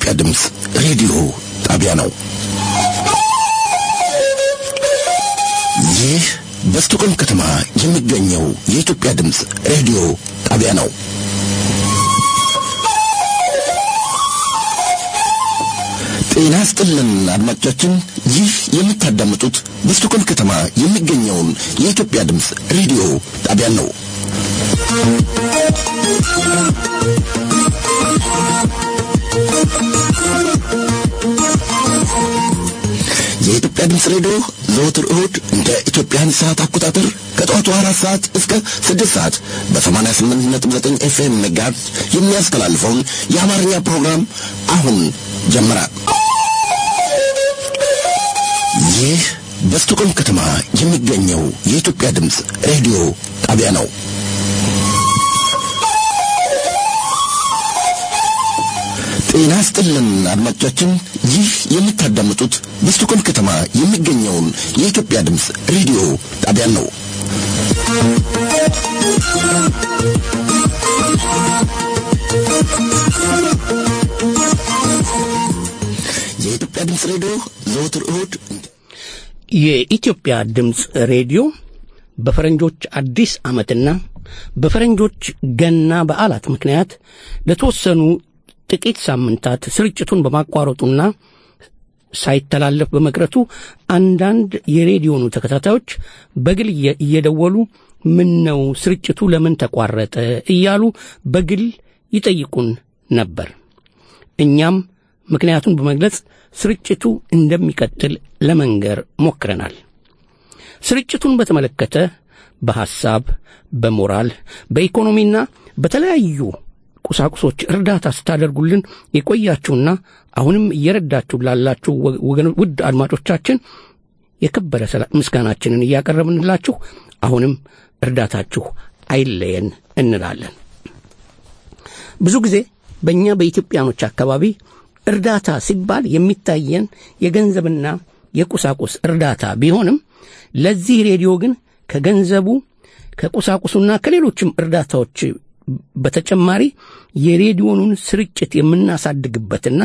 የኢትዮጵያ ድምጽ ሬዲዮ ጣቢያ ነው። ይህ በስቶኮልም ከተማ የሚገኘው የኢትዮጵያ ድምጽ ሬዲዮ ጣቢያ ነው። ጤና ይስጥልን አድማጮቻችን፣ ይህ የምታዳምጡት በስቶኮልም ከተማ የሚገኘውን የኢትዮጵያ ድምጽ ሬዲዮ ጣቢያ ነው። የኢትዮጵያ ድምጽ ሬዲዮ ዘወትር እሁድ እንደ ኢትዮጵያን ሰዓት አቆጣጠር ከጠዋቱ 4 ሰዓት እስከ 6 ሰዓት በ88.9 ኤፍኤም ሜጋሄርዝ የሚያስተላልፈውን የአማርኛ ፕሮግራም አሁን ጀመረ። ይህ በስቶኮልም ከተማ የሚገኘው የኢትዮጵያ ድምጽ ሬዲዮ ጣቢያ ነው። ጤና ይስጥልን አድማጮቻችን፣ ይህ የምታዳምጡት በስቶኮልም ከተማ የሚገኘውን የኢትዮጵያ ድምጽ ሬዲዮ ጣቢያ ነው። የኢትዮጵያ ድምጽ ሬዲዮ ዘወትር እሁድ የኢትዮጵያ ድምጽ ሬዲዮ በፈረንጆች አዲስ ዓመትና በፈረንጆች ገና በዓላት ምክንያት ለተወሰኑ ጥቂት ሳምንታት ስርጭቱን በማቋረጡና ሳይተላለፍ በመቅረቱ አንዳንድ የሬዲዮኑ ተከታታዮች በግል እየደወሉ ምን ነው ስርጭቱ ለምን ተቋረጠ እያሉ በግል ይጠይቁን ነበር። እኛም ምክንያቱን በመግለጽ ስርጭቱ እንደሚቀጥል ለመንገር ሞክረናል። ስርጭቱን በተመለከተ በሐሳብ፣ በሞራል፣ በኢኮኖሚና በተለያዩ ቁሳቁሶች እርዳታ ስታደርጉልን የቆያችሁና አሁንም እየረዳችሁ ላላችሁ ውድ አድማጮቻችን የከበረ ምስጋናችንን እያቀረብንላችሁ አሁንም እርዳታችሁ አይለየን እንላለን። ብዙ ጊዜ በእኛ በኢትዮጵያኖች አካባቢ እርዳታ ሲባል የሚታየን የገንዘብና የቁሳቁስ እርዳታ ቢሆንም ለዚህ ሬዲዮ ግን ከገንዘቡ ከቁሳቁሱና ከሌሎችም እርዳታዎች በተጨማሪ የሬዲዮኑን ስርጭት የምናሳድግበትና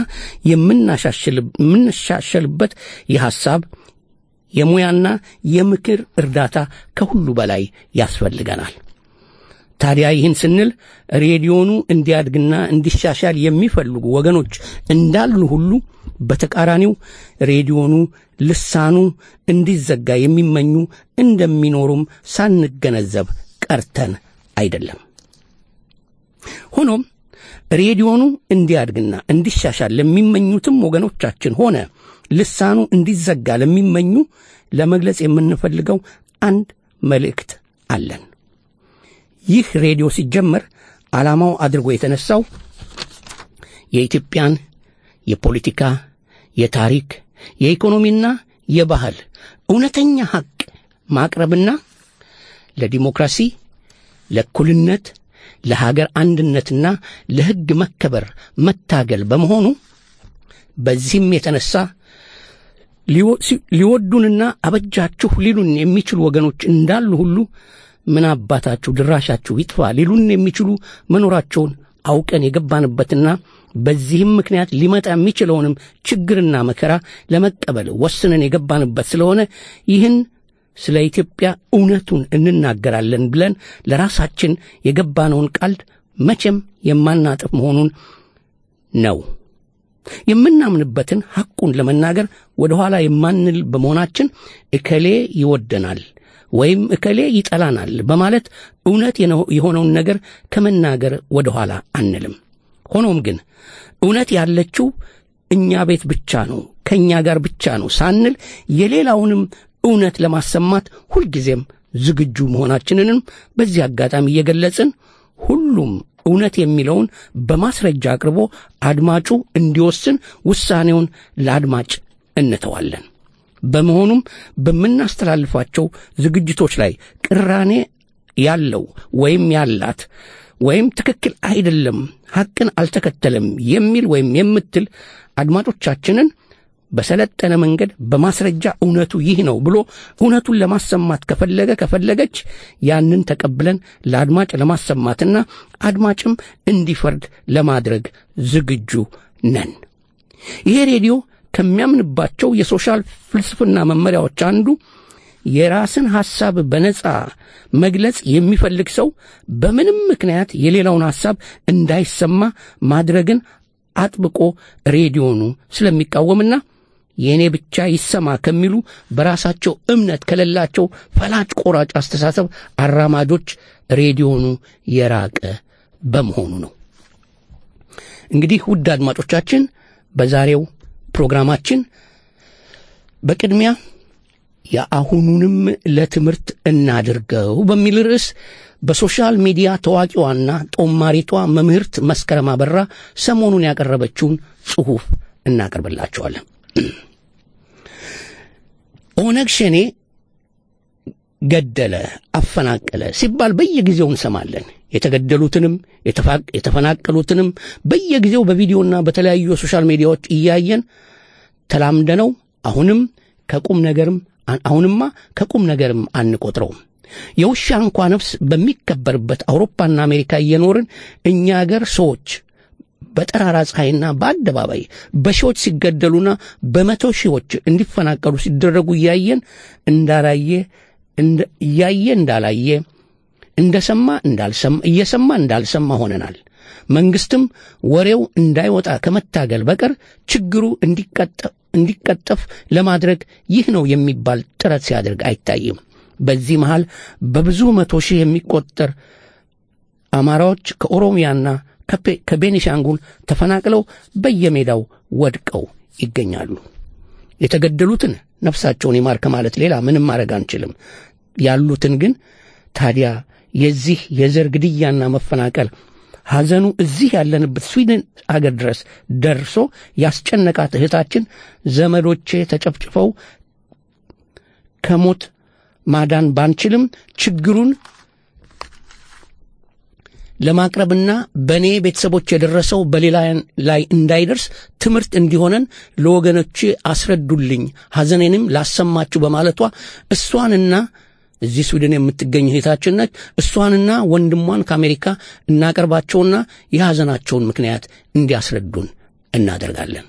የምናሻሽልበት የሐሳብ የሙያና የምክር እርዳታ ከሁሉ በላይ ያስፈልገናል። ታዲያ ይህን ስንል ሬዲዮኑ እንዲያድግና እንዲሻሻል የሚፈልጉ ወገኖች እንዳሉ ሁሉ በተቃራኒው ሬዲዮኑ ልሳኑ እንዲዘጋ የሚመኙ እንደሚኖሩም ሳንገነዘብ ቀርተን አይደለም። ሆኖም ሬዲዮኑ እንዲያድግና እንዲሻሻል ለሚመኙትም ወገኖቻችን ሆነ ልሳኑ እንዲዘጋ ለሚመኙ ለመግለጽ የምንፈልገው አንድ መልእክት አለን። ይህ ሬዲዮ ሲጀመር ዓላማው አድርጎ የተነሳው የኢትዮጵያን የፖለቲካ፣ የታሪክ፣ የኢኮኖሚና የባህል እውነተኛ ሐቅ ማቅረብና ለዲሞክራሲ፣ ለእኩልነት፣ ለሀገር አንድነትና ለሕግ መከበር መታገል በመሆኑ በዚህም የተነሳ ሊወዱንና አበጃችሁ ሊሉን የሚችሉ ወገኖች እንዳሉ ሁሉ ምን አባታችሁ ድራሻችሁ ይጥፋ ሊሉን የሚችሉ መኖራቸውን አውቀን የገባንበትና በዚህም ምክንያት ሊመጣ የሚችለውንም ችግርና መከራ ለመቀበል ወስነን የገባንበት ስለሆነ ይህን ስለ ኢትዮጵያ እውነቱን እንናገራለን ብለን ለራሳችን የገባነውን ቃል መቼም የማናጥፍ መሆኑን ነው። የምናምንበትን ሐቁን ለመናገር ወደ ኋላ የማንል በመሆናችን እከሌ ይወደናል ወይም እከሌ ይጠላናል በማለት እውነት የሆነውን ነገር ከመናገር ወደ ኋላ አንልም። ሆኖም ግን እውነት ያለችው እኛ ቤት ብቻ ነው፣ ከኛ ጋር ብቻ ነው ሳንል የሌላውንም እውነት ለማሰማት ሁልጊዜም ዝግጁ መሆናችንንም በዚህ አጋጣሚ እየገለጽን ሁሉም እውነት የሚለውን በማስረጃ አቅርቦ አድማጩ እንዲወስን ውሳኔውን ለአድማጭ እንተዋለን። በመሆኑም በምናስተላልፋቸው ዝግጅቶች ላይ ቅራኔ ያለው ወይም ያላት ወይም ትክክል አይደለም፣ ሐቅን አልተከተለም የሚል ወይም የምትል አድማጮቻችንን በሰለጠነ መንገድ በማስረጃ እውነቱ ይህ ነው ብሎ እውነቱን ለማሰማት ከፈለገች ያንን ተቀብለን ለአድማጭ ለማሰማትና አድማጭም እንዲፈርድ ለማድረግ ዝግጁ ነን። ይሄ ሬዲዮ ከሚያምንባቸው የሶሻል ፍልስፍና መመሪያዎች አንዱ የራስን ሐሳብ በነጻ መግለጽ የሚፈልግ ሰው በምንም ምክንያት የሌላውን ሐሳብ እንዳይሰማ ማድረግን አጥብቆ ሬዲዮኑ ስለሚቃወምና የኔ ብቻ ይሰማ ከሚሉ በራሳቸው እምነት ከሌላቸው ፈላጭ ቆራጭ አስተሳሰብ አራማጆች ሬዲዮኑ የራቀ በመሆኑ ነው። እንግዲህ ውድ አድማጮቻችን በዛሬው ፕሮግራማችን በቅድሚያ የአሁኑንም ለትምህርት እናድርገው በሚል ርዕስ በሶሻል ሚዲያ ታዋቂዋና ጦማሪቷ መምህርት መስከረም አበራ ሰሞኑን ያቀረበችውን ጽሑፍ እናቀርብላችኋለን። ኦነግ ሸኔ ገደለ፣ አፈናቀለ ሲባል በየጊዜው እንሰማለን። የተገደሉትንም የተፈናቀሉትንም በየጊዜው በቪዲዮና በተለያዩ ሶሻል ሚዲያዎች እያየን ተላምደነው አሁንማ ከቁም ነገርም አንቆጥረውም። የውሻ እንኳ ነፍስ በሚከበርበት አውሮፓና አሜሪካ እየኖርን እኛ አገር ሰዎች በጠራራ ፀሐይና በአደባባይ በሺዎች ሲገደሉና በመቶ ሺዎች እንዲፈናቀሉ ሲደረጉ እንዳላየ እየሰማ እንዳልሰማ ሆነናል። መንግስትም ወሬው እንዳይወጣ ከመታገል በቀር ችግሩ እንዲቀጠፍ ለማድረግ ይህ ነው የሚባል ጥረት ሲያደርግ አይታይም። በዚህ መሃል በብዙ መቶ ሺህ የሚቆጠር አማራዎች ከኦሮሚያና ከቤኒሻንጉል ተፈናቅለው በየሜዳው ወድቀው ይገኛሉ። የተገደሉትን ነፍሳቸውን ይማር ከማለት ሌላ ምንም ማድረግ አንችልም። ያሉትን ግን ታዲያ የዚህ የዘር ግድያና መፈናቀል ሐዘኑ እዚህ ያለንበት ስዊድን አገር ድረስ ደርሶ ያስጨነቃት እህታችን ዘመዶቼ ተጨፍጭፈው ከሞት ማዳን ባንችልም ችግሩን ለማቅረብና በኔ ቤተሰቦች የደረሰው በሌላ ላይ እንዳይደርስ ትምህርት እንዲሆነን ለወገኖቼ አስረዱልኝ፣ ሐዘኔንም ላሰማችሁ በማለቷ እሷንና እዚህ ስዊድን የምትገኝ እህታችን ነች። እሷንና ወንድሟን ከአሜሪካ እናቀርባቸውና የሐዘናቸውን ምክንያት እንዲያስረዱን እናደርጋለን።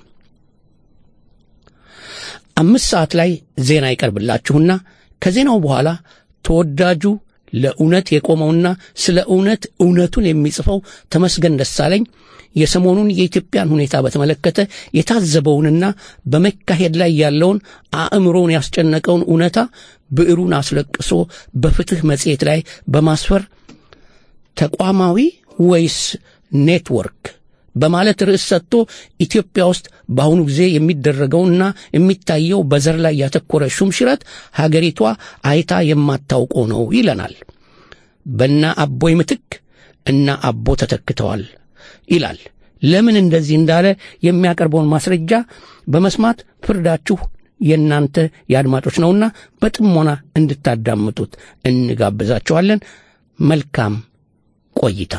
5 ሰዓት ላይ ዜና ይቀርብላችሁና ከዜናው በኋላ ተወዳጁ ለእውነት የቆመውና ስለ እውነቱን የሚጽፈው ተመስገን ደሳለኝ የሰሞኑን የኢትዮጵያን ሁኔታ በተመለከተ የታዘበውንና በመካሄድ ላይ ያለውን አእምሮን ያስጨነቀውን እውነታ ብዕሩን አስለቅሶ በፍትህ መጽሔት ላይ በማስፈር ተቋማዊ ወይስ ኔትወርክ በማለት ርዕስ ሰጥቶ ኢትዮጵያ ውስጥ በአሁኑ ጊዜ የሚደረገውና የሚታየው በዘር ላይ ያተኮረ ሹምሽረት ሀገሪቷ አይታ የማታውቀው ነው ይለናል። በእነ አቦይ ምትክ እና አቦ ተተክተዋል ይላል። ለምን እንደዚህ እንዳለ የሚያቀርበውን ማስረጃ በመስማት ፍርዳችሁ የእናንተ የአድማጮች ነውና በጥሞና እንድታዳምጡት እንጋብዛችኋለን። መልካም ቆይታ።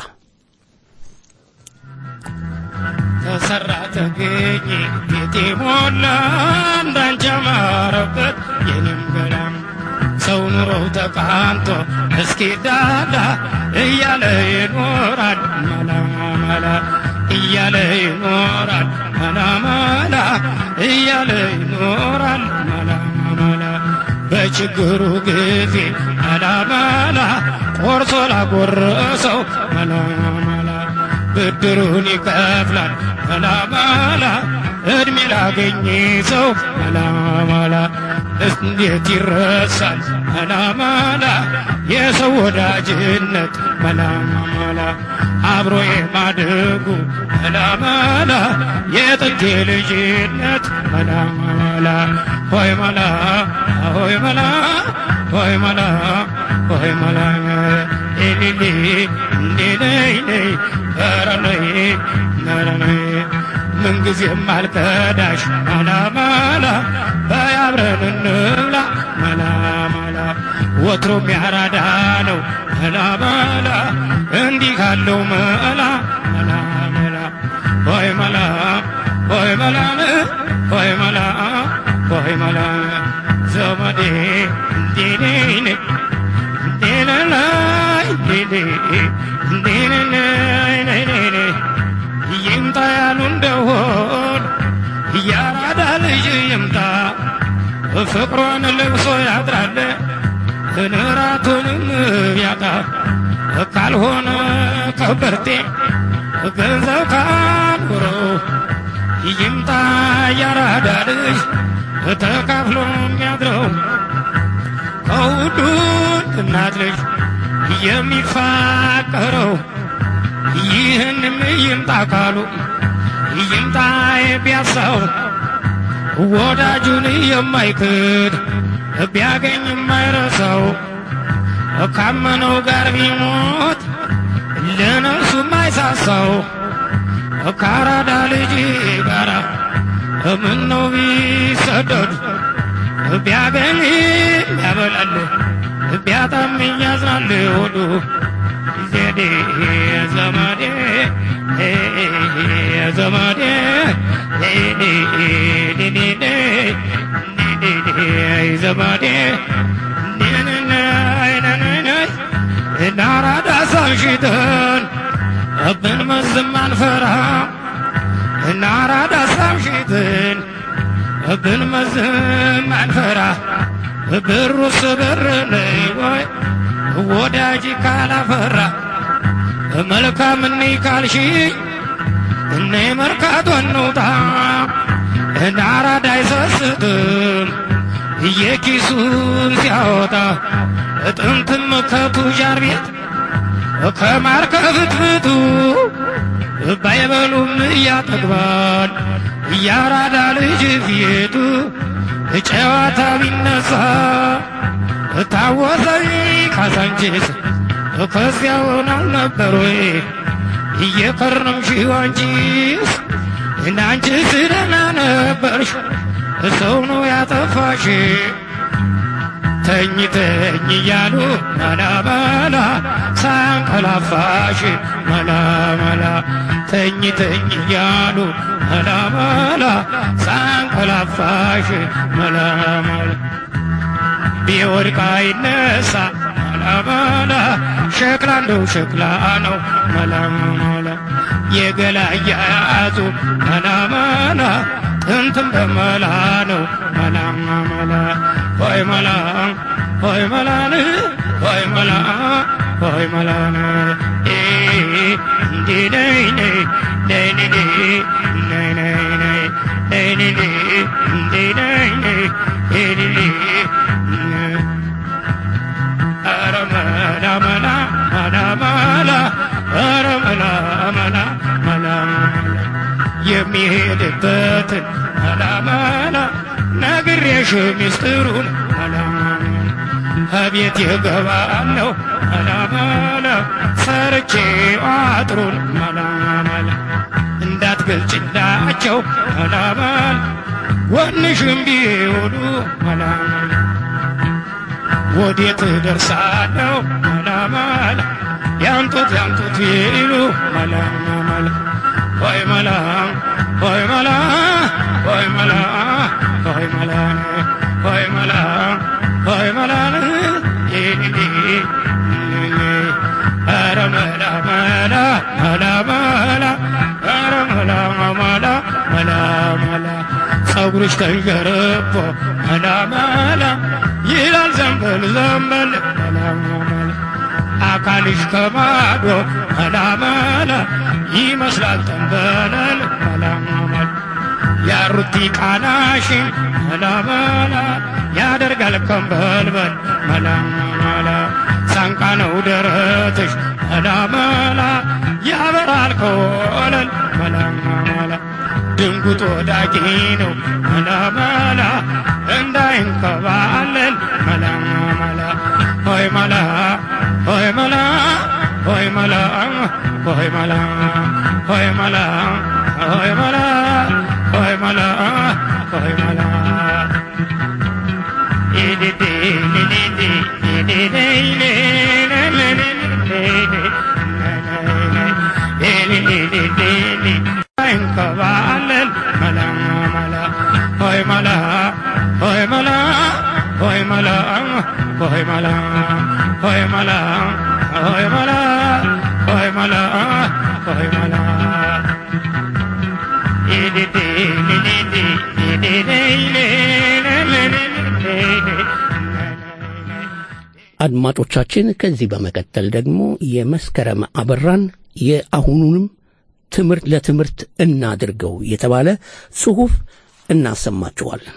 ተሰራ ተገኘ ቤቴ ሞላ እንዳንጀማረበት የኔም ገላም ሰው ኑሮው ተቃንቶ እስኪ ዳዳ እያለ ይኖራል መላ መላ እያለ ይኖራል መላ መላ እያለ ይኖራል መላ መላ በችግሩ ጊዜ መላ መላ ቆርሶ ላጎረሰው መላ መላ ብድሩን ይከፍላል መላ መላ እድሜ ላገኘ ሰው መላ መላ እንዴት ይረሳል መላ መላ የሰው ወዳጅነት መላ መላ አብሮ የማደጉ መላ መላ የጥንት ልጅነት መላ መላ ሆይ መላ ሆይ መላ ሆይ መላ ሆይ መላ ኤሊሊ እንዴነይ ረነይ ነረነይ ምንጊዜም አልከዳሽ መላ መላ በያብረን እንብላ መላ መላ ወትሮም ያራዳ ነው መላ መላ እንዲህ ካለው መላ መላ መላ ሆይ መላ ሆይ መላ ሆይ መላ ሆይ መላ ዘመዴ እንዴነይ እንዴነላይ እንዴነይ ይምጣ ያሉ እንደሆን ያራዳ ልጅ ይምጣ ፍቅሯን ለብሶ ያድራል እንራቱንም ያጣ ካልሆነ ከበርቴ ገንዘብ ካኑሮ ይምጣ ያራዳ ልጅ ተካፍሎ የሚያድረው ከውዱ እናት ልጅ የሚፋቀረው ይህንም ይምጣ ካሉ ይምጣ ቢያሳው ወዳጁን የማይክድ ቢያገኝ የማይረሳው ካመነው ጋር ቢሞት ለነፍሱ የማይሳሳው ካራዳ ልጅ ጋራ ምነው ቢሰደድ ቢያገኝ ያበላል ቢያጣም ያዝናል ሆዱ ዘዴ ዘመዴ ዘመዴ ዘመዴ ናራዳ ሳምሽተን እብን መዝም አንፈራ ናራዳ ሳምሽተን እብን መዝም አንፈራ ብሩስ ብር ነው ወይ ወዳጅ ካላፈራ መልካም ነኝ ካልሽ እኔ መርካቶ እንውጣ ናራዳ አይሰስትም የኪሱን ሲያወጣ ጥንትም ከቱጃር ቤት ከማር ከፍትፍቱ ባይበሉም ያጠግባል ያራዳ ልጅ ፊቱ ጨዋታ ቢነሳ ታወሰኝ ካሳንቺስ ከዚያውን አልነበር ወይ እየከረምሽው አንቺስ እናንቺስ ደህና ነበርሽ ሰው ነው ያጠፋሽ ተኝ ተኝ እያሉ መላ መላ ሳንቀላፋሽ መላ መላ ተኝ ተኝ እያሉ መላ መላ ሳንቀላፋሽ መላ መላ ቢወድቅ አይነሳ መላ መላ ሸክላ እንደው ሸክላ ነው መላ መላ የገላ እያያዙ መላ መላ ጥንትም በመላ ነው መላ መላ ሆይ መላ ሆይ መላን ሆይ መላ ሆይ መላን እንዲ ነይ ነይ ነይ ነይ ነይ ነይ ነይ ነይ እንዲ ነይ ነይ ነይ ኧረ መላ መላ መላ መላ ኧረ መላ መላ መላ የሚሄድበትን መላ መላ ነግሬሽ ሚስጥሩን መላ አቤት የገባለው መላ መላ ሰርቼ አጥሩን መላ መላ እንዳትገልጭላቸው መላ መላ ወንሽም ቢሆኑ መላ መላ ወዴት ደርሳለው መላ መላ ያንጡት ያንጡት ይሉ መላ መላ ሆይ መላ ሆይ መላ ሆይ መላ ሆይ መላ ሆይ መላ ሆይ መላ ኧረ መላ መላ መላ መላ ኧረ መላ መላ መላ መላ ፀጉርሽ ተንሸርፎ መላ መላ ይላል ዘንበል ዘንበል መላ መላ አካልሽ ከማዶ መላ መላ ይመስላል ተንበለል መላ መላ ያሩቲ ቃናሽን መላ መላ ያደርጋል ከንበልበል መላ መላ ሳንቃ ነው ደረትሽ መላ መላ ያበራል ከወለል መላ መላ ድንጉጥ ወዳቂ ነው መላ መላ እንዳይንከባለል መላ መላ ሆይ መላ ሆይ መላ ሆይ መላ ሆይ መላ ሆይ መላ ሆይ መላ ሆይ መላ ሆይ መላ እንከባለል መላ መላ ሆይ መላ ሆይ መላ ሆይ መላ ሆይ መላ ሆይ መላ ሆይ መላ ሆይ መላ ሆይ መላ አድማጮቻችን ከዚህ በመቀጠል ደግሞ የመስከረም አበራን የአሁኑንም ትምህርት ለትምህርት እናድርገው የተባለ ጽሑፍ እናሰማችኋለን።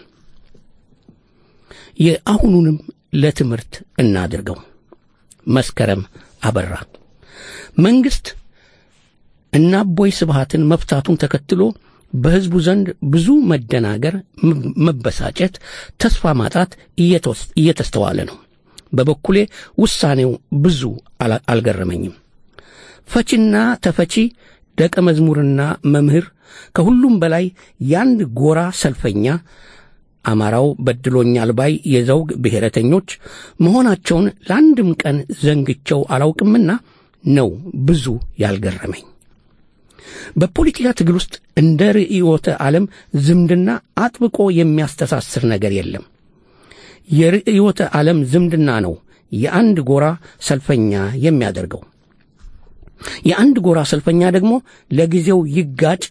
የአሁኑንም ለትምህርት እናድርገው። መስከረም አበራ መንግስት እና አቦይ ስብሃትን መፍታቱን ተከትሎ በህዝቡ ዘንድ ብዙ መደናገር፣ መበሳጨት፣ ተስፋ ማጣት እየተስተዋለ ነው። በበኩሌ ውሳኔው ብዙ አልገረመኝም። ፈቺና ተፈቺ፣ ደቀ መዝሙርና መምህር፣ ከሁሉም በላይ ያንድ ጎራ ሰልፈኛ አማራው በድሎኛል ባይ የዘውግ ብሔረተኞች መሆናቸውን ለአንድም ቀን ዘንግቸው አላውቅምና ነው ብዙ ያልገረመኝ። በፖለቲካ ትግል ውስጥ እንደ ርዕዮተ ዓለም ዝምድና አጥብቆ የሚያስተሳስር ነገር የለም። የርዕዮተ ዓለም ዝምድና ነው የአንድ ጎራ ሰልፈኛ የሚያደርገው። የአንድ ጎራ ሰልፈኛ ደግሞ ለጊዜው ይጋጭ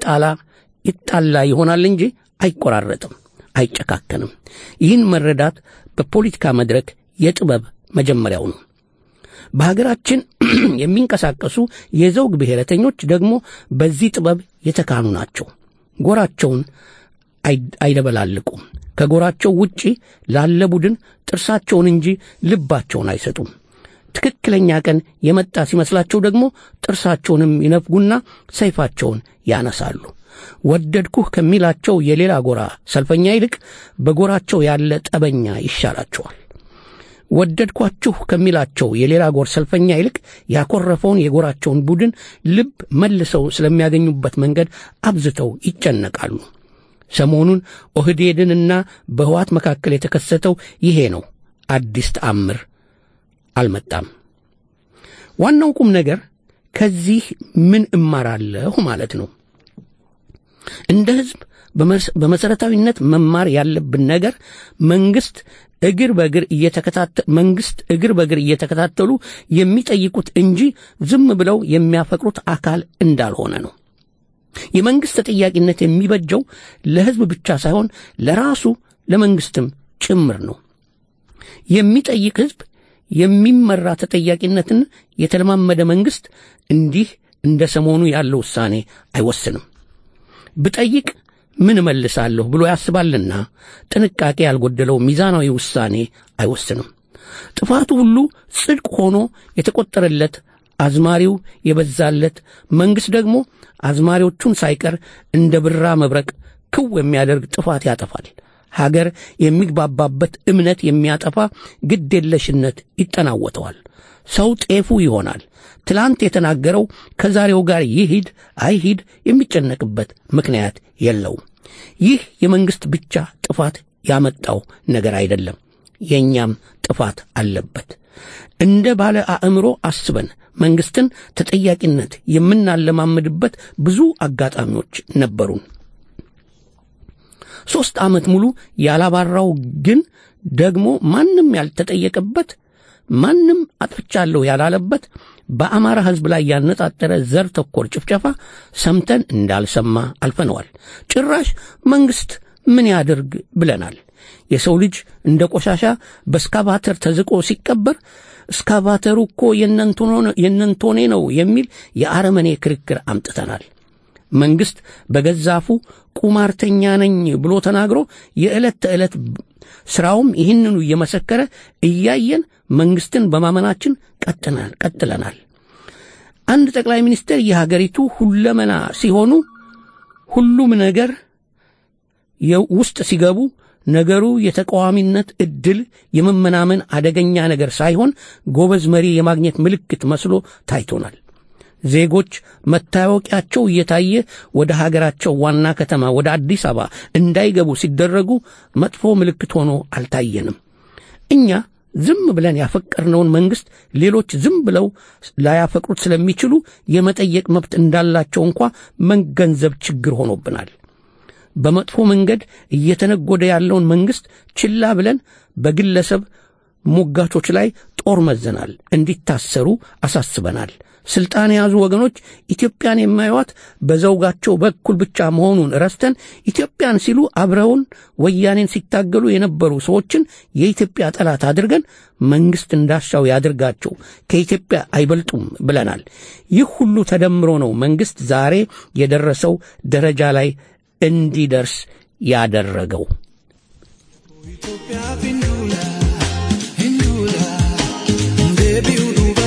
ይጣላ ይሆናል እንጂ አይቆራረጥም፣ አይጨካከንም። ይህን መረዳት በፖለቲካ መድረክ የጥበብ መጀመሪያው ነው። በሀገራችን የሚንቀሳቀሱ የዘውግ ብሔረተኞች ደግሞ በዚህ ጥበብ የተካኑ ናቸው። ጎራቸውን አይደበላልቁም። ከጎራቸው ውጪ ላለ ቡድን ጥርሳቸውን እንጂ ልባቸውን አይሰጡም። ትክክለኛ ቀን የመጣ ሲመስላቸው ደግሞ ጥርሳቸውንም ይነፍጉና ሰይፋቸውን ያነሳሉ። ወደድኩህ ከሚላቸው የሌላ ጎራ ሰልፈኛ ይልቅ በጎራቸው ያለ ጠበኛ ይሻላቸዋል። ወደድኳችሁ ከሚላቸው የሌላ ጎራ ሰልፈኛ ይልቅ ያኮረፈውን የጎራቸውን ቡድን ልብ መልሰው ስለሚያገኙበት መንገድ አብዝተው ይጨነቃሉ። ሰሞኑን ኦህዴድንና በህዋት መካከል የተከሰተው ይሄ ነው። አዲስ ተአምር አልመጣም። ዋናው ቁም ነገር ከዚህ ምን እማራለሁ ማለት ነው። እንደ ህዝብ በመሰረታዊነት መማር ያለብን ነገር መንግስት እግር በእግር እየተከታተሉ የሚጠይቁት እንጂ ዝም ብለው የሚያፈቅሩት አካል እንዳልሆነ ነው። የመንግስት ተጠያቂነት የሚበጀው ለህዝብ ብቻ ሳይሆን ለራሱ ለመንግስትም ጭምር ነው። የሚጠይቅ ህዝብ የሚመራ ተጠያቂነትን የተለማመደ መንግስት እንዲህ እንደ ሰሞኑ ያለው ውሳኔ አይወስንም። ብጠይቅ ምን መልሳለሁ ብሎ ያስባልና ጥንቃቄ ያልጎደለው ሚዛናዊ ውሳኔ አይወስንም። ጥፋቱ ሁሉ ጽድቅ ሆኖ የተቆጠረለት አዝማሪው የበዛለት መንግስት ደግሞ አዝማሪዎቹን ሳይቀር እንደ ብራ መብረቅ ክው የሚያደርግ ጥፋት ያጠፋል። ሀገር የሚግባባበት እምነት የሚያጠፋ ግዴለሽነት ይጠናወተዋል። ሰው ጤፉ ይሆናል። ትላንት የተናገረው ከዛሬው ጋር ይሂድ አይሂድ የሚጨነቅበት ምክንያት የለውም። ይህ የመንግስት ብቻ ጥፋት ያመጣው ነገር አይደለም፣ የኛም ጥፋት አለበት። እንደ ባለ አእምሮ አስበን መንግስትን ተጠያቂነት የምናለማምድበት ብዙ አጋጣሚዎች ነበሩን። 3 ዓመት ሙሉ ያላባራው ግን ደግሞ ማንም ያልተጠየቀበት ማንም አጥፍቻለሁ ያላለበት በአማራ ህዝብ ላይ ያነጣጠረ ዘር ተኮር ጭፍጨፋ ሰምተን እንዳልሰማ አልፈነዋል። ጭራሽ መንግስት ምን ያድርግ ብለናል። የሰው ልጅ እንደ ቆሻሻ በስካቫተር ተዝቆ ሲቀበር ስካቫተሩ እኮ የነንቶኔ ነው የሚል የአረመኔ ክርክር አምጥተናል። መንግስት በገዛፉ ቁማርተኛ ነኝ ብሎ ተናግሮ የዕለት ተዕለት ስራውም ይህንኑ እየመሰከረ እያየን መንግስትን በማመናችን ቀጥለናል። አንድ ጠቅላይ ሚኒስትር የሀገሪቱ ሁለመና ሲሆኑ ሁሉም ነገር ውስጥ ሲገቡ ነገሩ የተቃዋሚነት እድል የመመናመን አደገኛ ነገር ሳይሆን ጎበዝ መሪ የማግኘት ምልክት መስሎ ታይቶናል። ዜጎች መታወቂያቸው እየታየ ወደ ሀገራቸው ዋና ከተማ ወደ አዲስ አበባ እንዳይገቡ ሲደረጉ መጥፎ ምልክት ሆኖ አልታየንም። እኛ ዝም ብለን ያፈቀርነውን መንግስት ሌሎች ዝም ብለው ላያፈቅሩት ስለሚችሉ የመጠየቅ መብት እንዳላቸው እንኳን መገንዘብ ችግር ሆኖብናል። በመጥፎ መንገድ እየተነጎደ ያለውን መንግስት ችላ ብለን በግለሰብ ሞጋቾች ላይ ጦር መዘናል፣ እንዲታሰሩ አሳስበናል። ስልጣን የያዙ ወገኖች ኢትዮጵያን የማይዋት በዘውጋቸው በኩል ብቻ መሆኑን ረስተን ኢትዮጵያን ሲሉ አብረውን ወያኔን ሲታገሉ የነበሩ ሰዎችን የኢትዮጵያ ጠላት አድርገን መንግስት እንዳሻው ያድርጋቸው ከኢትዮጵያ አይበልጡም ብለናል። ይህ ሁሉ ተደምሮ ነው መንግስት ዛሬ የደረሰው ደረጃ ላይ እንዲደርስ ያደረገው። ኢትዮጵያ ቢንዱላ ሂንዱላ እንደቢው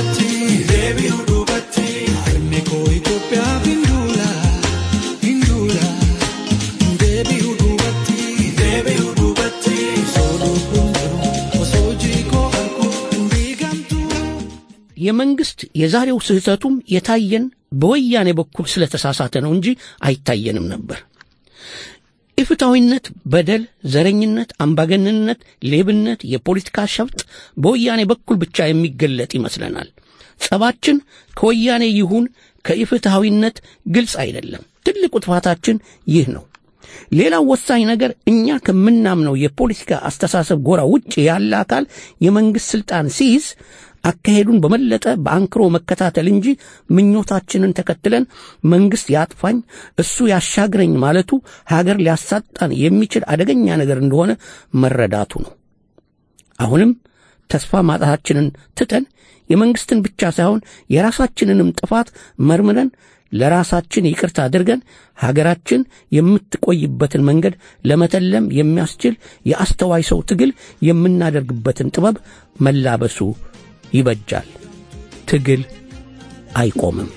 የመንግስት የዛሬው ስህተቱም የታየን በወያኔ በኩል ስለተሳሳተ ነው እንጂ አይታየንም ነበር። ኢፍታዊነት፣ በደል፣ ዘረኝነት፣ አምባገነንነት፣ ሌብነት፣ የፖለቲካ ሸፍጥ በወያኔ በኩል ብቻ የሚገለጥ ይመስለናል። ጸባችን ከወያኔ ይሁን ከኢፍታዊነት ግልጽ አይደለም። ትልቁ ጥፋታችን ይህ ነው። ሌላው ወሳኝ ነገር እኛ ከምናምነው የፖለቲካ አስተሳሰብ ጎራ ውጭ ያለ አካል የመንግስት ስልጣን ሲይዝ አካሄዱን በመለጠ በአንክሮ መከታተል እንጂ ምኞታችንን ተከትለን መንግስት ያጥፋኝ እሱ ያሻግረኝ ማለቱ ሀገር ሊያሳጣን የሚችል አደገኛ ነገር እንደሆነ መረዳቱ ነው። አሁንም ተስፋ ማጣታችንን ትተን የመንግስትን ብቻ ሳይሆን የራሳችንንም ጥፋት መርምረን ለራሳችን ይቅርታ አድርገን ሀገራችን የምትቆይበትን መንገድ ለመተለም የሚያስችል የአስተዋይ ሰው ትግል የምናደርግበትን ጥበብ መላበሱ ይበጃል። ትግል አይቆምም።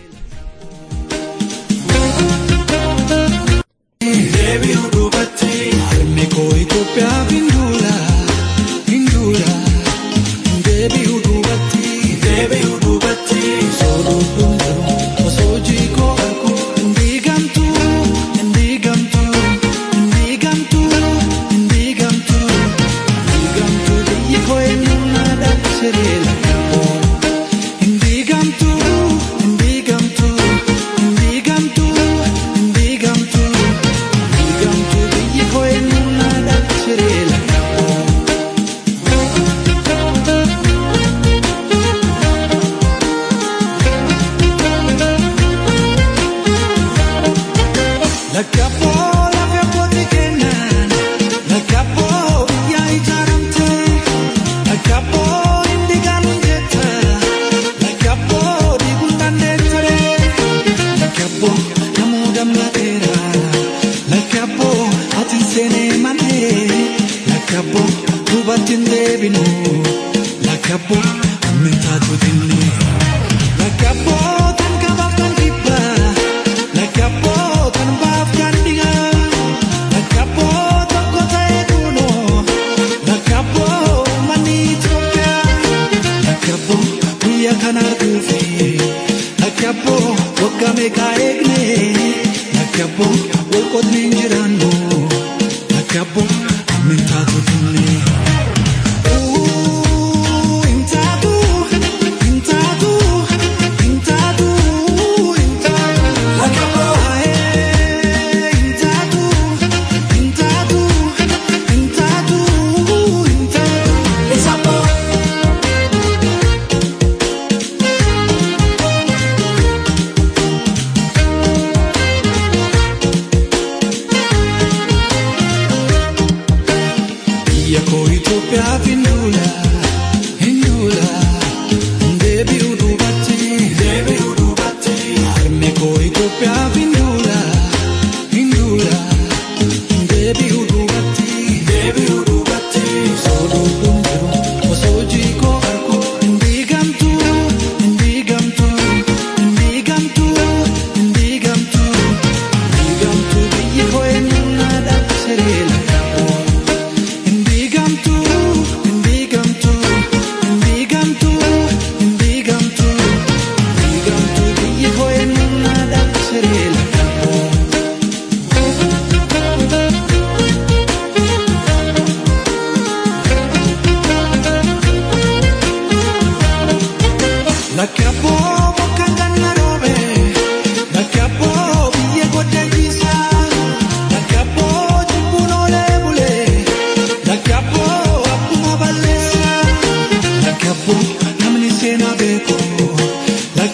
debiu dubatti arme ko Ethiopia bindula bindula debiu dubatti solo pundaru osoji ko arku ndigamtu yiko enna da serela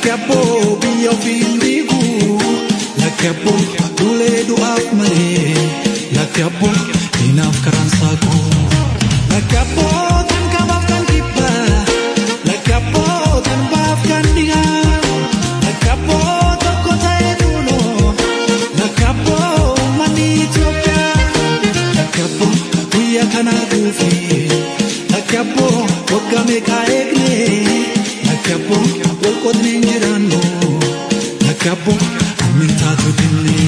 Lakabo biyo findigu Lakabo dule duaf male Lakabo inaf karansaku Lakabo tan kabafkan kipa Lakabo tan bafkan dia Lakabo toko tae duno Lakabo mani Ethiopia Lakabo kuya kana dufi Lakabo wakame kaegne Lakabo walkot ninjirano Lakabo amintatu dinne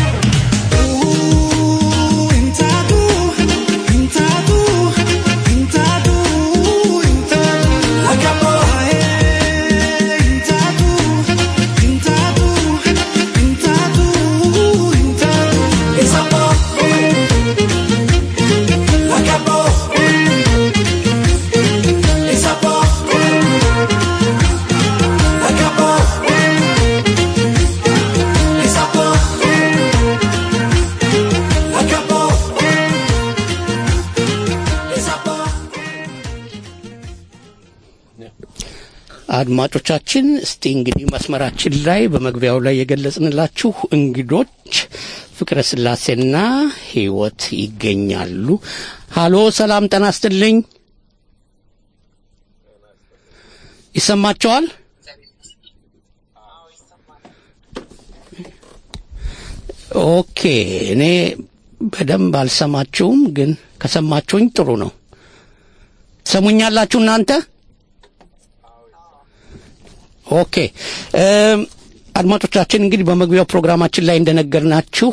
አድማጮቻችን እስቲ እንግዲህ መስመራችን ላይ በመግቢያው ላይ የገለጽንላችሁ እንግዶች ፍቅረ ስላሴና ህይወት ይገኛሉ። ሃሎ ሰላም ጤና ይስጥልኝ። ይሰማችኋል? ኦኬ እኔ በደንብ አልሰማችሁም፣ ግን ከሰማችሁኝ ጥሩ ነው። ሰሙኛላችሁ እናንተ? ኦኬ አድማጮቻችን እንግዲህ በመግቢያው ፕሮግራማችን ላይ እንደነገርናችሁ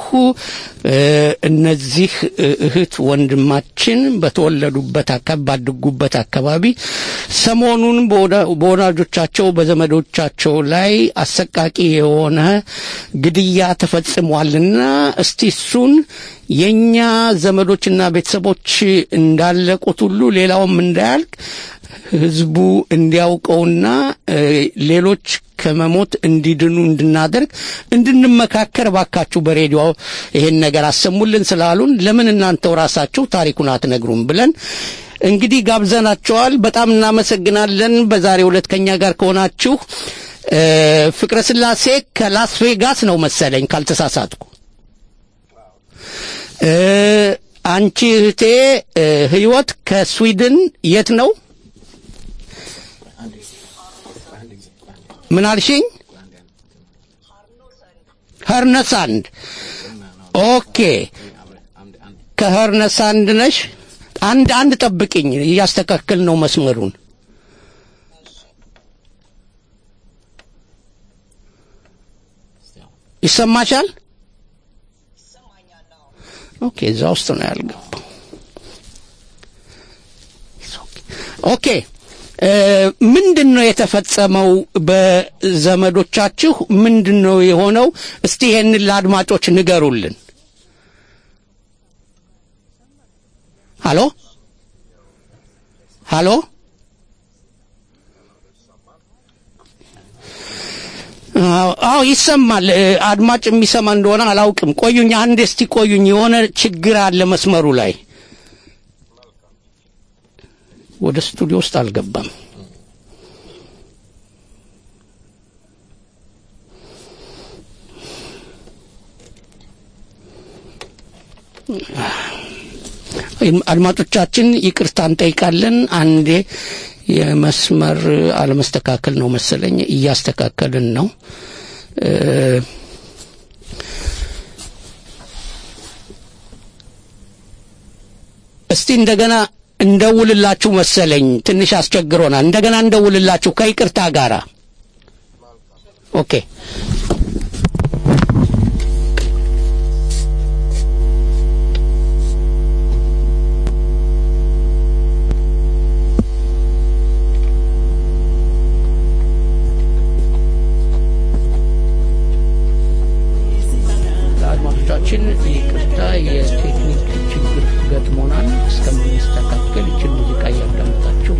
እነዚህ እህት ወንድማችን በተወለዱበት አካባቢ ባደጉበት አካባቢ ሰሞኑን በወላጆቻቸው በዘመዶቻቸው ላይ አሰቃቂ የሆነ ግድያ ተፈጽሟልና እስቲ እሱን የኛ ዘመዶችና ቤተሰቦች እንዳለቁት ሁሉ ሌላውም እንዳያልቅ ህዝቡ እንዲያውቀውና ሌሎች ከመሞት እንዲድኑ እንድናደርግ እንድንመካከር ባካችሁ በሬዲዮ ይሄን ነገር አሰሙልን ስላሉን ለምን እናንተው ራሳችሁ ታሪኩን አትነግሩም ብለን እንግዲህ ጋብዘናቸዋል። በጣም እናመሰግናለን። በዛሬው ዕለት ከኛ ጋር ከሆናችሁ ፍቅረ ስላሴ ከላስ ቬጋስ ነው መሰለኝ ካልተሳሳትኩ። አንቺ እህቴ ህይወት ከስዊድን የት ነው? ምን አልሽኝ? ሀርነሳንድ። ኦኬ ከሀርነሳንድ ነሽ? አንድ ጠብቅኝ፣ እያስተካከል ነው መስመሩን። ይሰማሻል? ኦኬ እዛ ውስጥ ነው ያልገባው። ኦኬ ምንድነው የተፈጸመው በዘመዶቻችሁ? ምንድነው የሆነው? እስቲ ይሄንን ለአድማጮች ንገሩልን። ሃሎ ሃሎ አዎ ይሰማል። አድማጭ የሚሰማ እንደሆነ አላውቅም። ቆዩኝ አንዴ እስቲ ቆዩኝ። የሆነ ችግር አለ መስመሩ ላይ። ወደ ስቱዲዮ ውስጥ አልገባም። አድማጮቻችን ይቅርታ እንጠይቃለን። አንዴ የመስመር አለመስተካከል ነው መሰለኝ፣ እያስተካከልን ነው። እስቲ እንደገና እንደውልላችሁ መሰለኝ፣ ትንሽ አስቸግሮናል። እንደገና እንደውልላችሁ ከይቅርታ ጋራ። ኦኬ አድማጮቻችን ይቅርታ የቴክኒክ ችግር ገጥሞናል። እስከምንስተካከል ይችን ሙዚቃ እያዳመጣችሁ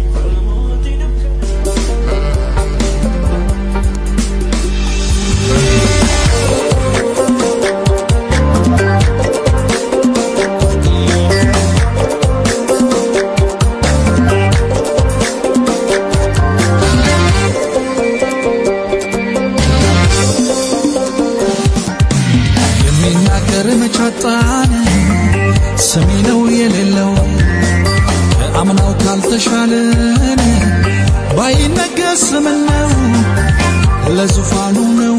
ለዙፋኑ ነው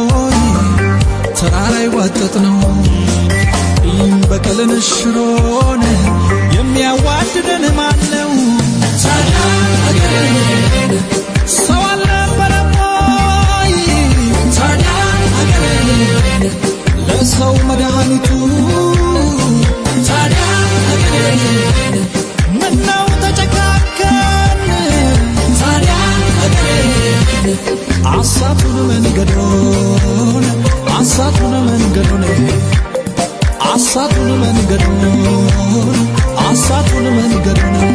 ተራራይ ወጥጥ ነው በቀልን ሽሮን የሚያዋድደን ማን ነው ታዲያ አገሬ ሰው አልነበረም ወይ ታዲያ አገሬ ለሰው መድኃኒቱ ታዲያ አገሬ ምነው ተጨካከን ታዲያ አገሬ አሳቱን መንገዶን አሳቱን መንገዶን አሳቱን መንገዶን አሳቱን መንገዶን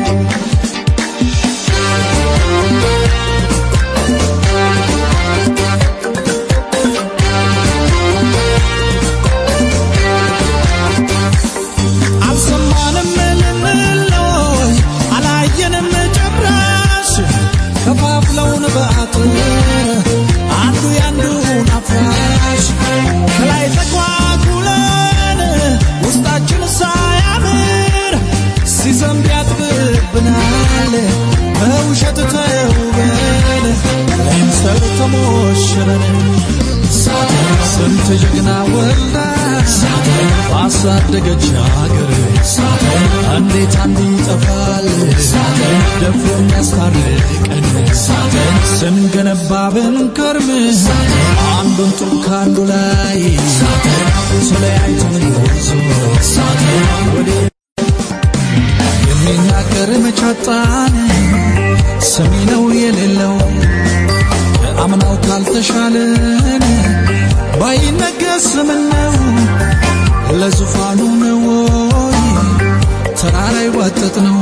አልሰማንም ልምሎይ አላየንም ጭራሽ ከፋፍለውን በአጥር አንዱ ያንዱን አፍራሽ ከላይ ተጓጉለን ውስጣችን ሳያምር ሲዘንብ ያጥብብናል በውሸት ተውበን ለምሰል ተሞሽረን ስንት ጀግና ወልዳ ባሳደገች አገር እንዴት አንዱ ይጠፋል ደፍሮ የሚያስታርቀን ስንገነባ ብንከርም አንዱን ጡብ ከአንዱ ላይ ስለያይተን ጉዞ የሚናገር መቻጣን ሰሚ ነው የሌለው አምናው ካልተሻለን ባይነገስ ምነው ለዙፋኑ ነው ተራራይ ወጥጥ ነው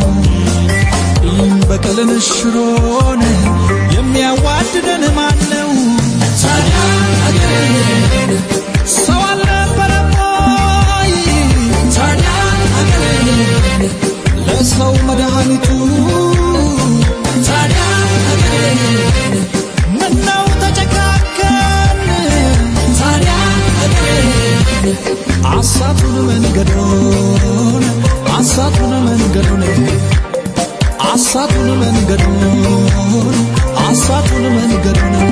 በቀልን ሽሮን የሚያዋድደን ማን ነው ታዲያ አገሬ ሰው አልነበረም ወይ ታዲያ አገሬ ለሰው መድኃኒቱ ታዲያ አገሬ ምነው ተጨካከን ታዲያ አገሬ አሳቱን መንገዶን አሳቱን መንገዶን አሳቱን መንገዶን አሳቱን መንገዶን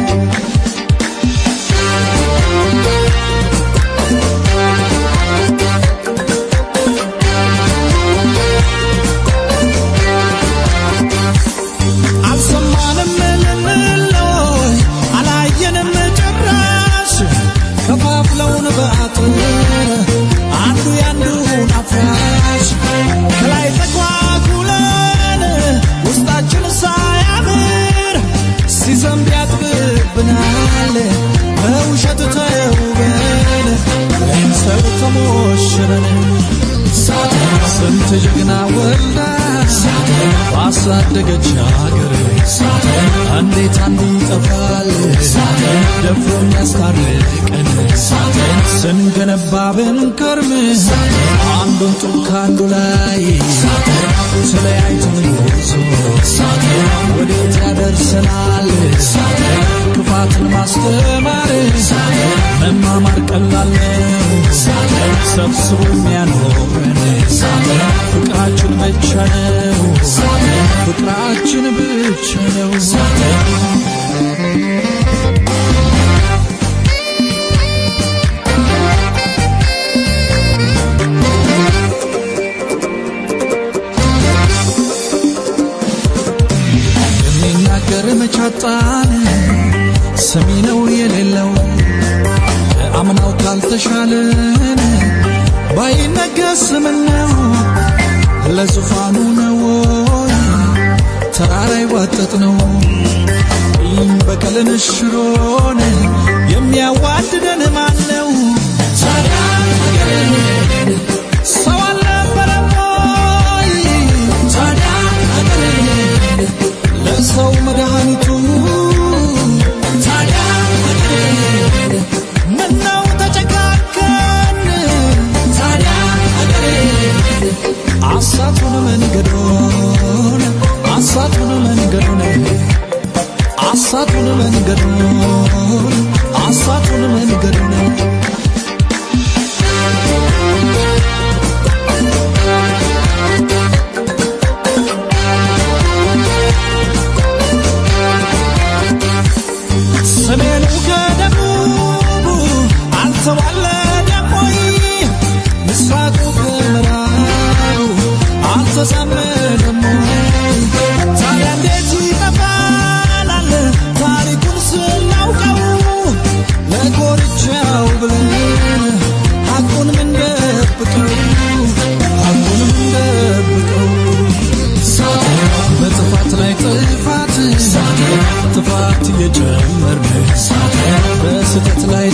አልሰማንም ልምሎይ አላየንም ጭራሽ ከፋፍለውን በአጥር አንዱ ያንዱን አፍራሽ ከላይ ተጓጉለን ውስጣችን ሳያምር ሲዘንብ ያጥብብናል በውሸት ተውበን ለምሰል ተሞሽረን ስንት ጀግና ወልዳ ባሳደገች አገር እንዴት አንዱ ይጠፋል ደፍሮ የሚያስታርቀን ስንገነባ ብንከርም አንዱን ጡብ ከአንዱ ላይ ስለያይተን ጉዞ ወዴት ያደርሰናል ክፋትን ማስተማር መማማር ቀላል ነው ሰብስቦ የሚያኖረን ፍቅራችን ብቻ ነው ፍቅራችን ብቻ ነው የሚናገር መቻጣን ሰሚ ነው የሌለው አምናው ካልተሻለን ባይነገስ ምነው ለዙፋኑ ነው ተራራይ ወጥጥ ነው በቀልን ሽሮን የሚያዋድደን ማን ነው ታዲያ አገሬ ሰው አልነበረም ወይ ታዲያ አገሬ ለሰው መድኃኒቱ ታዲያ አገሬ ምነው ተጨካከን ታዲያ አገሬ አሳቱን መንገዶን አሳቱን መንገዶን አሳቱን መንገዶን አሳቱን መንገዶን ሰሜኑ ከደቡቡ አልተዋለደም ወይ ምስራቁ ከምዕራቡ አልተዛመደም ወይ ታዲያ እንዴት ይጠፋናል ታሪኩን ስናውቀው ለጎርቻው ብለን ሐቁን ምን ደብቀው በጥፋት ላይ ጥፋት የጀመርን በስተት ላይ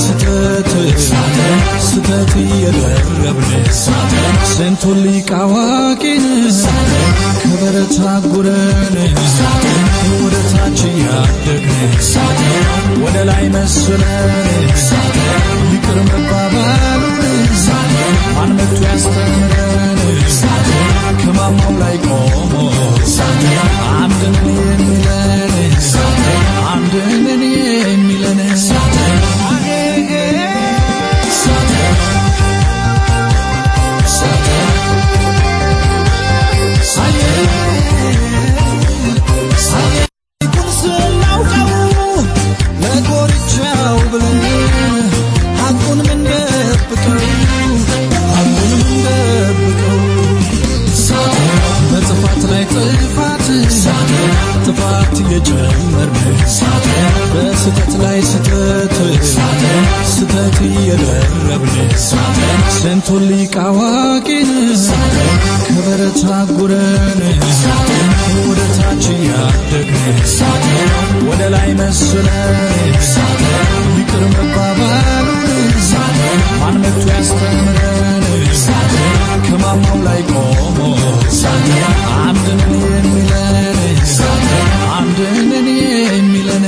ስተት የደረብን ስንቱን ሊቅ አዋቂን ከበረት አጉረን ወደ ታች ያደግን ወደ ላይ መስለን ይቅር መባባሉን ማን መጥቶ ያስተምረን ከማማው ላይ ቆሞ አንድን የሚለን ጥፋት የጀመርን በስተት ላይ ስተት የደረብን ስንቱን ሊቅ አዋቂን ከበረት አጉረን ወደ ታች ያደግን ወደ ላይ መስለን ይቅር መባባሉን ማን መጥቶ ያስተምረን ከማማው ላይ ቆሞ አንድን የሚለን አንድን የሚለን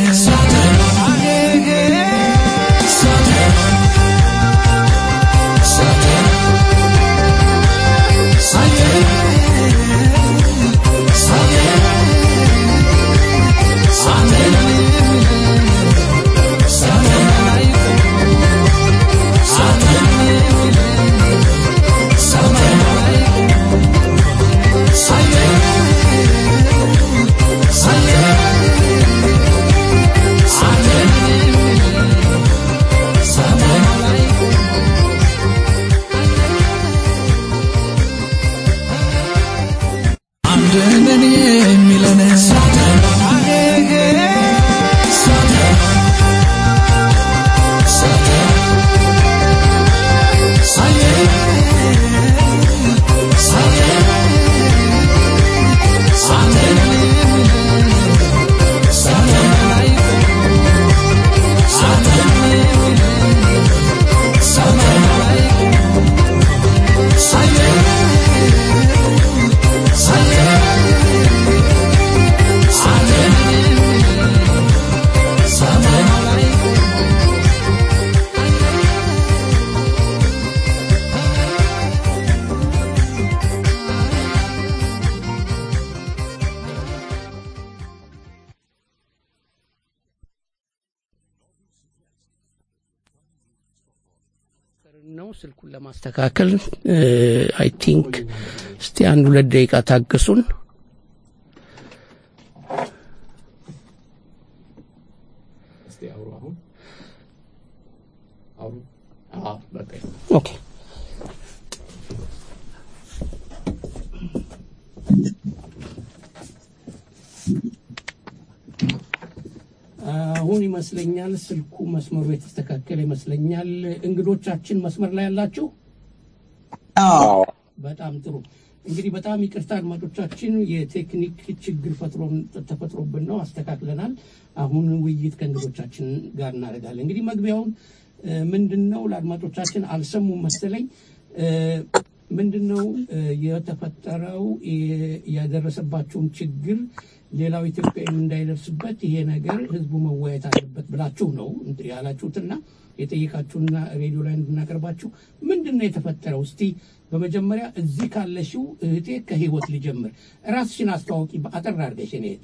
ነው ስልኩን ለማስተካከል አይ ቲንክ እስቲ አንድ 2 ደቂቃ ታገሱን እስቲ አውሩ በቃ ኦኬ አሁን ይመስለኛል ስልኩ መስመሩ የተስተካከለ ይመስለኛል እንግዶቻችን መስመር ላይ ያላችሁ አዎ በጣም ጥሩ እንግዲህ በጣም ይቅርታ አድማጮቻችን የቴክኒክ ችግር ተፈጥሮብን ነው አስተካክለናል አሁን ውይይት ከእንግዶቻችን ጋር እናደርጋለን እንግዲህ መግቢያውን ምንድነው ለአድማጮቻችን አልሰሙም መሰለኝ ምንድነው የተፈጠረው ያደረሰባችሁን ችግር ሌላው ኢትዮጵያም እንዳይደርስበት ይሄ ነገር ህዝቡ መወያየት አለበት ብላችሁ ነው ያላችሁትና የጠየቃችሁና ሬዲዮ ላይ እንድናቀርባችሁ ምንድነው የተፈጠረው እስቲ በመጀመሪያ እዚህ ካለሽው እህቴ ከህይወት ልጀምር ራስሽን አስተዋውቂ አጠር አድርገሽ እኔት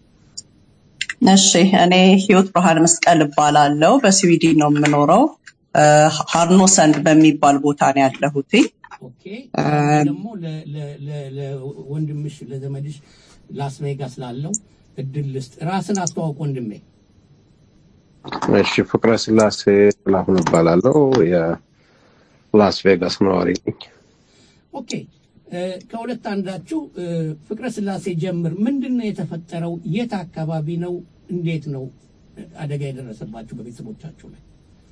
እሺ እኔ ህይወት ብርሃን መስቀል እባላለሁ በስዊድን ነው የምኖረው ሃርኖሰንድ በሚባል ቦታ ነው ያለሁት ኦኬ ደግሞ ለወንድምሽ ለዘመድሽ ላስ ቬጋስ ላለው እድል ልስጥ ራስን አስተዋውቅ ወንድሜ እሺ ፍቅረ ስላሴ ጥላሁን እባላለሁ የላስ ቬጋስ ነዋሪ ነኝ። ኦኬ ከሁለት አንዳችሁ ፍቅረ ስላሴ ጀምር። ምንድነው የተፈጠረው? የት አካባቢ ነው? እንዴት ነው አደጋ የደረሰባችሁ በቤተሰቦቻችሁ ላይ?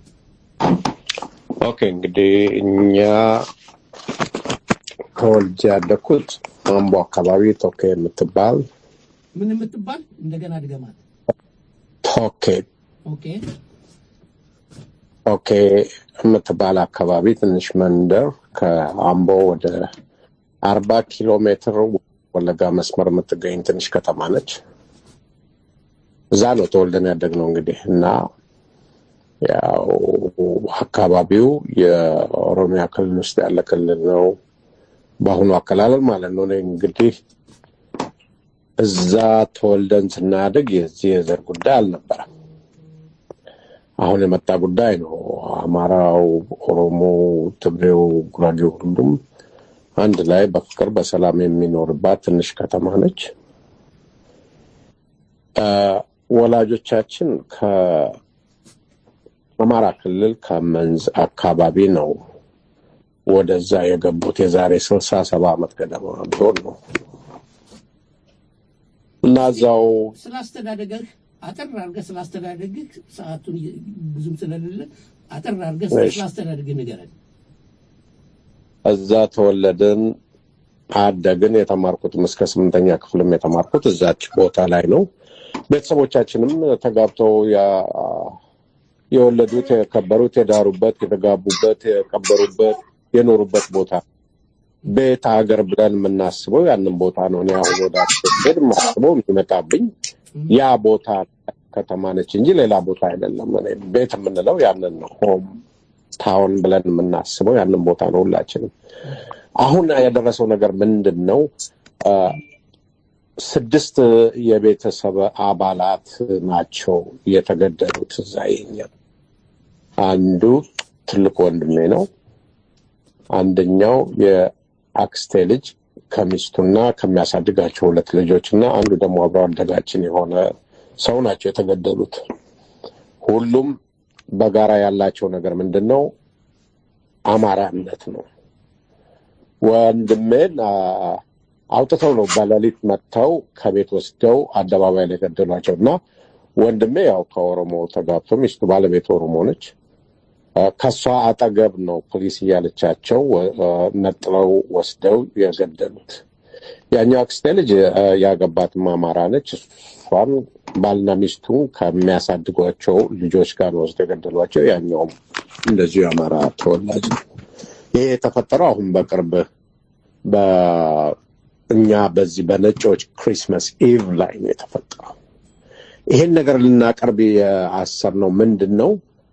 ኦኬ እንግዲህ እኛ ከወልጄ ያደኩት አምቦ አካባቢ ቶኬ የምትባል ምን የምትባል እንደገና ድገማት። ቶኬ ኦኬ ኦኬ የምትባል አካባቢ ትንሽ መንደር ከአምቦ ወደ 40 ኪሎ ሜትር ወለጋ መስመር የምትገኝ ትንሽ ከተማ ነች። እዛ ነው ተወልደን ያደግነው እንግዲህ እና ያው አካባቢው የኦሮሚያ ክልል ውስጥ ያለ ክልል ነው በአሁኑ አከላለል ማለት ነው። እንግዲህ እዛ ተወልደን ስናድግ የዚህ የዘር ጉዳይ አልነበረም። አሁን የመጣ ጉዳይ ነው። አማራው፣ ኦሮሞ፣ ትግሬው፣ ጉራጌው ሁሉም አንድ ላይ በፍቅር በሰላም የሚኖርባት ትንሽ ከተማ ነች። ወላጆቻችን ከአማራ ክልል ከመንዝ አካባቢ ነው ወደዛ የገቡት የዛሬ 67 ዓመት ገደማ ቢሆን ነው። እና እዛው ስላስተዳደግህ አጠር አድርገህ ስላስተዳደግህ ሰዓቱን ብዙም ስለሌለ አጠር አድርገህ ስላስተዳደግህ ንገረን። እዛ ተወለድን አደግን። የተማርኩት እስከ 8ኛ ክፍልም የተማርኩት እዛች ቦታ ላይ ነው። ቤተሰቦቻችንም ተጋብተው የወለዱት የከበሩት የዳሩበት የተጋቡበት የቀበሩበት የኖሩበት ቦታ ቤት ሀገር ብለን የምናስበው ያንን ቦታ ነው። እኔ አሁን ወደ አስተዳደግ ማስበው የሚመጣብኝ ያ ቦታ ከተማ ነች እንጂ ሌላ ቦታ አይደለም። እኔ ቤት የምንለው ያንን ነው። ሆም ታውን ብለን የምናስበው ያንን ቦታ ነው ሁላችንም። አሁን ያደረሰው ነገር ምንድነው? 6 የቤተሰብ አባላት ናቸው የተገደሉት እዛ። የኛ አንዱ ትልቅ ወንድሜ ነው። አንደኛው የአክስቴ ልጅ ከሚስቱና ከሚያሳድጋቸው 2 ልጆችና አንዱ ደግሞ አብሮ አደጋችን የሆነ ሰው ናቸው የተገደሉት። ሁሉም በጋራ ያላቸው ነገር ምንድነው? አማራነት ነው። ወንድሜን አውጥተው ነው በሌሊት መጥተው ከቤት ወስደው አደባባይ ላይ ገደሏቸውና ወንድሜ ያው ከኦሮሞ ተጋብቶ ሚስቱ ባለቤት ኦሮሞ ነች። ከሷ አጠገብ ነው ፖሊስ እያለቻቸው ነጥለው ወስደው የገደሉት። ያኛው አክስቴ ልጅ ያገባትም አማራ ነች። እሷም ባልና ሚስቱን ከሚያሳድጓቸው ልጆች ጋር ወስደው የገደሏቸው። ያኛውም እንደዚሁ የአማራ ተወላጅ ነው። ይሄ የተፈጠረው አሁን በቅርብ በእኛ በዚህ በነጮች ክሪስማስ ኢቭ ላይ ነው የተፈጠረው። ይሄን ነገር ልናቀርብ ያሰብነው ምንድነው?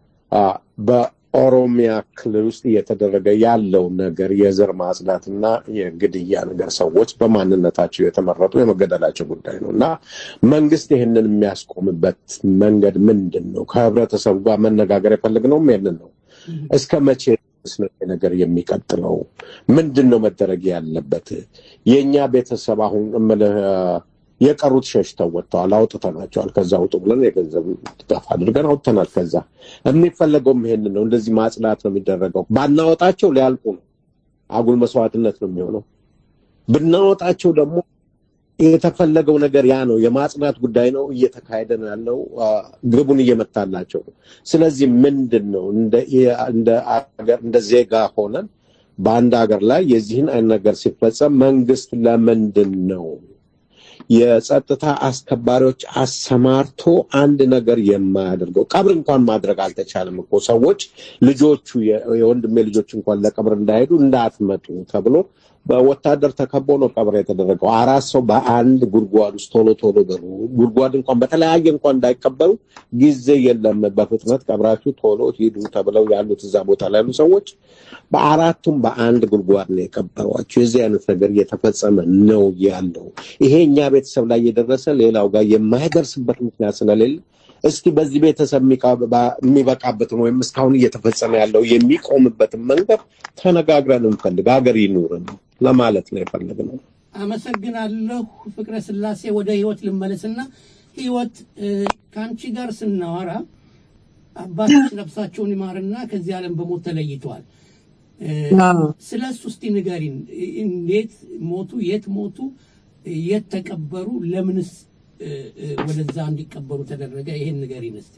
በኦሮሚያ ክልል ውስጥ እየተደረገ ያለው ነገር የዘር ማጽዳትና የግድያ ነገር ሰዎች በማንነታቸው የተመረጡ የመገደላቸው ጉዳይ ነውና መንግስት ይሄንን የሚያስቆምበት መንገድ ምንድነው? ከህብረተሰቡ ጋር መነጋገር የፈለግነው ይሄንን ነው። እስከ መቼ ነው ነገር የሚቀጥለው? ምንድነው መደረግ ያለበት? የኛ ቤተሰብ አሁን የቀሩት ሸሽተው ወጥተዋል። አውጥተናቸዋል። ከዛ ውጡ ብለን የገንዘብ ድጋፍ አድርገን አውጥተናል። ከዛ የሚፈለገውም ይሄን ነው። እንደዚህ ማጽዳት ነው የሚደረገው። ባናወጣቸው ሊያልቁ ነው። አጉል መስዋዕትነት ነው የሚሆነው። ብናወጣቸው ደግሞ የተፈለገው ነገር ያ ነው። የማጽዳት ጉዳይ ነው እየተካሄደ ነው ያለው። ግቡን እየመታላቸው ነው። ስለዚህ ምንድነው እንደ አገር እንደ ዜጋ ሆነን በአንድ ሀገር ላይ የዚህን አይነት ነገር ሲፈጸም መንግስት ለምንድን ነው የጸጥታ አስከባሪዎች አሰማርቶ አንድ ነገር የማያደርገው? ቀብር እንኳን ማድረግ አልተቻለም እኮ። ሰዎች ልጆቹ የወንድሜ ልጆች እንኳን ለቀብር እንዳይሄዱ እንዳትመጡ ተብሎ በወታደር ተከቦ ነው ቀብር የተደረገው። 4 ሰው በአንድ ጉድጓድ ውስጥ ቶሎ በሩ ጉድጓድ እንኳን በተለያየ እንኳን እንዳይቀበሩ ጊዜ የለም። በፍጥነት ቀብራችሁ ቶሎ ሂዱ ተብለው ያሉት እዛ ቦታ ላይ ያሉ ሰዎች በአራቱም በአንድ ጉድጓድ ነው የቀበሯቸው። የዚህ አይነት ነገር እየተፈጸመ ነው ያለው። ይሄ እኛ ቤተሰብ ላይ የደረሰ ሌላው ጋር የማይደርስበት ምክንያት ስለሌለ እስቲ በዚህ ቤተሰብ የሚበቃበትን ወይም እስካሁን እየተፈጸመ ያለው የሚቆምበትን መንገድ ተነጋግረን እንፈልግ። ሀገር ይኑርን ለማለት ነው የፈለግነው። አመሰግናለሁ። ፍቅረ ስላሴ ወደ ህይወት ልመለስና ህይወት ካንቺ ጋር ስናወራ አባቶች ነፍሳቸውን ይማርና ከዚህ ዓለም በሞት ተለይተዋል። ስለሱ እስቲ ንገሪን። እንዴት ሞቱ? የት ሞቱ? የት ተቀበሩ? ለምንስ ወደዛ እንዲቀበሩ ተደረገ? ይሄን ንገሪን እስቲ።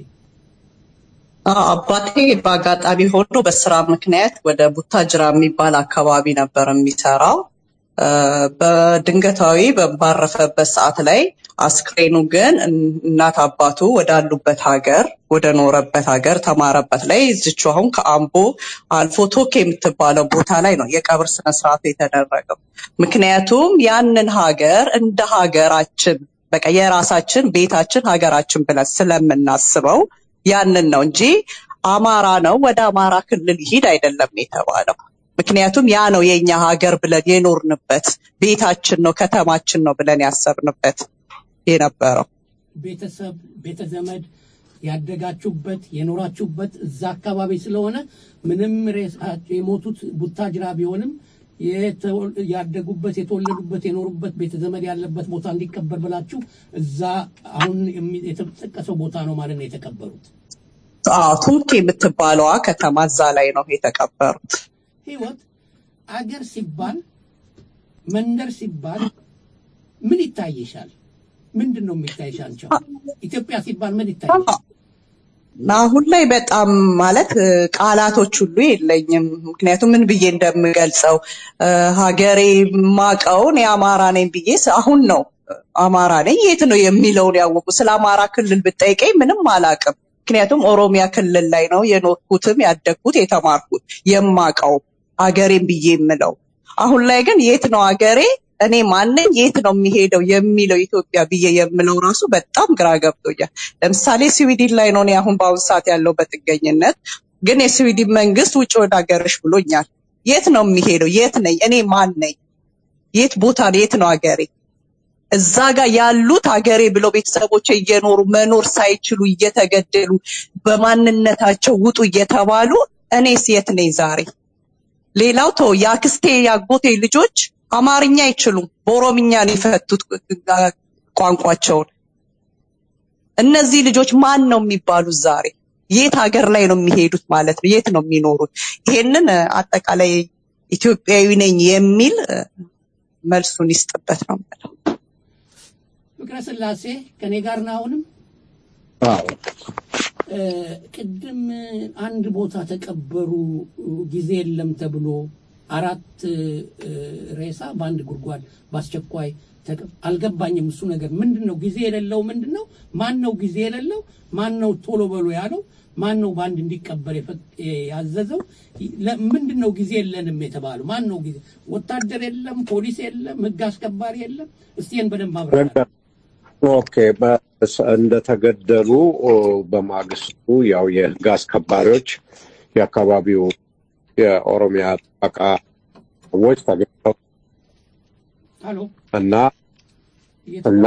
አባቴ በአጋጣሚ ሆኖ በስራ ምክንያት ወደ ቡታጅራ የሚባል አካባቢ ነበር የሚሰራው። በድንገታዊ ባረፈበት ሰዓት ላይ አስክሬኑ ግን እናት አባቱ ወዳሉበት ሀገር ወደ ኖረበት ሀገር ተማረበት ላይ እዚቹ አሁን ከአምቦ አልፎ ቶክ የምትባለው ቦታ ላይ ነው የቀብር ስነ ስርዓቱ የተደረገው። ምክንያቱም ያንን ሀገር እንደ ሀገራችን በቃ የራሳችን ቤታችን ሀገራችን ብለን ስለምናስበው ያንን ነው እንጂ አማራ ነው ወደ አማራ ክልል ይሄድ አይደለም የተባለው። ምክንያቱም ያ ነው የኛ ሀገር ብለን የኖርንበት ቤታችን ነው ከተማችን ነው ብለን ያሰብንበት የነበረው። ቤተሰብ ቤተዘመድ ያደጋችሁበት የኖራችሁበት እዛ አካባቢ ስለሆነ ምንም የሞቱት ቡታጅራ ቢሆንም ያደጉበት የተወለዱበት የኖሩበት ቤተዘመድ ያለበት ቦታ እንዲቀበር ብላችሁ እዛ አሁን የተጠቀሰው ቦታ ነው ማለት ነው የተቀበሩት። ቱርክ የምትባለዋ ከተማ እዛ ላይ ነው የተቀበሩት። ህይወት አገር ሲባል መንደር ሲባል ምን ይታይሻል? ምንድነው የሚታይሽ አንቺ? ኢትዮጵያ ሲባል ምን ይታይሽ? አሁን ላይ በጣም ማለት ቃላቶች ሁሉ የለኝም። ምክንያቱም ምን ብዬ እንደምገልጸው ሀገሬ ማቀውን የአማራ ነኝ ብዬ አሁን ነው አማራ ነኝ የት ነው የሚለውን ያወቁ። ስለ አማራ ክልል ብጠይቀኝ ምንም አላቅም። ምክንያቱም ኦሮሚያ ክልል ላይ ነው የኖርኩትም ያደግኩት የተማርኩት የማቀው ሀገሬን ብዬ የምለው። አሁን ላይ ግን የት ነው ሀገሬ እኔ ማንነኝ የት ነው የሚሄደው የሚለው ኢትዮጵያ ብዬ የምለው ራሱ በጣም ግራ ገብቶኛል። ለምሳሌ ስዊድን ላይ ነው አሁን በአሁን ሰዓት ያለው በጥገኝነት። ግን የስዊድን መንግስት ውጭ ወደ ሀገርሽ ብሎኛል። የት ነው የሚሄደው? የት ነኝ እኔ ማን ነኝ? የት ቦታ ነው? የት ነው ሀገሬ? እዛ ጋር ያሉት ሀገሬ ብለው ቤተሰቦች እየኖሩ መኖር ሳይችሉ እየተገደሉ በማንነታቸው ውጡ እየተባሉ እኔስ የት ነኝ ዛሬ? ሌላው ተው ያክስቴ ያጎቴ ልጆች አማርኛ አይችሉም፣ በኦሮምኛ ነው የፈቱት ቋንቋቸውን። እነዚህ ልጆች ማን ነው የሚባሉት ዛሬ? የት ሀገር ላይ ነው የሚሄዱት ማለት ነው? የት ነው የሚኖሩት? ይሄንን አጠቃላይ ኢትዮጵያዊ ነኝ የሚል መልሱን ይስጥበት ነው ማለት። ፍቅረ ስላሴ ከኔ ጋር ነው አሁንም? አዎ ቅድም አንድ ቦታ ተቀበሩ ጊዜ የለም ተብሎ 4 ሬሳ በአንድ ጉድጓድ ባስቸኳይ አልገባኝም። እሱ ነገር ምንድነው? ጊዜ የሌለው ምንድነው? ማን ነው ጊዜ የሌለው? ማን ነው ቶሎ በሎ ያለው? ማን ነው ባንድ እንዲቀበር ያዘዘው? ምንድነው ጊዜ የለንም የተባለው? ማን ነው ጊዜ? ወታደር የለም፣ ፖሊስ የለም፣ ህግ አስከባሪ የለም። እስቲን በደንብ አብራራ። ኦኬ እንደተገደሉ በማግስቱ ያው የህግ አስከባሪዎች የአካባቢው የኦሮሚያ ጥበቃ ሰዎች ተገደሉ እና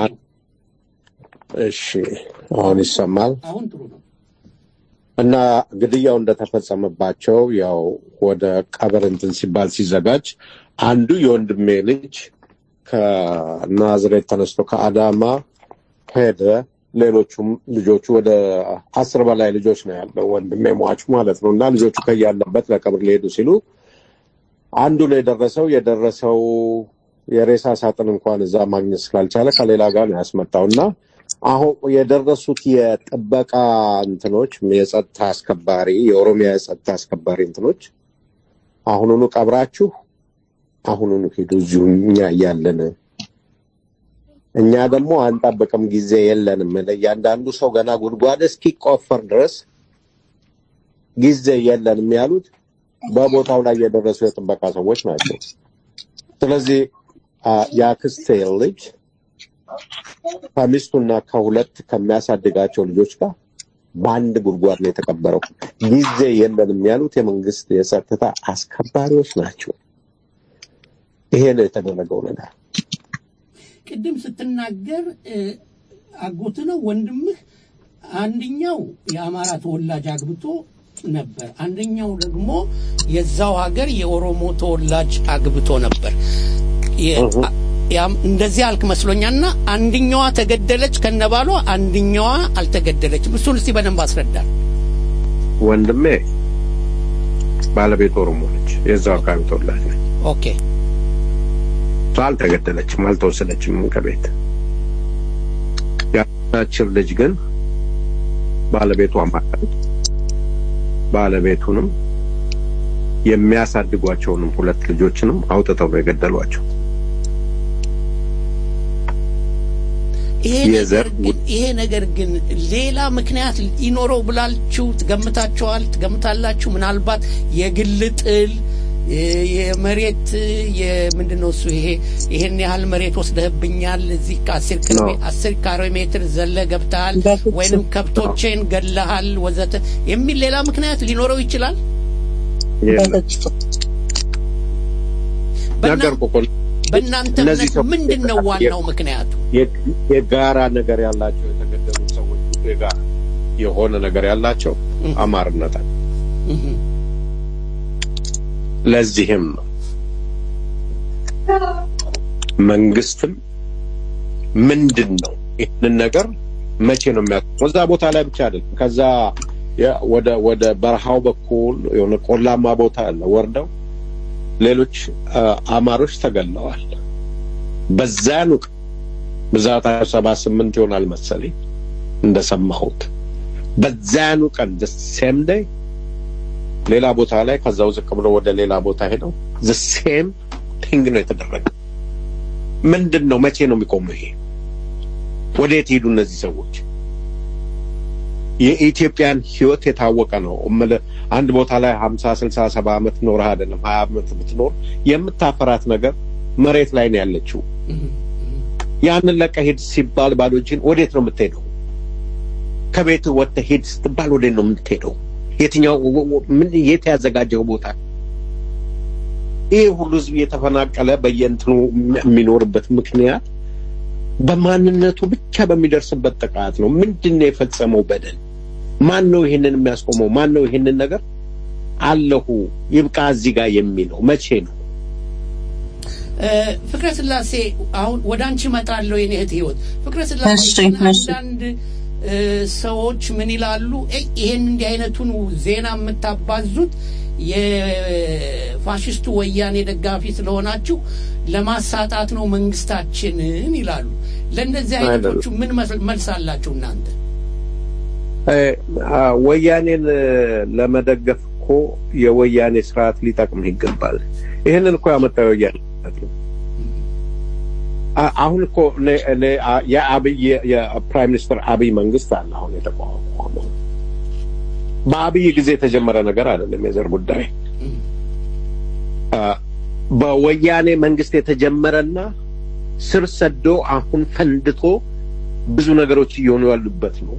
እሺ አሁን ይሰማል። አሁን ጥሩ ነው። እና ግድያው እንደተፈጸመባቸው ያው ወደ ቀብር እንትን ሲባል ሲዘጋጅ አንዱ የወንድሜ ልጅ ከናዝሬት ተነስቶ ከአዳማ ሄደ። ሌሎቹም ልጆቹ ወደ 10 በላይ ልጆች ነው ያለው ወንድሜ ሟቹ ማለት ነው። እና ልጆቹ ከያለበት ለቀብር ሊሄዱ ሲሉ አንዱ ነው የደረሰው የሬሳ ሳጥን እንኳን እዛ ማግኘት ስላልቻለ ከሌላ ጋር ነው ያስመጣውና አሁን የደረሱት የጥበቃ እንትኖች የጸጥታ አስከባሪ የኦሮሚያ የጸጥታ አስከባሪ እንትኖች አሁኑኑ ቀብራችሁ አሁኑኑ ሄዱ እዚሁ እኛ ያለን እኛ ደግሞ አንጠብቅም ጊዜ የለንም ለእያንዳንዱ ሰው ገና ጉድጓድ እስኪቆፈር ድረስ ጊዜ የለንም ያሉት በቦታው ላይ የደረሱ የጥበቃ ሰዎች ናቸው። ስለዚህ ያክስቴ ልጅ ከሚስቱና ከሁለት ከሚያሳድጋቸው ልጆች ጋር በአንድ ጉድጓድ ነው የተቀበረው። ጊዜ የለንም ያሉት የመንግስት የጸጥታ አስከባሪዎች ናቸው። ይሄ ነው የተደረገው ነገር። ቅድም ስትናገር አጎት ነው ወንድምህ አንደኛው የአማራ ተወላጅ አግብቶ ነበር፣ አንደኛው ደግሞ የዛው ሀገር የኦሮሞ ተወላጅ አግብቶ ነበር። ያም እንደዚህ አልክ መስሎኛልና አንደኛዋ ተገደለች ከነባሏ፣ አንደኛዋ አልተገደለችም። እሱን እስቲ በደንብ አስረዳን። ወንድሜ ባለቤት ኦሮሞ ነች፣ የዛው አካባቢ ተወላጅ ነች። ኦኬ። አልተገደለችም፣ አልተወሰደችም ከቤት። ያቺን ልጅ ግን ባለቤቷ ማለት ባለቤቱንም የሚያሳድጓቸውንም ሁለት ልጆችንም አውጥተው ነው የገደሏቸው። ይሄ ነገር ግን ሌላ ምክንያት ይኖረው ብላችሁ ትገምታላችሁ? ምናልባት የግል ጥል፣ የመሬት የምንድነው እሱ ይሄን ያህል መሬት ወስደህብኛል፣ እዚህ ከ10 ካሬ ሜትር ዘለ ገብተሃል፣ ወይንም ከብቶቼን ገለሃል ወዘተ የሚል ሌላ ምክንያት ሊኖረው ይችላል? በእናንተ ምንድነው ዋናው ምክንያቱ? የጋራ ነገር ያላቸው የተገደሉ ሰዎች የጋራ የሆነ ነገር ያላቸው አማርነት አለ። ለዚህም መንግስትም ምንድነው ይህንን ነገር መቼ ነው የሚያቆመው? እዛ ቦታ ላይ ብቻ አይደለም፣ ከዛ ወደ በረሃው በኩል የሆነ ቆላማ ቦታ አለ፣ ወርደው ሌሎች አማሮች ተገለዋል። በዛኑ ብዛታቸው 78 ይሆናል መሰለኝ እንደሰማሁት። በዛኑ ቀን the same day ሌላ ቦታ ላይ ከዛው ዝቅ ብሎ ወደ ሌላ ቦታ ሄደው the same thing ነው የተደረገው። ምንድነው መቼ ነው የሚቆመው ይሄ? ወዴት ሄዱ እነዚህ ሰዎች? የኢትዮጵያን ህይወት የታወቀ ነው። አንድ ቦታ ላይ 50 60 70 አመት ኖርህ አይደለም 20 አመት ብትኖር የምታፈራት ነገር መሬት ላይ ነው ያለችው። ያንን ለቀህ ሂድ ሲባል ባዶ እጅን ወዴት ነው የምትሄደው? ከቤት ወጥተህ ሂድ ስትባል ወዴት ነው የምትሄደው? የትኛው የት ያዘጋጀው ቦታ? ይሄ ሁሉ ህዝብ የተፈናቀለ በየእንትኑ የሚኖርበት ምክንያት በማንነቱ ብቻ በሚደርስበት ጥቃት ነው። ምንድነው የፈጸመው በደል? ማን ነው ይሄንን የሚያስቆመው? ማን ነው ይሄንን ነገር አለሁ ይብቃ እዚህ ጋር የሚለው መቼ ነው? ፍቅረ ስላሴ አሁን ወደ አንቺ መጣለው የኔ ህይወት ፍቅረ ስላሴ አንድ ሰዎች ምን ይላሉ? ይሄን እንዲህ አይነቱን ዜና የምታባዙት የፋሽስቱ ወያኔ ደጋፊ ስለሆናችሁ ለማሳጣት ነው መንግስታችንን ይላሉ። ለእንደዚህ አይነቶቹ ምን መልሳላችሁ እናንተ? ወያኔን ለመደገፍ እኮ የወያኔ ስርዓት ሊጠቅም ይገባል። ይሄንን እኮ ያመጣው ወያኔ ነው። አሁን እኮ የአብይ የፕራይም ሚኒስተር አብይ መንግስት አለ አሁን የተቋቋመው። በአብይ ጊዜ የተጀመረ ነገር አይደለም የዘር ጉዳይ። በወያኔ መንግስት የተጀመረና ስር ሰዶ አሁን ፈንድቶ ብዙ ነገሮች እየሆኑ ያሉበት ነው።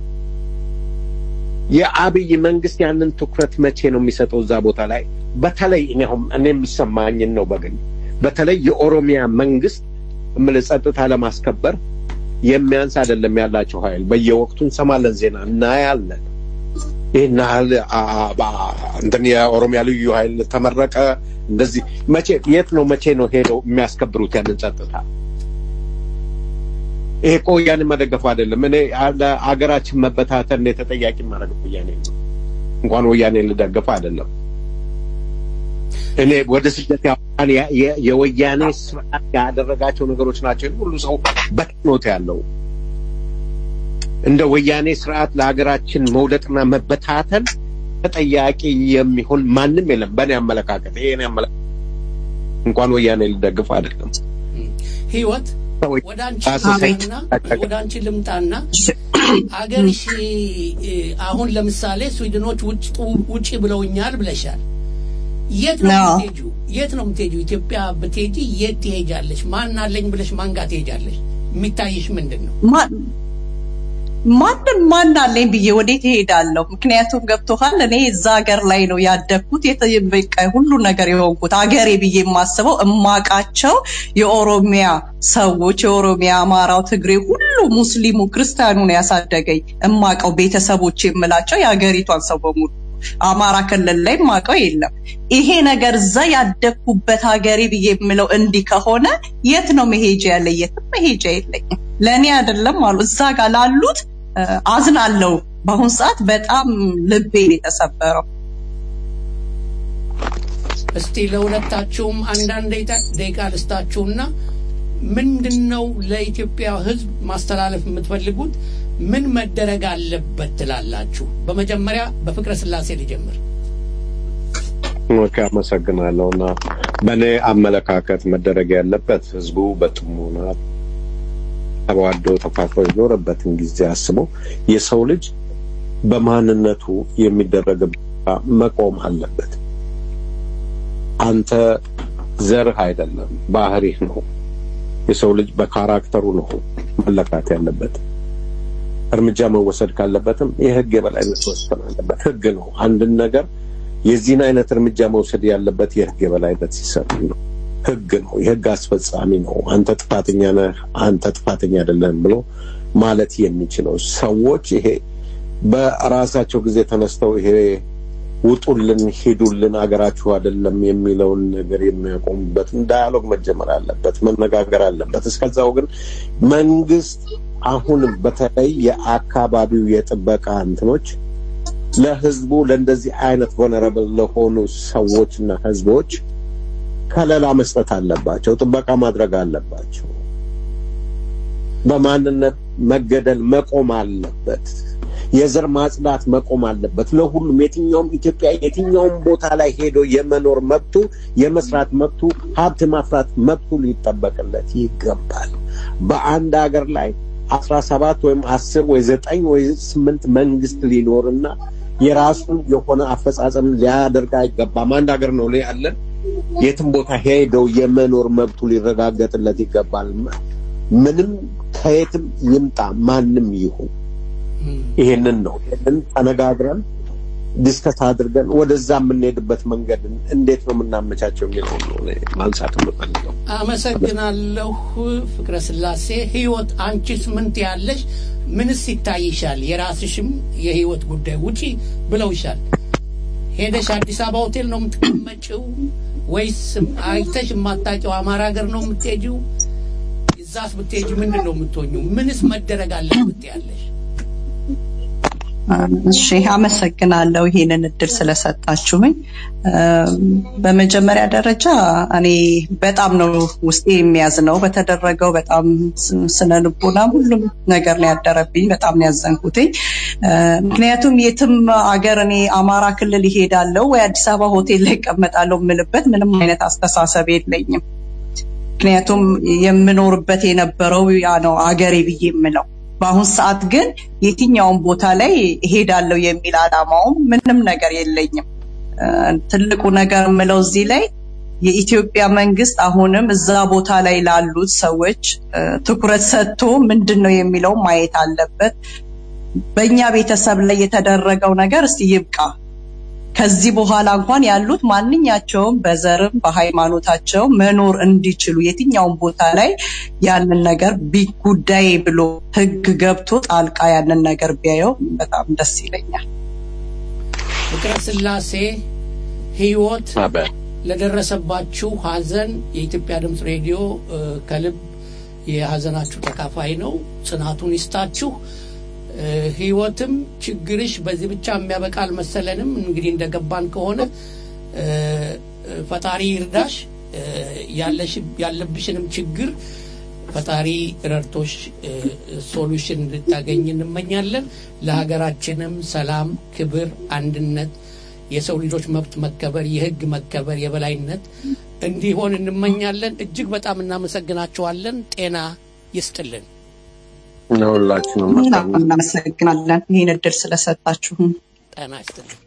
የአብይ መንግስት ያንን ትኩረት መቼ ነው የሚሰጠው እዛ ቦታ ላይ? በተለይ እኔ የሚሰማኝን ነው በግል በተለይ የኦሮሚያ መንግስት ጸጥታ ለማስከበር የሚያንስ አይደለም ያላቸው ኃይል በየወቅቱ እንሰማለን፣ ዜና እናያለን። ይሄን እንትን የኦሮሚያ ልዩ ኃይል ተመረቀ እንደዚህ መቼ ነው ሄደው የሚያስከብሩት ያንን ጸጥታ? ይሄ ወያኔ መደገፍ አይደለም። እኔ አገራችን መበታተን የተጠያቂ ማድረግ ወያኔ ነው። እንኳን ወያኔ ልደገፍ አይደለም። እኔ ወደ ስደት ያወጣን የወያኔ ስርዓት ያደረጋቸው ነገሮች ናቸው። ሁሉ ሰው በትኖት ያለው እንደ ወያኔ ስርዓት ለሀገራችን መውደቅና መበታተን ተጠያቂ የሚሆን ማንም የለም በእኔ አመለካከት። ይሄን አመለካከት እንኳን ወያኔ ልደግፍ አይደለም። ህይወት ወደ አንቺ ልምጣና አገርሽ አሁን ለምሳሌ ስዊድኖች ውጪ ብለውኛል ብለሻል። የት ነው የምትሄጂው? ኢትዮጵያ ብትሄጂ የት ትሄጃለሽ? ማን አለኝ ብለሽ ማን ጋር ትሄጃለሽ? የሚታይሽ ምንድነው? ማን አለኝ ብዬ ወዴት እሄዳለሁ? ምክንያቱም ገብቶሃል፣ እኔ እዛ ሀገር ላይ ነው ያደግኩት፣ በቃ ሁሉ ነገር የሆንኩት ሀገሬ ብዬ የማስበው እማቃቸው የኦሮሚያ ሰዎች፣ የኦሮሚያ አማራው፣ ትግሬ፣ ሁሉ ሙስሊሙ፣ ክርስቲያኑ ነው ያሳደገኝ። እማቀው ቤተሰቦች የምላቸው የሀገሪቷን ሰው በሙሉ አማራ ክልል ላይ ማቀው የለም። ይሄ ነገር እዛ ያደግኩበት ሀገሬ ብዬ የምለው እንዲህ ከሆነ የት ነው መሄጃ ያለ? የትም መሄጃ የለኝም። ለኔ አይደለም አሉ እዛ ጋር ላሉት አዝናለሁ። በአሁን ሰዓት በጣም ልቤን የተሰበረው። እስቲ ለሁለታችሁም አንዳንድ ደቂቃ ልስጣችሁና ምንድነው ለኢትዮጵያ ሕዝብ ማስተላለፍ የምትፈልጉት? ምን መደረግ አለበት ትላላችሁ? በመጀመሪያ በፍቅረ ስላሴ ልጀምር። አመሰግናለሁና በእኔ አመለካከት መደረግ ያለበት ህዝቡ በጥሞና ተዋዶ ተፋቅሮ የኖረበትን ጊዜ አስቦ የሰው ልጅ በማንነቱ የሚደረግ መቆም አለበት። አንተ ዘርህ አይደለም ባህሪህ ነው። የሰው ልጅ በካራክተሩ ነው መለካት ያለበት። እርምጃ መወሰድ ካለበትም የህግ የበላይነት ወሰን አለበት። ህግ ነው አንድን ነገር የዚህን አይነት እርምጃ መውሰድ ያለበት የህግ የበላይነት ሲሰጥ ነው። ህግ ነው፣ የህግ አስፈጻሚ ነው። አንተ ጥፋተኛ ነህ፣ አንተ ጥፋተኛ አይደለም ብሎ ማለት የሚችለው ሰዎች ይሄ በራሳቸው ጊዜ ተነስተው ይሄ ውጡልን ሂዱልን አገራችሁ አይደለም የሚለውን ነገር የሚያቆሙበት ዳያሎግ መጀመር አለበት፣ መነጋገር አለበት። እስከዛው ግን መንግስት አሁንም በተለይ የአካባቢው የጥበቃ እንትኖች ለህዝቡ ለእንደዚህ አይነት vulnerable ለሆኑ ሰዎችና ህዝቦች ከለላ መስጠት አለባቸው፣ ጥበቃ ማድረግ አለባቸው። በማንነት መገደል መቆም አለበት። የዘር ማጽዳት መቆም አለበት። ለሁሉም የትኛውም ኢትዮጵያ የትኛውም ቦታ ላይ ሄዶ የመኖር መብቱ፣ የመስራት መብቱ፣ ሀብት ማፍራት መብቱ ሊጠበቅለት ይገባል። በአንድ ሀገር ላይ 17 ወይም 10 ወይ 9 ወይ 8 መንግስት ሊኖርና የራሱን የሆነ አፈጻጸም ሊያደርግ አይገባም። አንድ ሀገር ነው ላይ ያለን። የትም ቦታ ሄደው የመኖር መብቱ ሊረጋገጥለት ይገባል። ምንም ከየትም ይምጣ ማንም ይሁን ይሄንን ነው ተነጋግረን ዲስከስ አድርገን ወደዛ የምንሄድበት መንገድ እንዴት ነው የምናመቻቸው የሚለው ነው ማንሳት የምፈልገው። አመሰግናለሁ ፍቅረ ስላሴ። ህይወት አንቺስ ምን ትያለሽ? ምንስ ይታይሻል? የራስሽም የህይወት ጉዳይ ውጪ ብለውሻል። ሄደሽ አዲስ አበባ ሆቴል ነው የምትቀመጪው ወይስ አይተሽ የማታውቂው አማራ ሀገር ነው የምትሄጂው? እዛስ ብትሄጂ ምንድን ነው የምትሆኚው? ምንስ መደረግ አለበት ያለሽ? እሺ አመሰግናለሁ ይሄንን እድል ስለሰጣችሁኝ። በመጀመሪያ ደረጃ እኔ በጣም ነው ውስጤ የሚያዝነው በተደረገው በጣም ስነልቦና ሁሉም ነገር ነው ያደረብኝ። በጣም ነው ያዘንኩት። ምክንያቱም የትም አገር እኔ አማራ ክልል ይሄዳለሁ ወይ አዲስ አበባ ሆቴል ላይ እቀመጣለሁ ምልበት ምንም አይነት አስተሳሰብ የለኝም። ምክንያቱም የምኖርበት የነበረው ያ ነው አገሬ ብዬ የምለው። በአሁን ሰዓት ግን የትኛውን ቦታ ላይ ሄዳለሁ የሚል አላማው ምንም ነገር የለኝም። ትልቁ ነገር ምለው እዚህ ላይ የኢትዮጵያ መንግስት አሁንም እዛ ቦታ ላይ ላሉት ሰዎች ትኩረት ሰጥቶ ምንድነው የሚለው ማየት አለበት። በእኛ ቤተሰብ ላይ የተደረገው ነገር እስቲ ይብቃ። ከዚህ በኋላ እንኳን ያሉት ማንኛቸውም በዘርም በሃይማኖታቸው መኖር እንዲችሉ የትኛውን ቦታ ላይ ያንን ነገር ቢጉዳይ ብሎ ህግ ገብቶ ጣልቃ ያንን ነገር ቢያየው በጣም ደስ ይለኛል። ፍቅረ ስላሴ ህይወት ለደረሰባችሁ ሐዘን የኢትዮጵያ ድምጽ ሬዲዮ ከልብ የሐዘናችሁ ተካፋይ ነው። ጽናቱን ይስጣችሁ። ህይወትም ችግርሽ በዚህ ብቻ የሚያበቃል መሰለንም። እንግዲህ እንደገባን ከሆነ ፈጣሪ ይርዳሽ። ያለብሽንም ችግር ፈጣሪ ረድቶሽ ሶሉሽን እንድታገኝ እንመኛለን። ለሀገራችንም ሰላም፣ ክብር፣ አንድነት፣ የሰው ልጆች መብት መከበር፣ የህግ መከበር፣ የበላይነት እንዲሆን እንመኛለን። እጅግ በጣም እናመሰግናችኋለን። ጤና ይስጥልን። ሁላችንም እናመሰግናለን ይሄን እድል ስለሰጣችሁ። ጤና ይስጥልን።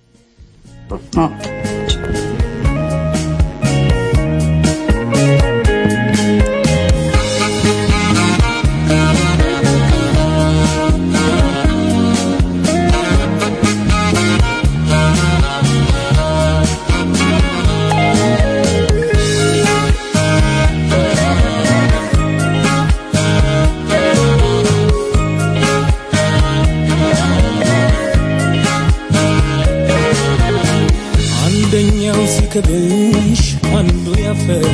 ሲከብሽ አንዱ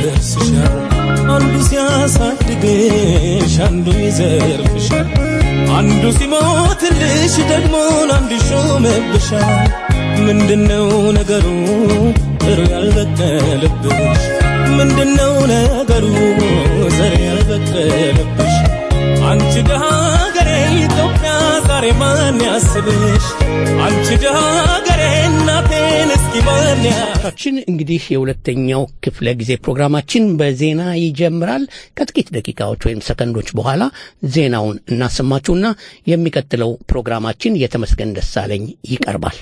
ያፈርስሻል፣ አንዱ ሲያሳድግሽ አንዱ ይዘርፍሻል። አንዱ ሲሞትልሽ ደግሞ አንዱ ሾመብሻል ምንድነው ነገሩ ጥሩ ያልበቀለብሽ ምንድነው ነገሩ ዘር ያልበቀለብሽ አንቺ ደሃ ሀገሬ ኢትዮጵያ ዛሬ ማን ያስብሽ አንቺ ደሃ ሀገሬ እናቴን እስኪ ማን ያችን እንግዲህ የሁለተኛው ክፍለ ጊዜ ፕሮግራማችን በዜና ይጀምራል ከጥቂት ደቂቃዎች ወይም ሰከንዶች በኋላ ዜናውን እናሰማችሁና የሚቀጥለው ፕሮግራማችን የተመስገን ደሳለኝ ይቀርባል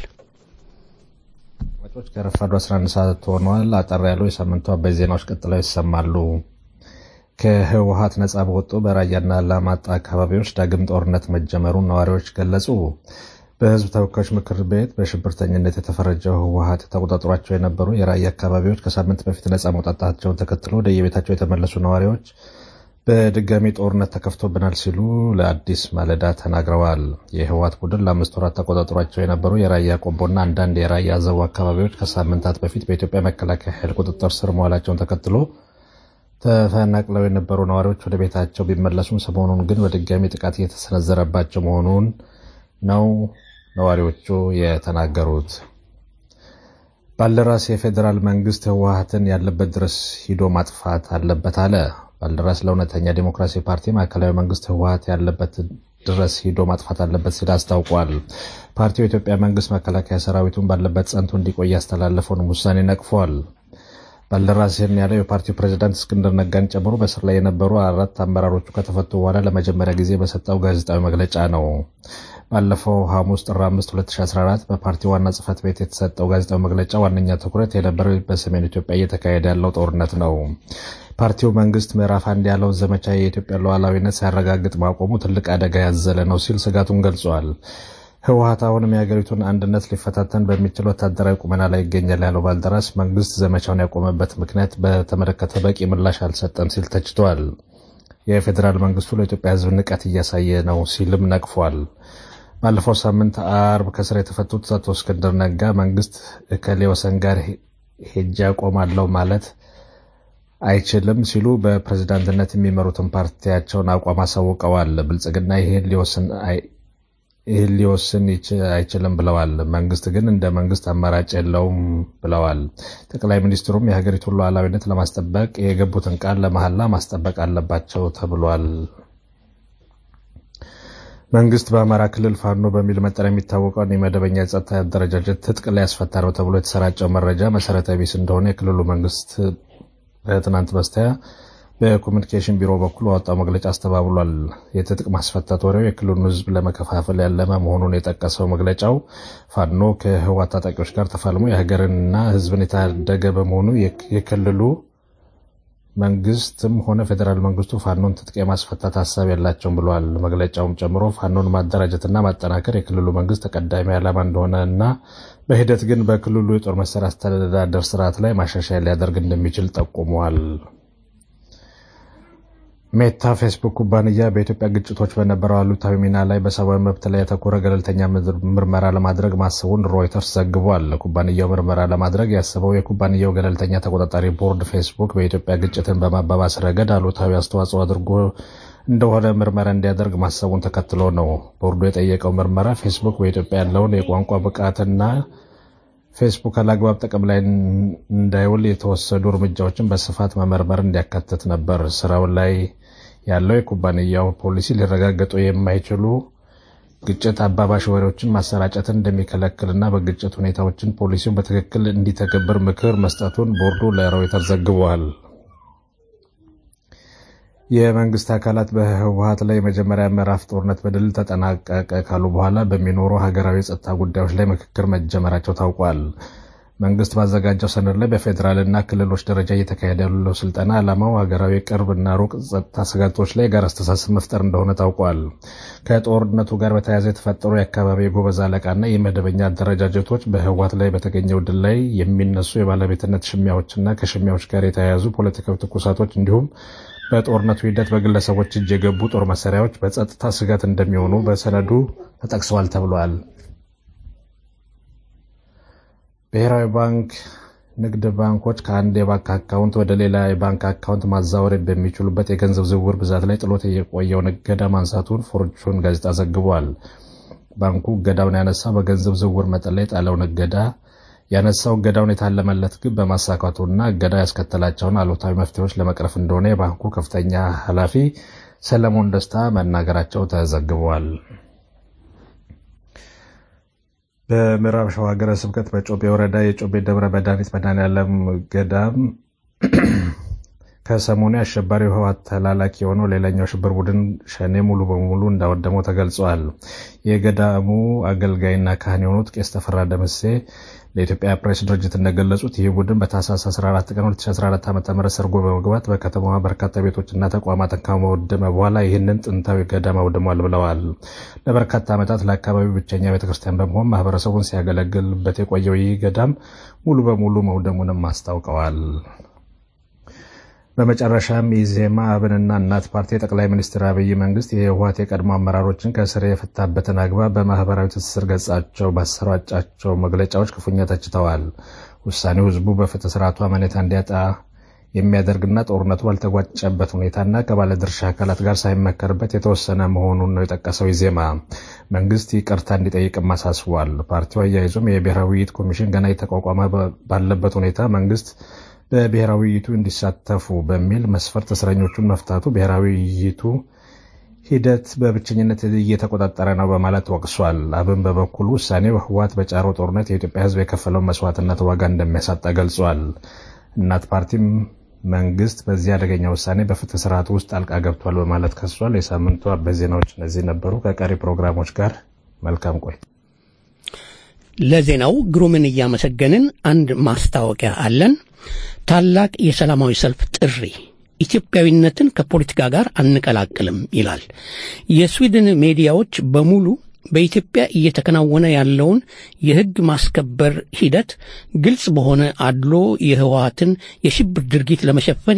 ወጦች ከረፋዱ 11 ሰዓት ሆኗል አጠር ያለው የሳምንቱ አበይ ዜናዎች ቀጥለው ይሰማሉ ከህወሓት ነጻ በወጡ በራያና አላማጣ አካባቢዎች ዳግም ጦርነት መጀመሩን ነዋሪዎች ገለጹ በህዝብ ተወካዮች ምክር ቤት በሽብርተኝነት የተፈረጀው ህወሓት ተቆጣጥሯቸው የነበሩ የራያ አካባቢዎች ከሳምንት በፊት ነጻ መውጣታቸውን ተከትሎ ወደ የቤታቸው የተመለሱ ነዋሪዎች በድጋሚ ጦርነት ተከፍቶብናል ሲሉ ለአዲስ ማለዳ ተናግረዋል የህወሓት ቡድን ለአምስት ወራት ተቆጣጥሯቸው የነበሩ የራያ ቆቦና አንዳንድ የራያ አዘቦ አካባቢዎች ከሳምንታት በፊት በኢትዮጵያ መከላከያ ኃይል ቁጥጥር ስር መዋላቸውን ተከትሎ ተፈናቅለው የነበሩ ነዋሪዎች ወደ ቤታቸው ቢመለሱም ሰሞኑን ግን በድጋሚ ጥቃት እየተሰነዘረባቸው መሆኑን ነው ነዋሪዎቹ የተናገሩት ባልደራስ የፌደራል መንግስት ህወሓትን ያለበት ድረስ ሂዶ ማጥፋት አለበት አለ ባልደራስ ለእውነተኛ ዲሞክራሲ ፓርቲ ማዕከላዊ መንግስት ህወሓት ያለበት ድረስ ሂዶ ማጥፋት አለበት ሲል አስታውቋል ፓርቲው የኢትዮጵያ መንግስት መከላከያ ሰራዊቱን ባለበት ጸንቶ እንዲቆይ ያስተላለፈውን ውሳኔ ነቅፏል ባልደራስን ያለው የፓርቲው ፕሬዝዳንት እስክንድር ነጋን ጨምሮ በስር ላይ የነበሩ አራት አመራሮቹ ከተፈቱ በኋላ ለመጀመሪያ ጊዜ በሰጠው ጋዜጣዊ መግለጫ ነው ባለፈው ሐሙስ ጥር 5 2014 በፓርቲው ዋና ጽህፈት ቤት የተሰጠው ጋዜጣዊ መግለጫ ዋነኛ ትኩረት የነበረው በሰሜን ኢትዮጵያ እየተካሄደ ያለው ጦርነት ነው ፓርቲው መንግስት ምዕራፍ 1 ያለው ዘመቻ የኢትዮጵያ ሉዓላዊነት ሲያረጋግጥ ማቆሙ ትልቅ አደጋ ያዘለ ነው ሲል ስጋቱን ገልጿል ህወሓት አሁንም የሀገሪቱን አንድነት ሊፈታተን በሚችል ወታደራዊ ቁመና ላይ ይገኛል ያለው ባልደራስ መንግስት ዘመቻውን ያቆመበት ምክንያት በተመለከተ በቂ ምላሽ አልሰጠም ሲል ተችቷል የፌደራል መንግስቱ ለኢትዮጵያ ህዝብ ንቀት እያሳየ ነው ሲልም ነቅፏል ባለፈው ሳምንት አርብ ከስራ የተፈቱት አቶ እስክንድር ነጋ መንግስት ከሌወሰን ጋር ሄጃ ቆማለው ማለት አይችልም ሲሉ በፕሬዝዳንትነት የሚመሩትን ፓርቲያቸውን አቋም አሳውቀዋል ብልጽግና ይሄን ሊወስን አይችልም ብለዋል መንግስት ግን እንደ መንግስት አማራጭ የለውም ብለዋል ጠቅላይ ሚኒስትሩም የሀገሪቱን ሉዓላዊነት ለማስጠበቅ የገቡትን ቃል ለመሐላ ማስጠበቅ አለባቸው ተብሏል መንግስት በአማራ ክልል ፋኖ በሚል መጠሪያ የሚታወቀው የመደበኛ የጸጥታ አደረጃጀት ትጥቅ ላይ ያስፈታረው ተብሎ የተሰራጨው መረጃ መሰረታዊ ቢስ እንደሆነ የክልሉ መንግስት በትናንት በስቲያ በኮሙኒኬሽን ቢሮ በኩል ወጣው መግለጫ አስተባብሏል የትጥቅ ማስፈታት ወሬው የክልሉን ህዝብ ለመከፋፈል ያለመ መሆኑን የጠቀሰው መግለጫው ፋኖ ከህወሓት ታጣቂዎች ጋር ተፋልሞ የሀገርንና ህዝብን የታደገ በመሆኑ የክልሉ መንግስትም ሆነ ፌደራል መንግስቱ ፋኖን ትጥቅ የማስፈታት ሐሳብ ያላቸውም ብሏል መግለጫውም ጨምሮ ፋኖን ማደራጀትና ማጠናከር የክልሉ መንግስት ተቀዳሚ ዓላማ እንደሆነና በሂደት ግን በክልሉ የጦር መሳሪያ አስተዳደር ስርዓት ላይ ማሻሻያ ሊያደርግ እንደሚችል ጠቁሟል ሜታ ፌስቡክ ኩባንያ በኢትዮጵያ ግጭቶች በነበረው አሉታዊ ሚና ላይ በሰብአዊ መብት ላይ ያተኮረ ገለልተኛ ምርመራ ለማድረግ ማሰቡን ሮይተርስ ዘግቧል ኩባንያው ምርመራ ለማድረግ ያሰበው የኩባንያው ገለልተኛ ተቆጣጣሪ ቦርድ ፌስቡክ በኢትዮጵያ ግጭትን በማባባስ ረገድ አሉታዊ አስተዋጽኦ አድርጎ እንደሆነ ምርመራ እንዲያደርግ ማሰቡን ተከትሎ ነው ቦርዱ የጠየቀው ምርመራ ፌስቡክ በኢትዮጵያ ያለውን የቋንቋ ብቃትና ፌስቡክ አላግባብ ጥቅም ላይ እንዳይውል የተወሰዱ እርምጃዎችን በስፋት መመርመር እንዲያካትት ነበር ስራው ላይ ያለው የኩባንያው ፖሊሲ ሊረጋገጡ የማይችሉ ግጭት አባባሽ ወሬዎችን ማሰራጨትን እንደሚከለክልና በግጭት ሁኔታዎችን ፖሊሲው በትክክል እንዲተገብር ምክር መስጠቱን ቦርዱ ለሮይተርስ ዘግቧል የመንግስት አካላት በህወሓት ላይ የመጀመሪያ ምዕራፍ ጦርነት በድል ተጠናቀቀ ካሉ በኋላ በሚኖሩ ሀገራዊ ጸጥታ ጉዳዮች ላይ ምክክር መጀመራቸው ታውቋል መንግስት ባዘጋጀው ሰነድ ላይ በፌደራልና ክልሎች ደረጃ እየተካሄደ ያለው ስልጠና ዓላማው ሀገራዊ ቅርብና ሩቅ ጸጥታ ስጋቶች ላይ ጋር አስተሳሰብ መፍጠር እንደሆነ ታውቋል ከጦርነቱ ጋር በተያያዘ የተፈጠሩ የአካባቢ ጎበዝ አለቃና የመደበኛ አደረጃጀቶች በህወሓት ላይ በተገኘው ድል ላይ የሚነሱ የባለቤትነት ሽሚያዎችና ከሽሚያዎች ጋር የተያያዙ ፖለቲካዊ ትኩሳቶች እንዲሁም በጦርነቱ ሂደት በግለሰቦች እጅ የገቡ ጦር መሳሪያዎች በጸጥታ ስጋት እንደሚሆኑ በሰነዱ ተጠቅሰዋል ተብሏል ብሔራዊ ባንክ ንግድ ባንኮች ከአንድ የባንክ አካውንት ወደ ሌላ የባንክ አካውንት ማዛወር በሚችሉበት የገንዘብ ዝውውር ብዛት ላይ ጥሎት የቆየውን እገዳ ማንሳቱን ፎርቹን ጋዜጣ ዘግቧል። ባንኩ እገዳውን ያነሳው በገንዘብ ዝውውር መጠን ላይ ጣለውን እገዳ ያነሳው እገዳውን የታለመለት ግብ በማሳካቱና እገዳ ያስከተላቸውን አሉታዊ መፍትሄዎች ለመቅረፍ እንደሆነ የባንኩ ከፍተኛ ኃላፊ ሰለሞን ደስታ መናገራቸው ተዘግቧል። በምዕራብ ሸዋ ሀገረ ስብከት በጮቤ ወረዳ የጮቤ ደብረ መድኃኒት መድኃኔዓለም ገዳም ከሰሞኑ አሸባሪው ህወሓት ተላላኪ የሆነው ሌላኛው ሽብር ቡድን ሸኔ ሙሉ በሙሉ እንዳወደመው ተገልጿል። የገዳሙ አገልጋይና ካህን የሆኑት ቄስ ተፈራ ደምሴ ለኢትዮጵያ ፕሬስ ድርጅት እንደገለጹት ይህ ቡድን በታህሳስ 14 ቀን 2014 ዓ.ም ሰርጎ በመግባት በከተማዋ በርካታ ቤቶችና ተቋማትን ካወደመ በኋላ ይህንን ጥንታዊ ገዳም አውድሟል ብለዋል። ለበርካታ ዓመታት ለአካባቢው ብቸኛ ቤተክርስቲያን በመሆን ማህበረሰቡን ሲያገለግልበት የቆየው ይህ ገዳም ሙሉ በሙሉ መውደሙንም አስታውቀዋል። በመጨረሻም ኢዜማ አብንና እናት ፓርቲ ጠቅላይ ሚኒስትር አብይ መንግስት የህወሓት የቀድሞ አመራሮችን ከስር የፈታበትን አግባብ በማህበራዊ ትስስር ገጻቸው ባሰራጫቸው መግለጫዎች ክፉኛ ተችተዋል። ውሳኔው ህዝቡ በፍትህ ስርዓቱ አመኔታ እንዲያጣ የሚያደርግና ጦርነቱ ባልተጓጨበት ሁኔታና ከባለድርሻ አካላት ጋር ሳይመከርበት የተወሰነ መሆኑን ነው የጠቀሰው ኢዜማ መንግስት ይቅርታ እንዲጠይቅም አሳስቧል። ፓርቲው አያይዞም የብሔራዊ ውይይት ኮሚሽን ገና የተቋቋመ ባለበት ሁኔታ መንግስት በብሔራዊ ውይይቱ እንዲሳተፉ በሚል መስፈርት እስረኞቹን መፍታቱ ብሔራዊ ውይይቱ ሂደት በብቸኝነት እየተቆጣጠረ ነው በማለት ወቅሷል። አብን በበኩሉ ውሳኔው ህወሓት በጫረው ጦርነት የኢትዮጵያ ህዝብ የከፈለውን መስዋዕትነት ዋጋ እንደሚያሳጣ ገልጿል። እናት ፓርቲም መንግስት በዚህ አደገኛ ውሳኔ በፍትህ ስርዓቱ ውስጥ ጣልቃ ገብቷል በማለት ከሷል። የሳምንቱ አበይት ዜናዎች እነዚህ ነበሩ። ከቀሪ ፕሮግራሞች ጋር መልካም ቆይ። ለዜናው ግሩምን እያመሰገንን አንድ ማስታወቂያ አለን። ታላቅ የሰላማዊ ሰልፍ ጥሪ ኢትዮጵያዊነትን ከፖለቲካ ጋር አንቀላቅልም ይላል። የስዊድን ሚዲያዎች በሙሉ በኢትዮጵያ እየተከናወነ ያለውን የህግ ማስከበር ሂደት ግልጽ በሆነ አድሎ የህወሓትን የሽብር ድርጊት ለመሸፈን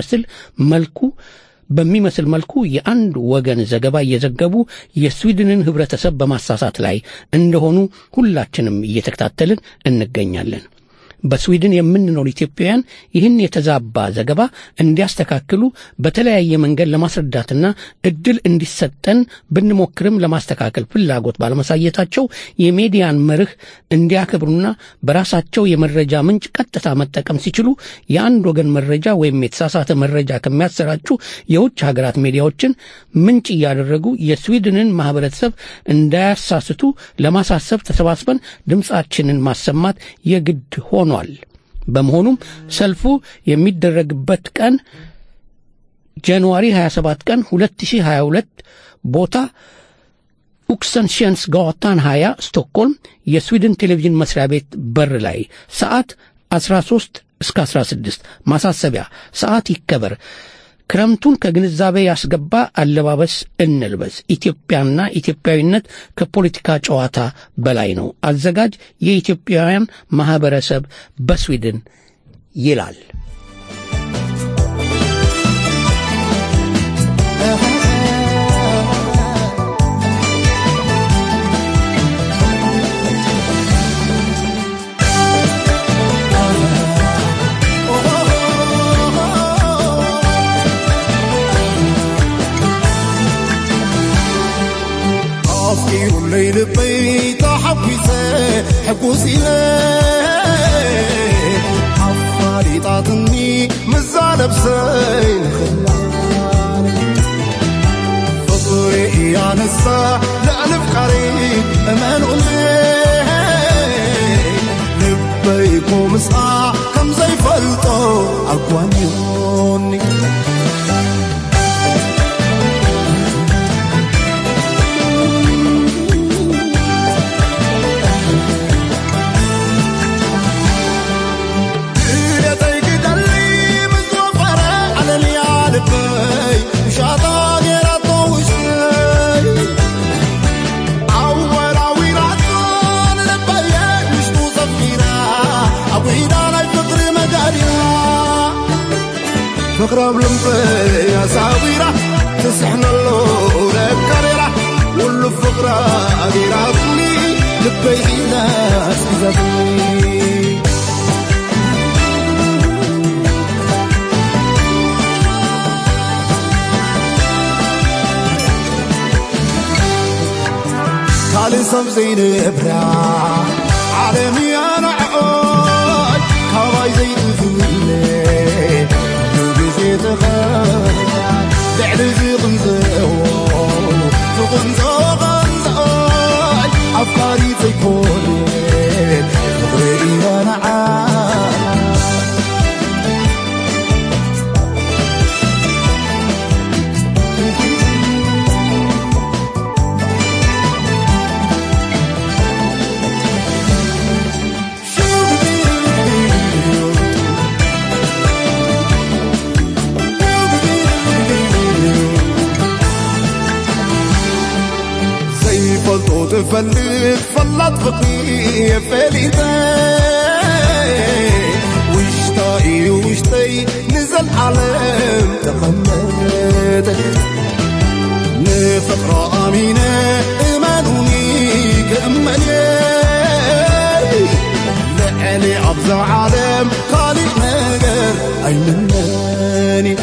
በሚመስል መልኩ የአንድ ወገን ዘገባ እየዘገቡ የስዊድንን ህብረተሰብ በማሳሳት ላይ እንደሆኑ ሁላችንም እየተከታተልን እንገኛለን። በስዊድን የምንኖር ኢትዮጵያውያን ይህን የተዛባ ዘገባ እንዲያስተካክሉ በተለያየ መንገድ ለማስረዳትና እድል እንዲሰጠን ብንሞክርም ለማስተካከል ፍላጎት ባለማሳየታቸው የሚዲያን መርህ እንዲያከብሩና በራሳቸው የመረጃ ምንጭ ቀጥታ መጠቀም ሲችሉ የአንድ ወገን መረጃ ወይም የተሳሳተ መረጃ ከሚያሰራጩ የውጭ ሀገራት ሚዲያዎችን ምንጭ እያደረጉ የስዊድንን ማህበረሰብ እንዳያሳስቱ ለማሳሰብ ተሰባስበን ድምጻችንን ማሰማት የግድ ሆኗል። በመሆኑም ሰልፉ የሚደረግበት ቀን ጃንዋሪ 27 ቀን 2022 ቦታ ኡክሰንሽንስ ጋታን 20 ስቶክሆልም የስዊድን ቴሌቪዥን መስሪያ ቤት በር ላይ ሰዓት 13 እስከ 16 ማሳሰቢያ ሰዓት ይከበር። ክረምቱን ከግንዛቤ ያስገባ አለባበስ እንልበስ። ኢትዮጵያና ኢትዮጵያዊነት ከፖለቲካ ጨዋታ በላይ ነው። አዘጋጅ የኢትዮጵያውያን ማህበረሰብ በስዊድን ይላል። ليل بيت حبيسه حبوسي له حفاري طاطني مزالب سين خلان فطري يا نسا لألف قريب أمان قلي لبيكم مسعى كم زي فلطو أقوانيوني فقرب لمبي يا ساويرة تسحن اللو لكاريرة واللو فقرة أغيراتني لبي ناس كذبني كم زين إبرا عالمي أنا عقاي كواي زين فولي دوبي زيت غاي دعلي زي غنزو فغنزو غنزاي أفكاري تكوني فغري أنا عاي تفلت فلت فقري فليتي واشتاقي واشتاي نزل عالم تخمت نفقر أمينة إيمانوني كأمني لعلي عبزة عالم خالق نقر أيمناني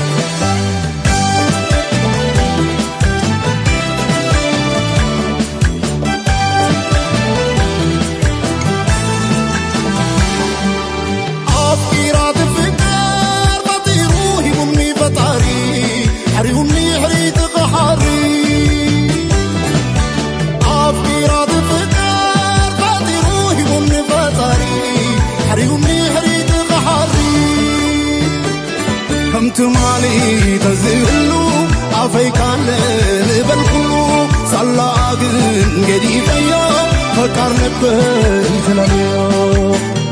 تمالي تزلو عفيكان لبلكو صلاقن قديف ايام فكر نبه الكلاميو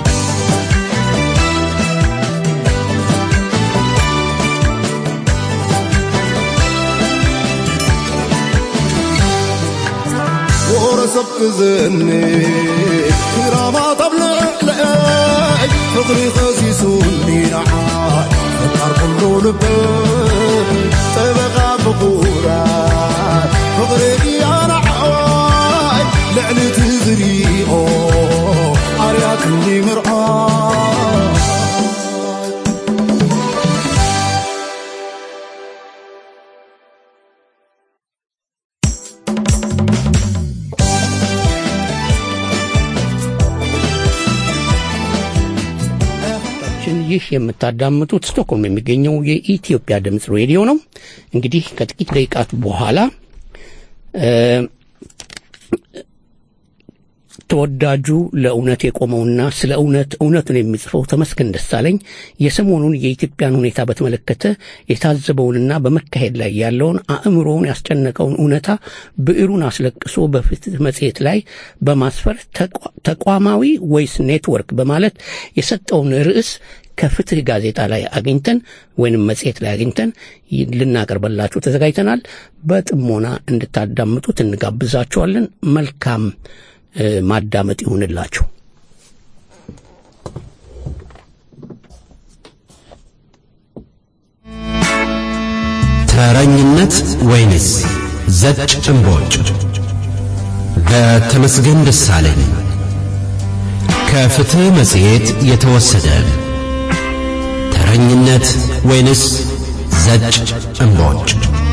ورسبك زني كراما طبلع لأي فقري خسيسوني نعاي فكر كله لبه سبقا بقورات فقري أنا عاي لعلي تزريقو عرياكني مرآي ይህ የምታዳምጡት ስቶክሆልም የሚገኘው የኢትዮጵያ ድምጽ ሬዲዮ ነው። እንግዲህ ከጥቂት ደቂቃት በኋላ ተወዳጁ ለእውነት የቆመውና ስለ እውነቱን የሚጽፈው ተመስገን ደሳለኝ የሰሞኑን የኢትዮጵያን ሁኔታ በተመለከተ የታዘበውንና በመካሄድ ላይ ያለውን አእምሮውን ያስጨነቀውን እውነታ ብዕሩን አስለቅሶ በፍትህ መጽሔት ላይ በማስፈር ተቋማዊ ወይስ ኔትወርክ በማለት የሰጠውን ርዕስ ከፍትህ ጋዜጣ ላይ አግኝተን ወይንም መጽሔት ላይ አግኝተን ልናቀርብላችሁ ተዘጋጅተናል። በጥሞና እንድታዳምጡት እንጋብዛችኋለን። መልካም ማዳመጥ ይሁንላችሁ። ተረኝነት ወይንስ ዘጭ ጭንቦጭ? በተመስገን ደሳለኝ ከፍትህ መጽሔት የተወሰደ። ተረኝነት ወይንስ ዘጭ ጭንቦጭ?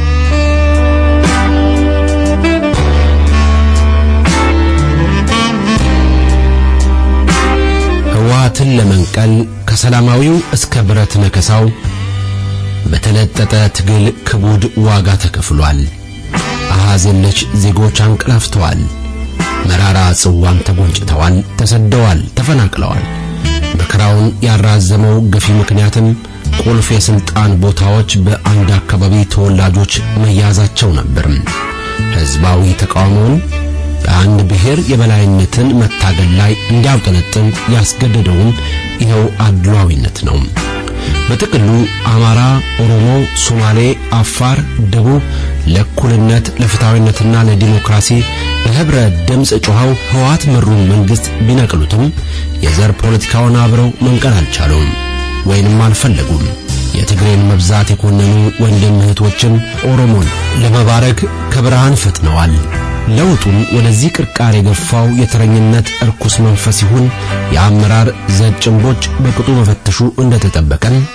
ህወሓትን ለመንቀል ከሰላማዊው እስከ ብረት ነከሳው በተለጠጠ ትግል ክቡድ ዋጋ ተከፍሏል። አሃዘለች ዜጎች አንቀላፍተዋል። መራራ ጽዋም ተጎንጭተዋል፣ ተሰደዋል፣ ተፈናቅለዋል። በክራውን ያራዘመው ገፊ ምክንያትም ቁልፍ የስልጣን ቦታዎች በአንድ አካባቢ ተወላጆች መያዛቸው ነበር። ህዝባዊ ተቃውሞውን በአንድ ብሔር የበላይነትን መታገል ላይ እንዲያውጠነጥን ያስገደደውን ይኸው አድሏዊነት ነው። በጥቅሉ አማራ፣ ኦሮሞ፣ ሶማሌ፣ አፋር፣ ደቡብ ለእኩልነት ለፍትሃዊነትና ለዲሞክራሲ በህብረ ድምጽ ጮኸው ህወሓት መሩን መንግስት ቢነቅሉትም የዘር ፖለቲካውን አብረው መንቀል አልቻሉም ወይንም አልፈለጉም። የትግሬን መብዛት የኮነኑ ወንድም እህቶችም ኦሮሞን ለመባረክ ከብርሃን ፈጥነዋል። ለውጡን ወደዚህ ቅርቃር የገፋው የተረኝነት እርኩስ መንፈስ ይሁን የአመራር ዘጭንቦች በቅጡ መፈተሹ እንደተጠበቀን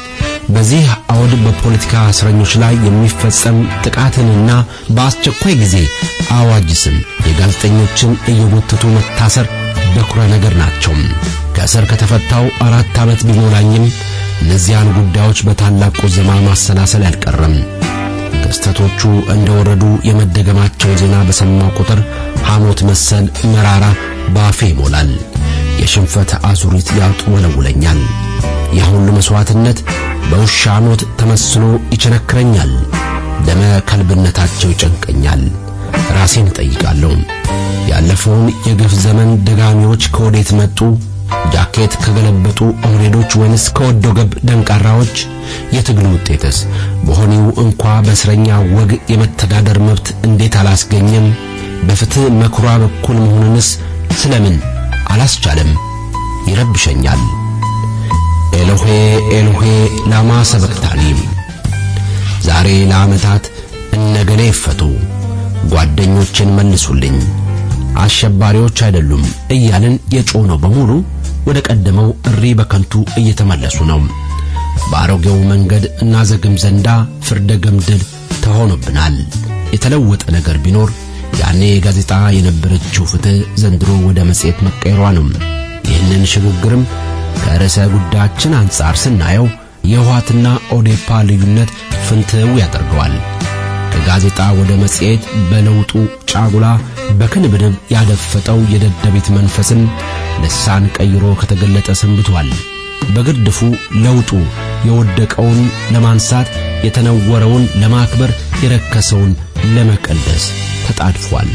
በዚህ አውድ በፖለቲካ እስረኞች ላይ የሚፈጸም ጥቃትንና በአስቸኳይ ጊዜ አዋጅ ስም የጋዜጠኞችን እየጎተቱ መታሰር በኩረ ነገር ናቸው። ከእስር ከተፈታው 4 ዓመት ቢሞላኝም እነዚያን ጉዳዮች በታላቅ ቁዘማ ማሰላሰል አልቀረም። ክስተቶቹ እንደወረዱ የመደገማቸው ዜና በሰማው ቁጥር ሐሞት መሰል መራራ ባፌ ይሞላል። የሽንፈት አዙሪት ያጥወለውለኛል። የሁሉ መስዋዕትነት በውሻ ሞት ተመስሎ ይቸነክረኛል። ደመ ከልብነታቸው ይጨንቀኛል። ራሴን እጠይቃለሁ። ያለፈውን የግፍ ዘመን ደጋሚዎች ከወዴት መጡ? ጃኬት ከገለበጡ ኦሬዶች ወይንስ ከወዶ ገብ ደንቃራዎች? የትግሉ ውጤትስ በሆነው እንኳ በእስረኛ ወግ የመተዳደር መብት እንዴት አላስገኘም? በፍትህ መኩራ በኩል መሆኑንስ ስለምን አላስቻለም? ይረብሸኛል። ኤሎሄ ኤሎሄ ላማ ሰበቅታኒ። ዛሬ ለዓመታት እነገሌ ይፈቱ፣ ጓደኞችን መልሱልኝ፣ አሸባሪዎች አይደሉም እያልን የጮነው በሙሉ ወደ ቀደመው እሪ በከንቱ እየተመለሱ ነው። በአሮጌው መንገድ እናዘግም ዘንዳ ፍርደ ገምድል ተሆኖብናል። የተለወጠ ነገር ቢኖር ያኔ ጋዜጣ የነበረችው ፍትህ ዘንድሮ ወደ መጽሔት መቀየሯ ነው። ይህንን ሽግግርም ከርዕሰ ጉዳያችን አንጻር ስናየው የህወሓትና ኦዴፓ ልዩነት ፍንትው ያደርገዋል። ከጋዜጣ ወደ መጽሔት በለውጡ ጫጉላ በክንብንብ ያደፈጠው የደደቢት መንፈስን ልሳን ቀይሮ ከተገለጠ ሰንብቷል። በግርድፉ ለውጡ የወደቀውን ለማንሳት፣ የተነወረውን ለማክበር፣ የረከሰውን ለመቀደስ ተጣድፏል።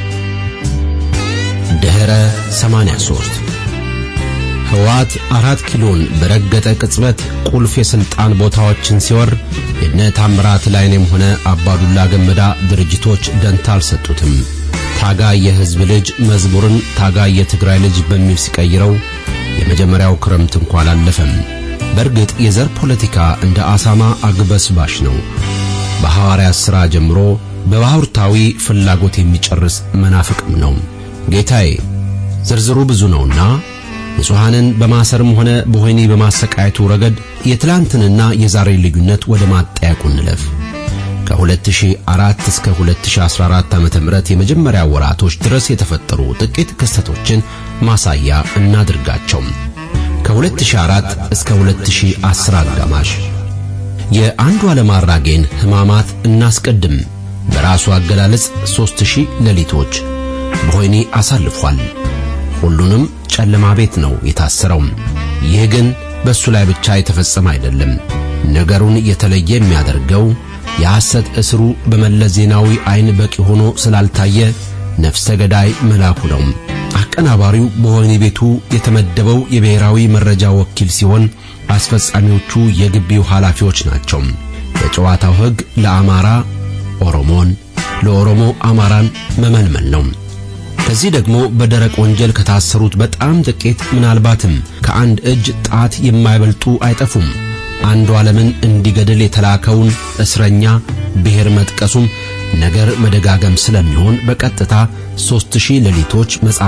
ድህረ 83 ህወሓት 4 ኪሎን በረገጠ ቅጽበት ቁልፍ የስልጣን ቦታዎችን ሲወር የነ ታምራት ላይኔም ሆነ አባዱላ ገመዳ ድርጅቶች ደንታ አልሰጡትም። ታጋይ የህዝብ ልጅ መዝሙርን ታጋይ የትግራይ ልጅ በሚል ሲቀይረው የመጀመሪያው ክረምት እንኳን አላለፈም። በርግጥ የዘር ፖለቲካ እንደ አሳማ አግበስባሽ ነው። በሐዋርያት ሥራ ጀምሮ በባህርታዊ ፍላጎት የሚጨርስ መናፍቅም ነው። ጌታዬ ዝርዝሩ ብዙ ነውና ንጹሃንን በማሰርም ሆነ በወህኒ በማሰቃየቱ ረገድ የትላንትንና የዛሬ ልዩነት ወደ ማጠያቁ እንለፍ። ከ2004 እስከ 2014 ዓመተ ምህረት የመጀመሪያ ወራቶች ድረስ የተፈጠሩ ጥቂት ክስተቶችን ማሳያ እናድርጋቸው። ከ2004 እስከ 2010 አጋማሽ የአንዱ ዓለም አራጌን ህማማት እናስቀድም። በራሱ አገላለጽ 3000 ሌሊቶች በወህኒ አሳልፏል። ሁሉንም ጨለማ ቤት ነው የታሰረው። ይህ ግን በሱ ላይ ብቻ የተፈጸመ አይደለም። ነገሩን የተለየ የሚያደርገው የሐሰት እስሩ በመለስ ዜናዊ አይን በቂ ሆኖ ስላልታየ ነፍሰ ገዳይ መላኩ ነው። አቀናባሪው በወህኒ ቤቱ የተመደበው የብሔራዊ መረጃ ወኪል ሲሆን አስፈጻሚዎቹ የግቢው ኃላፊዎች ናቸው። በጨዋታው ሕግ ለአማራ ኦሮሞን፣ ለኦሮሞ አማራን መመልመል ነው። ከዚህ ደግሞ በደረቅ ወንጀል ከታሰሩት በጣም ጥቂት ምናልባትም ከአንድ እጅ ጣት የማይበልጡ አይጠፉም። አንዱ ዓለምን እንዲገድል የተላከውን እስረኛ ብሔር መጥቀሱም ነገር መደጋገም ስለሚሆን በቀጥታ 3000 ሌሊቶች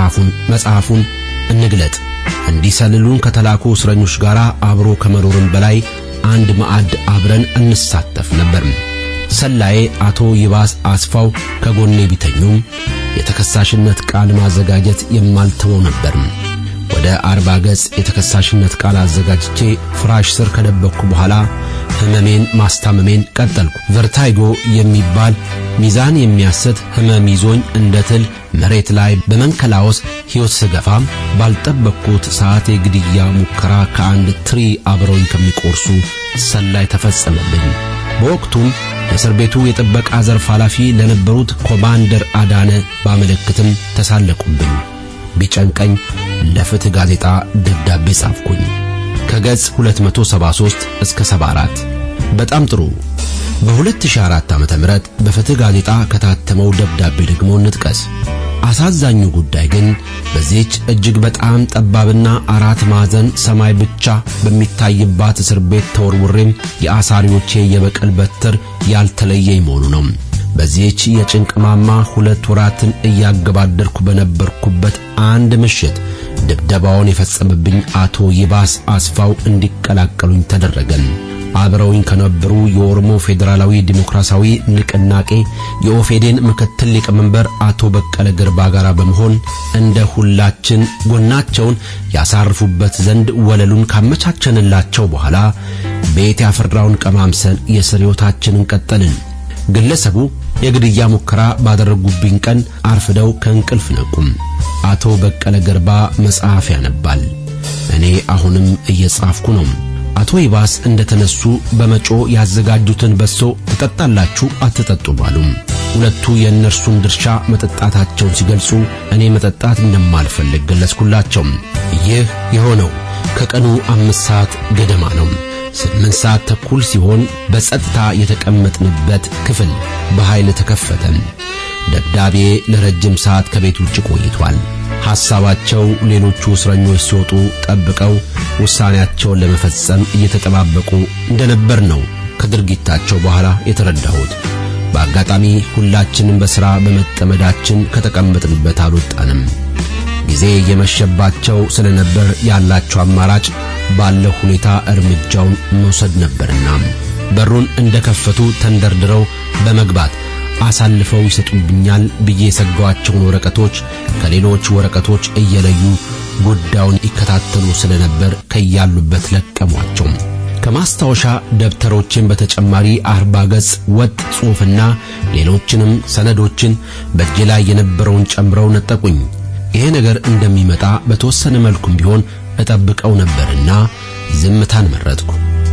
መጽሐፉን እንግለጥ። እንዲሰልሉን ከተላኩ እስረኞች ጋር አብሮ ከመኖርም በላይ አንድ ማዕድ አብረን እንሳተፍ ነበር። ሰላዬ አቶ ይባስ አስፋው ከጎኔ ቢተኙም የተከሳሽነት ቃል ማዘጋጀት የማልተወው ነበር። ወደ 40 ገጽ የተከሳሽነት ቃል አዘጋጅቼ ፍራሽ ስር ከደበቅኩ በኋላ ህመሜን ማስታመሜን ቀጠልኩ። ቨርታይጎ የሚባል ሚዛን የሚያስት ህመም ይዞኝ እንደ ትል መሬት ላይ በመንከላወስ ሕይወት ስገፋ ባልጠበቅኩት ሰዓት የግድያ ሙከራ ከአንድ ትሪ አብረውኝ ከሚቆርሱ ሰላይ ተፈጸመብኝ። በወቅቱም የእስር ቤቱ የጥበቃ ዘርፍ ኃላፊ ለነበሩት ኮማንደር አዳነ ባመለክትም ተሳለቁብኝ። ቢጨንቀኝ ለፍትህ ጋዜጣ ደብዳቤ ጻፍኩኝ። ከገጽ 273 እስከ 74። በጣም ጥሩ። በ2004 ዓመተ ምህረት በፍትህ ጋዜጣ ከታተመው ደብዳቤ ደግሞ እንጥቀስ። አሳዛኙ ጉዳይ ግን በዚህች እጅግ በጣም ጠባብና 4 ማዕዘን ሰማይ ብቻ በሚታይባት እስር ቤት ተወርውሬም የአሳሪዎቼ የበቀል በትር ያልተለየኝ መሆኑ ነው። በዚህች የጭንቅ ማማ 2 ወራትን እያገባደርኩ በነበርኩበት አንድ ምሽት ድብደባውን የፈጸመብኝ አቶ ይባስ አስፋው እንዲቀላቀሉኝ ተደረገ። አብረውኝ ከነበሩ የኦሮሞ ፌዴራላዊ ዲሞክራሲያዊ ንቅናቄ የኦፌዴን ምክትል ሊቀመንበር አቶ በቀለ ገርባ ጋር በመሆን እንደ ሁላችን ጎናቸውን ያሳርፉበት ዘንድ ወለሉን ካመቻቸንላቸው በኋላ ቤት ያፈራውን ቀማምሰን የስርዮታችንን ቀጠልን። ግለሰቡ የግድያ ሙከራ ባደረጉብኝ ቀን አርፍደው ከእንቅልፍ ነቁም። አቶ በቀለ ገርባ መጽሐፍ ያነባል። እኔ አሁንም እየጻፍኩ ነው። አቶ ይባስ እንደተነሱ በመጮ ያዘጋጁትን በሶ ተጠጣላችሁ አትጠጡ ባሉ። ሁለቱ የእነርሱን ድርሻ መጠጣታቸውን ሲገልጹ እኔ መጠጣት እንደማልፈልግ ገለጽኩላቸው። ይህ የሆነው ከቀኑ 5 ሰዓት ገደማ ነው። 8 ሰዓት ተኩል ሲሆን በጸጥታ የተቀመጥንበት ክፍል በኃይል ተከፈተ። ደብዳቤ ለረጅም ሰዓት ከቤት ውጭ ቆይቷል። ሐሳባቸው ሌሎቹ እስረኞች ሲወጡ ጠብቀው ውሳኔያቸውን ለመፈጸም እየተጠባበቁ እንደነበር ነው ከድርጊታቸው በኋላ የተረዳሁት። በአጋጣሚ ሁላችንም በሥራ በመጠመዳችን ከተቀመጥንበት አልወጣንም። ጊዜ የመሸባቸው ስለነበር ያላቸው አማራጭ ባለው ሁኔታ እርምጃውን መውሰድ ነበርና በሩን እንደከፈቱ ተንደርድረው በመግባት አሳልፈው ይሰጡብኛል ብዬ ሰጋዋቸውን ወረቀቶች ከሌሎች ወረቀቶች እየለዩ ጉዳዩን ይከታተሉ ስለነበር ከያሉበት ለቀሟቸው። ከማስታወሻ ደብተሮችን በተጨማሪ 40 ገጽ ወጥ ጽሑፍና ሌሎችንም ሰነዶችን በእጄ ላይ የነበረውን ጨምረው ነጠቁኝ። ይሄ ነገር እንደሚመጣ በተወሰነ መልኩም ቢሆን እጠብቀው ነበርና ዝምታን መረጥኩ።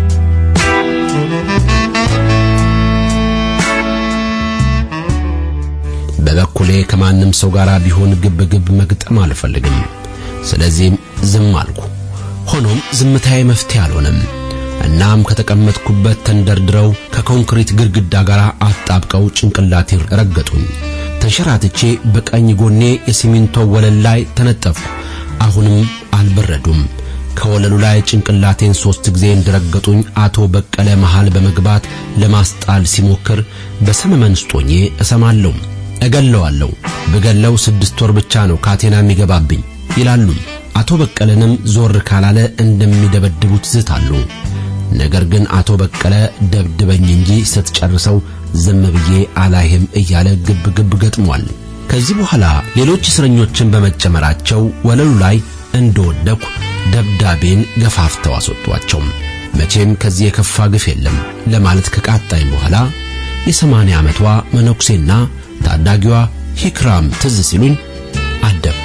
በበኩሌ ከማንም ሰው ጋር ቢሆን ግብግብ መግጠም አልፈልግም። ስለዚህም ዝም አልኩ። ሆኖም ዝምታዬ መፍትሄ አልሆነም። እናም ከተቀመጥኩበት ተንደርድረው ከኮንክሪት ግድግዳ ጋር አጣብቀው ጭንቅላቴን ረገጡኝ። ተንሸራትቼ በቀኝ ጎኔ የሲሚንቶ ወለል ላይ ተነጠፍኩ። አሁንም አልበረዱም። ከወለሉ ላይ ጭንቅላቴን 3 ጊዜ እንደረገጡኝ አቶ በቀለ መሃል በመግባት ለማስጣል ሲሞክር በሰመመን ስጦኜ እሰማለሁ። እገለዋለሁ። በገለው 6 ወር ብቻ ነው ካቴና የሚገባብኝ ይላሉ። አቶ በቀለንም ዞር ካላለ እንደሚደበድቡት ዝታሉ። ነገር ግን አቶ በቀለ ደብድበኝ እንጂ ስትጨርሰው ዝም ብዬ አላይህም እያለ ግብግብ ገጥሟል። ከዚህ በኋላ ሌሎች እስረኞችን በመጨመራቸው ወለሉ ላይ እንደወደኩ ደብዳቤን ገፋፍተው አስወጧቸው። መቼም ከዚህ የከፋ ግፍ የለም ለማለት ከቃጣኝ በኋላ የ80 ዓመቷ መነኩሴና ታዳጊዋ ሂክራም ትዝ ሲሉኝ አደኩ።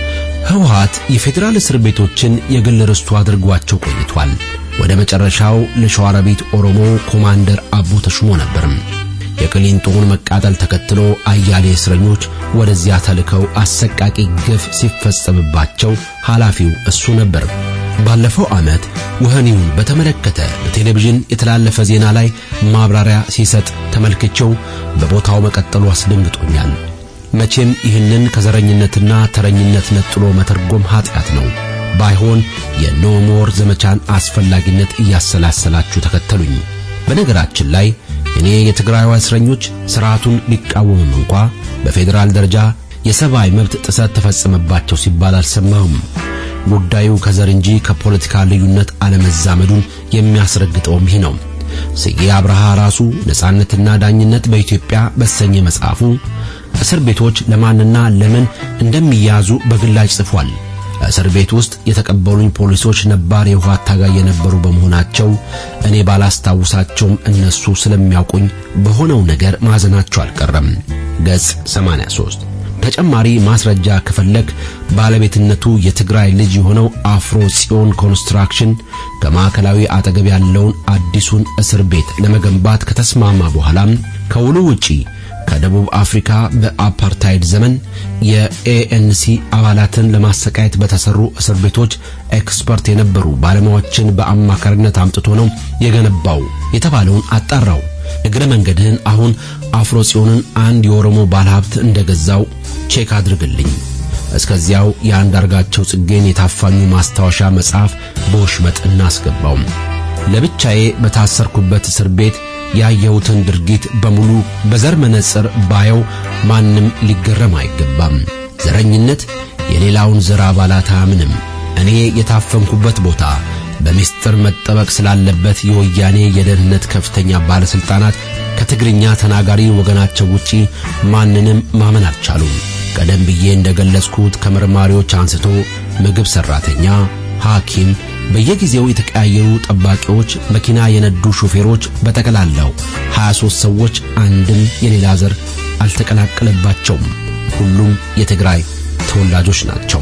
ህወሓት የፌደራል እስር ቤቶችን የግል ርስቱ አድርጓቸው ቆይቷል። ወደ መጨረሻው ለሸዋሮቢት ኦሮሞ ኮማንደር አቡ ተሹሞ ነበር። የቅሊንጦን መቃጠል ተከትሎ አያሌ እስረኞች ወደዚያ ተልከው አሰቃቂ ግፍ ሲፈጸምባቸው ኃላፊው እሱ ነበር። ባለፈው ዓመት ወህኒውን በተመለከተ በቴሌቪዥን የተላለፈ ዜና ላይ ማብራሪያ ሲሰጥ ተመልክቼው በቦታው መቀጠሉ አስደንግጦኛል። መቼም ይህንን ከዘረኝነትና ተረኝነት ነጥሎ መተርጎም ኃጢአት ነው። ባይሆን የኖሞር ዘመቻን አስፈላጊነት እያሰላሰላችሁ ተከተሉኝ። በነገራችን ላይ እኔ የትግራይ እስረኞች ስርዓቱን ሊቃወሙም እንኳ በፌደራል ደረጃ የሰብአዊ መብት ጥሰት ተፈጸመባቸው ሲባል አልሰማሁም። ጉዳዩ ከዘር እንጂ ከፖለቲካ ልዩነት አለመዛመዱን የሚያስረግጠውም ይህ ነው። ስዬ አብርሃ ራሱ ነጻነትና ዳኝነት በኢትዮጵያ በሰኘ መጽሐፉ እስር ቤቶች ለማንና ለምን እንደሚያዙ በግላጭ ጽፏል። እስር ቤት ውስጥ የተቀበሉኝ ፖሊሶች ነባር የህወሓት ታጋይ የነበሩ በመሆናቸው እኔ ባላስታውሳቸውም እነሱ ስለሚያውቁኝ በሆነው ነገር ማዘናቸው አልቀረም። ገጽ 83 ተጨማሪ ማስረጃ ከፈለክ ባለቤትነቱ የትግራይ ልጅ የሆነው አፍሮ ጽዮን ኮንስትራክሽን ከማዕከላዊ አጠገብ ያለውን አዲሱን እስር ቤት ለመገንባት ከተስማማ በኋላም ከውሉ ውጪ ከደቡብ አፍሪካ በአፓርታይድ ዘመን የኤኤንሲ አባላትን ለማሰቃየት በተሰሩ እስር ቤቶች ኤክስፐርት የነበሩ ባለሙያዎችን በአማካሪነት አምጥቶ ነው የገነባው የተባለውን አጣራው። እግረ መንገድህን አሁን አፍሮ ጽዮንን አንድ የኦሮሞ ባለሀብት እንደገዛው ቼክ አድርግልኝ። እስከዚያው የአንዳርጋቸው ጽጌን የታፋኙ ማስታወሻ መጽሐፍ በወሽመጥ እናስገባው። ለብቻዬ በታሰርኩበት እስር ቤት ያየሁትን ድርጊት በሙሉ በዘር መነጽር ባየው ማንም ሊገረም አይገባም። ዘረኝነት የሌላውን ዘር አባላት አያምንም። እኔ የታፈንኩበት ቦታ በሚስጥር መጠበቅ ስላለበት የወያኔ የደህንነት ከፍተኛ ባለስልጣናት ከትግርኛ ተናጋሪ ወገናቸው ውጪ ማንንም ማመን አልቻሉም። ቀደም ብዬ እንደገለጽኩት ከመርማሪዎች አንስቶ ምግብ ሰራተኛ፣ ሐኪም፣ በየጊዜው የተቀያየሩ ጠባቂዎች፣ መኪና የነዱ ሹፌሮች በተከላላው 23 ሰዎች አንድም የሌላ ዘር አልተቀላቀለባቸውም። ሁሉም የትግራይ ተወላጆች ናቸው።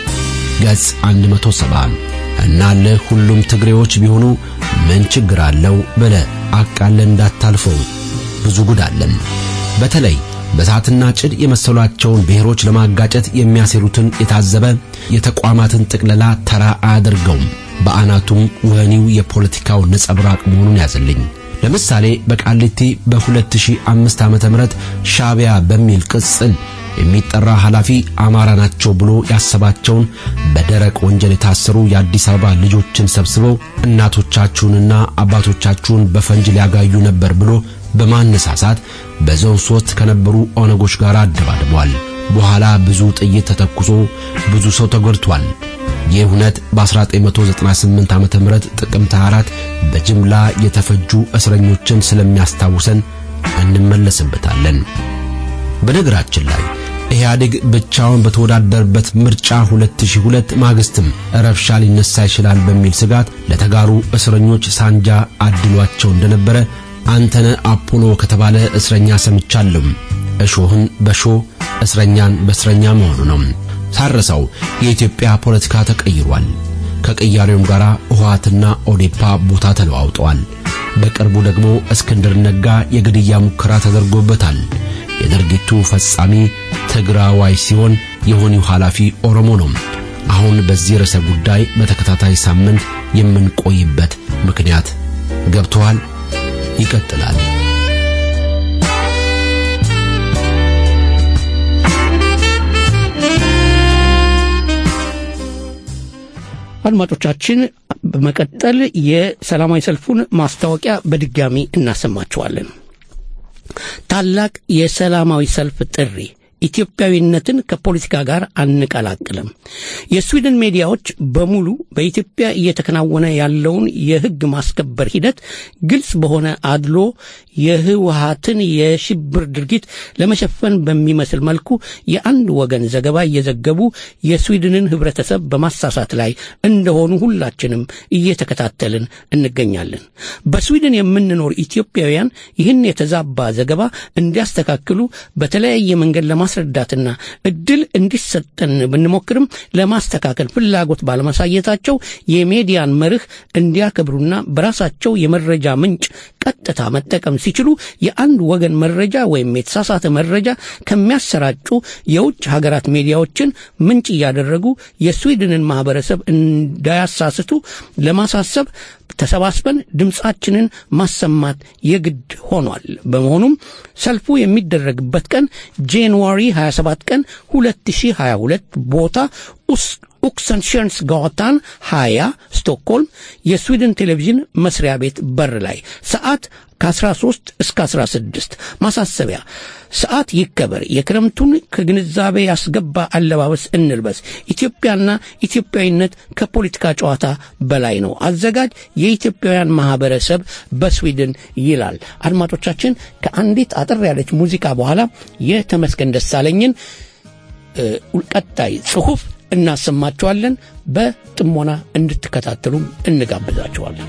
ገጽ 170 እና ለሁሉም ትግሬዎች ቢሆኑ ምን ችግር አለው ብለ አቃለን እንዳታልፈው ብዙ ጉድ አለን። በተለይ በሳትና ጭድ የመሰሏቸውን ብሔሮች ለማጋጨት የሚያሰሩትን የታዘበ የተቋማትን ጥቅለላ ተራ አድርገውም በአናቱም ወህኒው የፖለቲካው ነጸብራቅ መሆኑን ያዘልኝ። ለምሳሌ በቃሊቲ በ2005 ዓ.ም ሻቢያ በሚል ቅጽል የሚጠራ ኃላፊ አማራ ናቸው ብሎ ያሰባቸውን በደረቅ ወንጀል የታሰሩ የአዲስ አበባ ልጆችን ሰብስበው እናቶቻችሁንና አባቶቻችሁን በፈንጅ ሊያጋዩ ነበር ብሎ በማነሳሳት በዘው 3 ከነበሩ ኦነጎች ጋር አደባድቧል። በኋላ ብዙ ጥይት ተተኩሶ ብዙ ሰው ተጎድቷል። ይህ ሁነት በ1998 ዓ.ም ጥቅምት 4 በጅምላ የተፈጁ እስረኞችን ስለሚያስታውሰን እንመለስበታለን። በነገራችን ላይ ኢህአዴግ ብቻውን በተወዳደረበት ምርጫ 2002 ማግስትም ረብሻ ሊነሳ ይችላል በሚል ስጋት ለተጋሩ እስረኞች ሳንጃ አድሏቸው እንደነበረ አንተነ አፖሎ ከተባለ እስረኛ ሰምቻለሁ። እሾህን በሾ እስረኛን በእስረኛ መሆኑ ነው። ሳረሰው የኢትዮጵያ ፖለቲካ ተቀይሯል። ከቀያሪውም ጋራ ህወሓትና ኦዴፓ ቦታ ተለዋውጠዋል። በቅርቡ ደግሞ እስክንድር ነጋ የግድያ ሙከራ ተደርጎበታል። የድርጊቱ ፈጻሚ ትግራዋይ ሲሆን የሆነው ኃላፊ ኦሮሞ ነው። አሁን በዚህ ርዕሰ ጉዳይ በተከታታይ ሳምንት የምንቆይበት ምክንያት ገብቷል። ይቀጥላል። አድማጮቻችን በመቀጠል የሰላማዊ ሰልፉን ማስታወቂያ በድጋሚ እናሰማችኋለን። ታላቅ የሰላማዊ ሰልፍ ጥሪ ኢትዮጵያዊነትን ከፖለቲካ ጋር አንቀላቅልም። የስዊድን ሚዲያዎች በሙሉ በኢትዮጵያ እየተከናወነ ያለውን የሕግ ማስከበር ሂደት ግልጽ በሆነ አድሎ የህወሓትን የሽብር ድርጊት ለመሸፈን በሚመስል መልኩ የአንድ ወገን ዘገባ እየዘገቡ የስዊድንን ህብረተሰብ በማሳሳት ላይ እንደሆኑ ሁላችንም እየተከታተልን እንገኛለን። በስዊድን የምንኖር ኢትዮጵያውያን ይህን የተዛባ ዘገባ እንዲያስተካክሉ በተለያየ መንገድ ለማስረዳትና እድል እንዲሰጠን ብንሞክርም ለማስተካከል ፍላጎት ባለማሳየታቸው የሚዲያን መርህ እንዲያከብሩና በራሳቸው የመረጃ ምንጭ ቀጥታ መጠቀም ሲችሉ የአንድ ወገን መረጃ ወይም የተሳሳተ መረጃ ከሚያሰራጩ የውጭ ሀገራት ሚዲያዎችን ምንጭ ያደረጉ የስዊድንን ማህበረሰብ እንዳያሳስቱ ለማሳሰብ ተሰባስበን ድምጻችንን ማሰማት የግድ ሆኗል። በመሆኑም ሰልፉ የሚደረግበት ቀን ጃንዋሪ 27 ቀን 2022 ቦታ ኡክሰንሸንስ ጋታን 20 ስቶክሆልም የስዊድን ቴሌቪዥን መስሪያ ቤት በር ላይ ሰዓት ከ13 እስከ 16 ማሳሰቢያ ሰዓት ይከበር። የክረምቱን ከግንዛቤ ያስገባ አለባበስ እንልበስ። ኢትዮጵያና ኢትዮጵያዊነት ከፖለቲካ ጨዋታ በላይ ነው። አዘጋጅ የኢትዮጵያውያን ማህበረሰብ በስዊድን ይላል። አድማጮቻችን ከአንዲት አጠር ያለች ሙዚቃ በኋላ የተመስገን ደሳለኝን ቀጣይ ጽሑፍ እናሰማችኋለን። በጥሞና እንድትከታተሉ እንጋብዛችኋለን።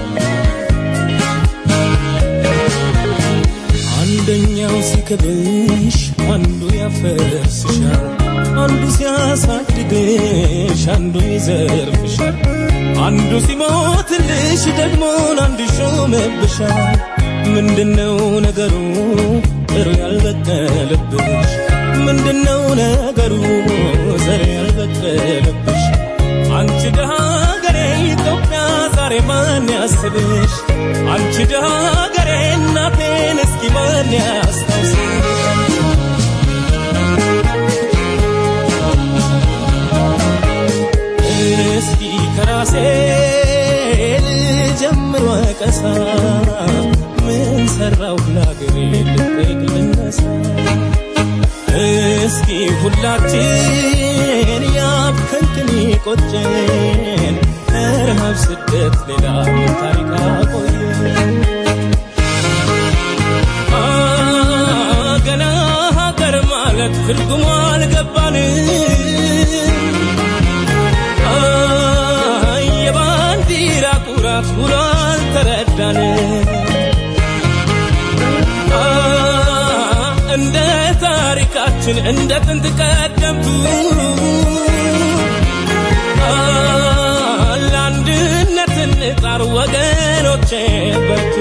አንደኛው ሲከብሽ አንዱ ያፈርስሻል፣ አንዱ ሲያሳድግሽ አንዱ ይዘርፍሻል፣ አንዱ ሲሞትልሽ ደግሞ አንዱ ሾመብሻል። ምንድነው ነገሩ ጥሩ ያልበቀለብሽ? ምንድነው ነገሩ ዘር ያልበቀለብሽ? አንቺ ደሃ ሀገሬ ኢትዮጵያ ዛሬ ማን ያስብሽ? አንቺ ደሃ ሀገሬ እናቴን እስኪ ማን ያስታውስሽ? እስኪ ከራሴ ልጀምር ወቀሳ፣ ምን ሰራው ለአገሬ ልጠይቅ ልነሳ? እስኪ ሁላችን ያብከንክን ቆጨን ረሃብ ስደት ናት ብሎ አልተረዳን እንደ ታሪካችን እንደ ጥንት ቀደምቱ ለአንድነት እንጣር ወገኖቼ በርቱ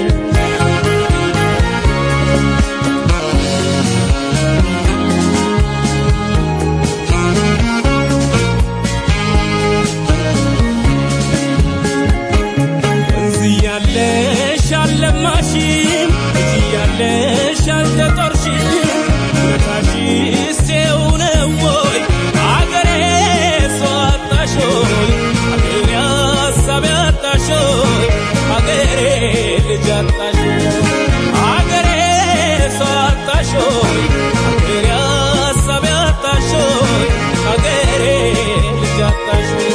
ለማሽም እያለሽ አልተጠርሽም ወታሽስ የውነወይ አገሬ ሷጣሾይ አገሬ ሀሳብ ያጣሾይ አገሬ ልጅ አጣሾይ አገሬ ሷጣሾይ አገሬ ሀሳብ ያጣሾይ አገሬ ልጅ አጣሾይ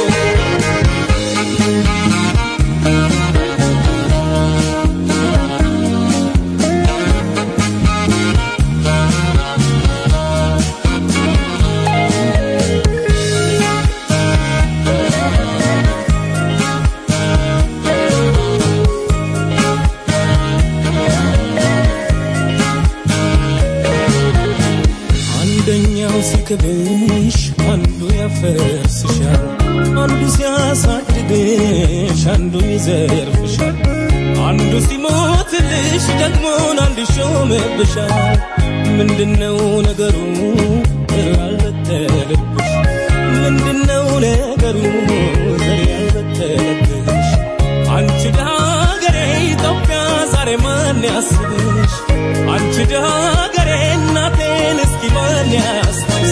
ሲከብሽ አንዱ ያፈርስሻል አንዱ ሲያሳድግሽ አንዱ ይዘርፍሻል አንዱ ሲሞትልሽ ደግሞ አንዱ ይሾምብሻል ምንድነው ነገሩ ያልበተለብሽ ምንድነው ነገሩ ያልበተለብሽ አንቺ ዳገሬ ኢትዮጵያ ዛሬ ማን ያስብሽ አንቺ ዳገሬ እናቴን እስኪ ማን ያስታውስ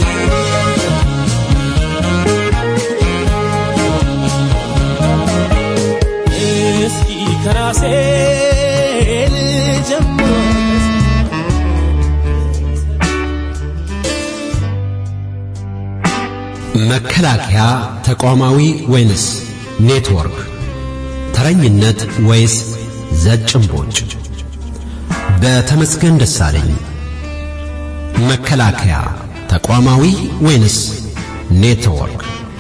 እስኪ ከራሴ ልጀምር መከላከያ ተቋማዊ ወይንስ ኔትወርክ ተረኝነት ወይስ ዘጭምቦጭ በተመስገን ደሳለኝ መከላከያ ተቋማዊ ወይንስ ኔትወርክ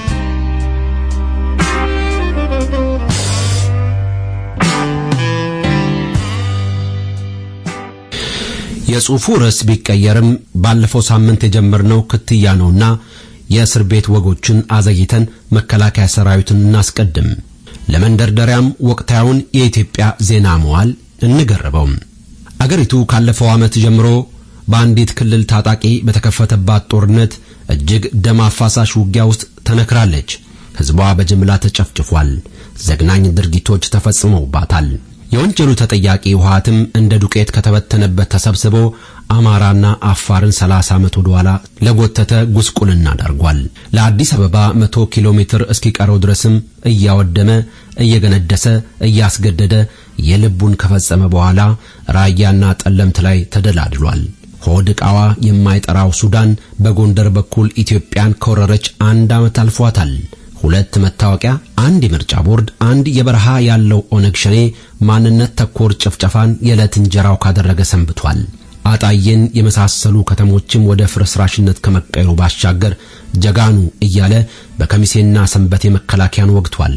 የጽሑፉ ርዕስ ቢቀየርም ባለፈው ሳምንት የጀመርነው ክትያ ነውና የእስር ቤት ወጎችን አዘግይተን መከላከያ ሰራዊትን እናስቀድም ለመንደርደሪያም ወቅታውን የኢትዮጵያ ዜና መዋል እንገርበው አገሪቱ ካለፈው ዓመት ጀምሮ በአንዲት ክልል ታጣቂ በተከፈተባት ጦርነት እጅግ ደም አፋሳሽ ውጊያ ውስጥ ተነክራለች ህዝቧ በጅምላ ተጨፍጭፏል ዘግናኝ ድርጊቶች ተፈጽመውባታል የወንጀሉ ተጠያቂ ውሃትም እንደ ዱቄት ከተበተነበት ተሰብስቦ አማራና አፋርን 30 ዓመት ወደኋላ ለጎተተ ጉስቁልና ዳርጓል ለአዲስ አበባ 100 ኪሎ ሜትር እስኪቀረው ድረስም እያወደመ እየገነደሰ እያስገደደ የልቡን ከፈጸመ በኋላ ራያና ጠለምት ላይ ተደላድሏል ሆድቃዋ የማይጠራው ሱዳን በጎንደር በኩል ኢትዮጵያን ከወረረች 1 ዓመት አልፏታል ሁለት መታወቂያ አንድ የምርጫ ቦርድ አንድ የበረሃ ያለው ኦነግ ሸኔ ማንነት ተኮር ጭፍጨፋን የዕለት እንጀራው ካደረገ ሰንብቷል አጣየን የመሳሰሉ ከተሞችም ወደ ፍርስራሽነት ከመቀየሩ ባሻገር ጀጋኑ እያለ በከሚሴና ሰንበት የመከላከያን ወግቷል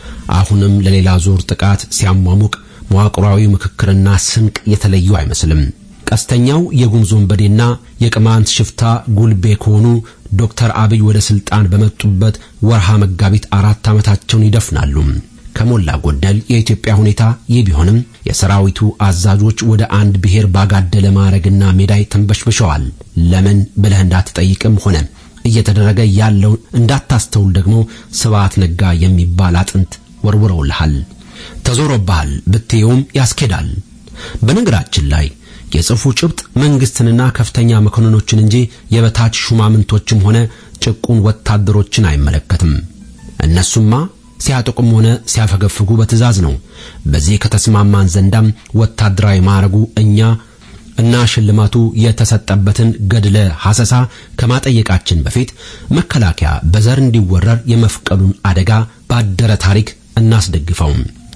አሁንም ለሌላ ዙር ጥቃት ሲያሟሙቅ መዋቅራዊ ምክክርና ስንቅ የተለዩ አይመስልም ቀስተኛው የጉምዞን በዴና የቅማንት ሽፍታ ጉልቤ ከሆኑ ዶክተር አብይ ወደ ስልጣን በመጡበት ወርሃ መጋቢት 4 ዓመታቸውን ይደፍናሉ ከሞላ ጎደል የኢትዮጵያ ሁኔታ ይቢሆንም የሰራዊቱ አዛዦች ወደ አንድ ብሔር ባጋደለ ማረግና ሜዳይ ተንበሽብሸዋል ለምን ብለህ እንዳትጠይቅም ሆነ እየተደረገ ያለው እንዳታስተውል ደግሞ ስብዓት ነጋ የሚባል አጥንት ወርውረውልሃል ተዞሮብሃል ብትየውም ያስኬዳል በነገራችን ላይ የጽፉ ጭብጥ መንግስትንና ከፍተኛ መኮንኖችን እንጂ የበታች ሹማምንቶችም ሆነ ጭቁን ወታደሮችን አይመለከትም እነሱማ ሲያጠቁም ሆነ ሲያፈገፍጉ በትእዛዝ ነው በዚህ ከተስማማን ዘንዳም ወታደራዊ ማረጉ እኛ እና ሽልማቱ የተሰጠበትን ገድለ ሐሰሳ ከማጠየቃችን በፊት መከላከያ በዘር እንዲወረር የመፍቀዱን አደጋ ባደረ ታሪክ እናስደግፈው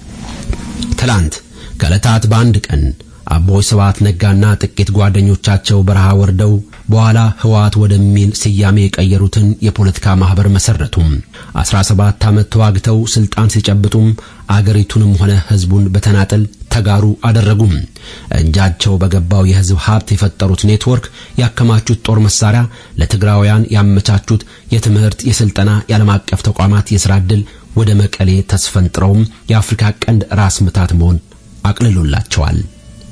ትላንት ከለታት በአንድ ቀን አቦይ ስብዓት ነጋና ጥቂት ጓደኞቻቸው በረሃ ወርደው በኋላ ህወሓት ወደሚል ስያሜ የቀየሩትን የፖለቲካ ማህበር መሰረቱም። 17 ዓመት ተዋግተው ስልጣን ሲጨብጡም አገሪቱንም ሆነ ህዝቡን በተናጠል ተጋሩ አደረጉም። እንጃቸው በገባው የህዝብ ሀብት የፈጠሩት ኔትወርክ ያከማቹት ጦር መሳሪያ ለትግራውያን ያመቻቹት የትምህርት የስልጠና የዓለም አቀፍ ተቋማት የሥራ ዕድል ወደ መቀሌ ተስፈንጥረውም የአፍሪካ ቀንድ ራስ ምታት መሆን አቅልሎላቸዋል።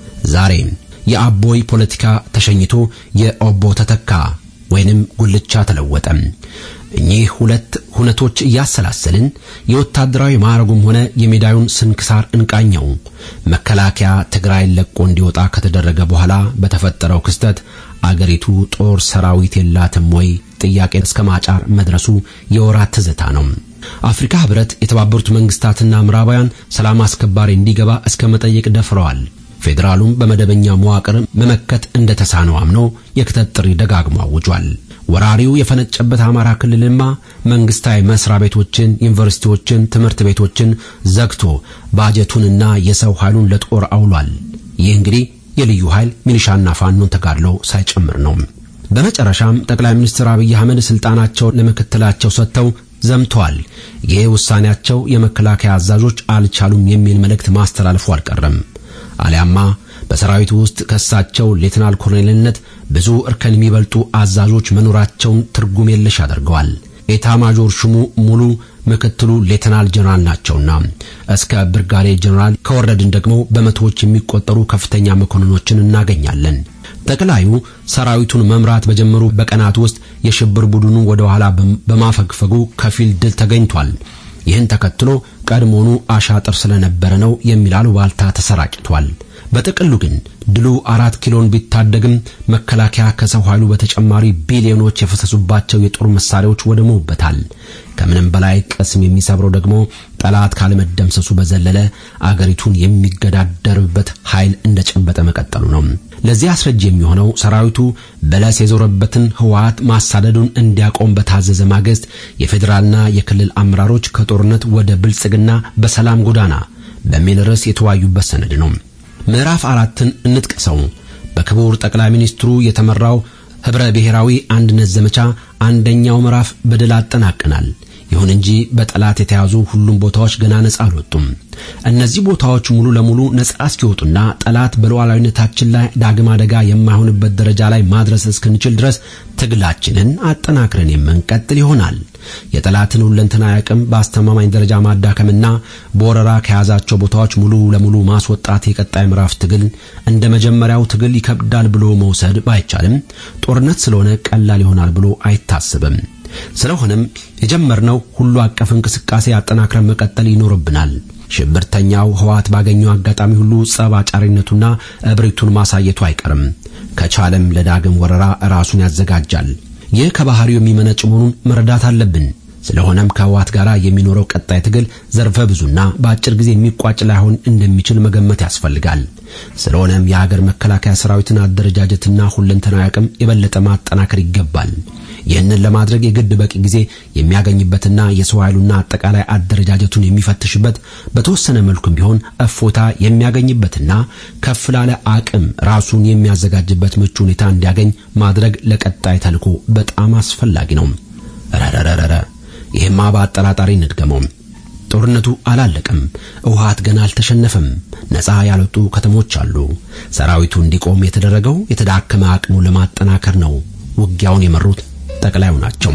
ዛሬ የአቦይ ፖለቲካ ተሸኝቶ የኦቦ ተተካ ወይንም ጉልቻ ተለወጠ። እኚህ ሁለት ሁነቶች ያሰላሰልን የወታደራዊ ማዕረጉም ሆነ የሜዳዩን ስንክሳር እንቃኘው። መከላከያ ትግራይን ለቆ እንዲወጣ ከተደረገ በኋላ በተፈጠረው ክስተት አገሪቱ ጦር ሰራዊት የላትም ወይ ጥያቄ እስከ ማጫር መድረሱ የወራት ትዝታ ነው። አፍሪካ ህብረት፣ የተባበሩት መንግስታትና ምዕራባውያን ሰላም አስከባሪ እንዲገባ እስከ መጠየቅ ደፍረዋል። ፌደራሉም በመደበኛ መዋቅር መመከት እንደተሳነው አምኖ የክተት ጥሪ ደጋግሞ አውጇል። ወራሪው የፈነጨበት አማራ ክልልማ መንግስታዊ መስሪያ ቤቶችን፣ ዩኒቨርሲቲዎችን፣ ትምህርት ቤቶችን ዘግቶ ባጀቱንና የሰው ኃይሉን ለጦር አውሏል። ይህ እንግዲህ የልዩ ኃይል ሚሊሻና ፋኖን ተጋድሎ ሳይጨምር ነው። በመጨረሻም ጠቅላይ ሚኒስትር አብይ አህመድ ስልጣናቸውን ለምክትላቸው ሰጥተው ዘምተዋል። ይህ ውሳኔያቸው የመከላከያ አዛዦች አልቻሉም የሚል መልእክት ማስተላለፉ አልቀረም። አሊያማ በሰራዊቱ ውስጥ ከሳቸው ሌተናል ኮሎኔልነት ብዙ እርከን የሚበልጡ አዛዦች መኖራቸውን ትርጉም የለሽ አድርገዋል። ኤታ ማጆር ሹሙ ሙሉ ምክትሉ ሌተናል ጀነራል ናቸውና እስከ ብርጋዴር ጀነራል ከወረድን ደግሞ በመቶዎች የሚቆጠሩ ከፍተኛ መኮንኖችን እናገኛለን። ጠቅላዩ ሰራዊቱን መምራት በጀመሩ በቀናት ውስጥ የሽብር ቡድኑ ወደ ኋላ በማፈግፈጉ ከፊል ድል ተገኝቷል። ይህን ተከትሎ ቀድሞኑ አሻጥር ስለነበረ ነው የሚላሉ ባልታ ተሰራጭቷል። በጥቅሉ ግን ድሉ 4 ኪሎን ቢታደግም መከላከያ ከሰው ኃይሉ በተጨማሪ ቢሊዮኖች የፈሰሱባቸው የጦር መሳሪያዎች ወደሙበታል። ከምንም በላይ ቅስም የሚሰብረው ደግሞ ጠላት ካለመደምሰሱ በዘለለ አገሪቱን የሚገዳደርበት ኃይል እንደጨበጠ መቀጠሉ ነው። ለዚህ አስረጅ የሚሆነው ሰራዊቱ በለስ የዞረበትን ህወሓት ማሳደዱን እንዲያቆም በታዘዘ ማግስት የፌደራልና የክልል አመራሮች ከጦርነት ወደ ብልጽግና በሰላም ጎዳና በሚል ርዕስ የተዋዩበት ሰነድ ነው። ምዕራፍ 4ን እንጥቀሰው። በክቡር ጠቅላይ ሚኒስትሩ የተመራው ህብረ ብሔራዊ አንድነት ዘመቻ አንደኛው ምዕራፍ በድል አጠናቀናል። ይሁን እንጂ በጠላት የተያዙ ሁሉም ቦታዎች ገና ነፃ አልወጡም። እነዚህ ቦታዎች ሙሉ ለሙሉ ነፃ እስኪወጡና ጠላት በሉዓላዊነታችን ላይ ዳግም አደጋ የማይሆንበት ደረጃ ላይ ማድረስ እስክንችል ድረስ ትግላችንን አጠናክረን የምንቀጥል ይሆናል። የጠላትን ሁለንተናዊ አቅም በአስተማማኝ ደረጃ ማዳከምና በወረራ ከያዛቸው ቦታዎች ሙሉ ለሙሉ ማስወጣት የቀጣይ ምዕራፍ ትግል እንደ መጀመሪያው ትግል ይከብዳል ብሎ መውሰድ ባይቻልም ጦርነት ስለሆነ ቀላል ይሆናል ብሎ አይታሰብም። ስለሆነም የጀመርነው ሁሉ አቀፍ እንቅስቃሴ አጠናክረን መቀጠል ይኖርብናል። ሽብርተኛው ህወሓት ባገኘው አጋጣሚ ሁሉ ጸብ አጫሪነቱና እብሪቱን ማሳየቱ አይቀርም። ከቻለም ለዳግም ወረራ ራሱን ያዘጋጃል። ይህ ከባህሪው የሚመነጭ መሆኑን መረዳት አለብን። ስለሆነም ከህወሓት ጋር የሚኖረው ቀጣይ ትግል ዘርፈ ብዙና በአጭር ጊዜ የሚቋጭ ላይሆን እንደሚችል መገመት ያስፈልጋል። ስለሆነም የሀገር መከላከያ ሰራዊትን አደረጃጀትና ሁለንተናዊ አቅም የበለጠ ማጠናከር ይገባል። ይህንን ለማድረግ የግድ በቂ ጊዜ የሚያገኝበትና የሰው ኃይሉና አጠቃላይ አደረጃጀቱን የሚፈትሽበት በተወሰነ መልኩም ቢሆን እፎታ የሚያገኝበትና ከፍ ላለ አቅም ራሱን የሚያዘጋጅበት ምቹ ሁኔታ እንዲያገኝ ማድረግ ለቀጣይ ተልዕኮ በጣም አስፈላጊ ነው። ረረረረ ይሄማ በአጠራጣሪ ንድገመው። ጦርነቱ አላለቀም። ህወሓት ገና አልተሸነፈም። ነፃ ያልወጡ ከተሞች አሉ። ሰራዊቱ እንዲቆም የተደረገው የተዳከመ አቅሙ ለማጠናከር ነው። ውጊያውን የመሩት ጠቅላዩ ናቸው።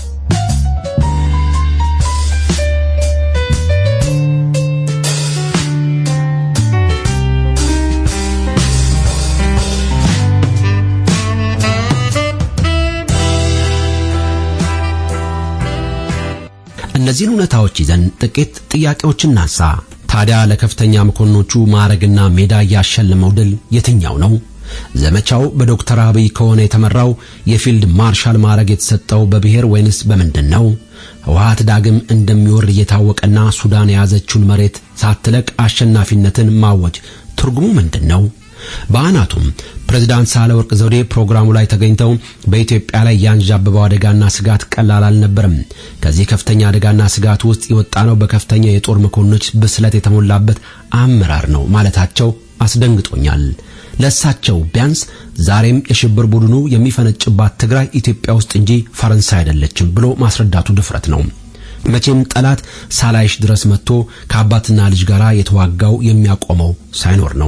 እነዚህን ሁኔታዎች ይዘን ጥቂት ጥያቄዎችን እናንሳ። ታዲያ ለከፍተኛ መኮንኖቹ ማዕረግና ሜዳ ያሸለመው ድል የትኛው ነው? ዘመቻው በዶክተር አብይ ከሆነ የተመራው የፊልድ ማርሻል ማዕረግ የተሰጠው በብሔር ወይንስ በምንድን ነው? ህወሓት ዳግም እንደሚወርድ እየታወቀና ሱዳን የያዘችውን መሬት ሳትለቅ አሸናፊነትን ማወጅ ትርጉሙ ምንድን ነው? በአናቱም ፕሬዝዳንት ሳህለወርቅ ዘውዴ ፕሮግራሙ ላይ ተገኝተው በኢትዮጵያ ላይ ያንዣበበው አደጋና ስጋት ቀላል አልነበረም። ከዚህ ከፍተኛ አደጋና ስጋት ውስጥ የወጣነው በከፍተኛ የጦር መኮንኖች ብስለት የተሞላበት አመራር ነው ማለታቸው አስደንግጦኛል። ለሳቸው ቢያንስ ዛሬም የሽብር ቡድኑ የሚፈነጭባት ትግራይ ኢትዮጵያ ውስጥ እንጂ ፈረንሳይ አይደለችም ብሎ ማስረዳቱ ድፍረት ነው። መቼም ጠላት ሳላይሽ ድረስ መጥቶ ከአባትና ልጅ ጋር የተዋጋው የሚያቆመው ሳይኖር ነው።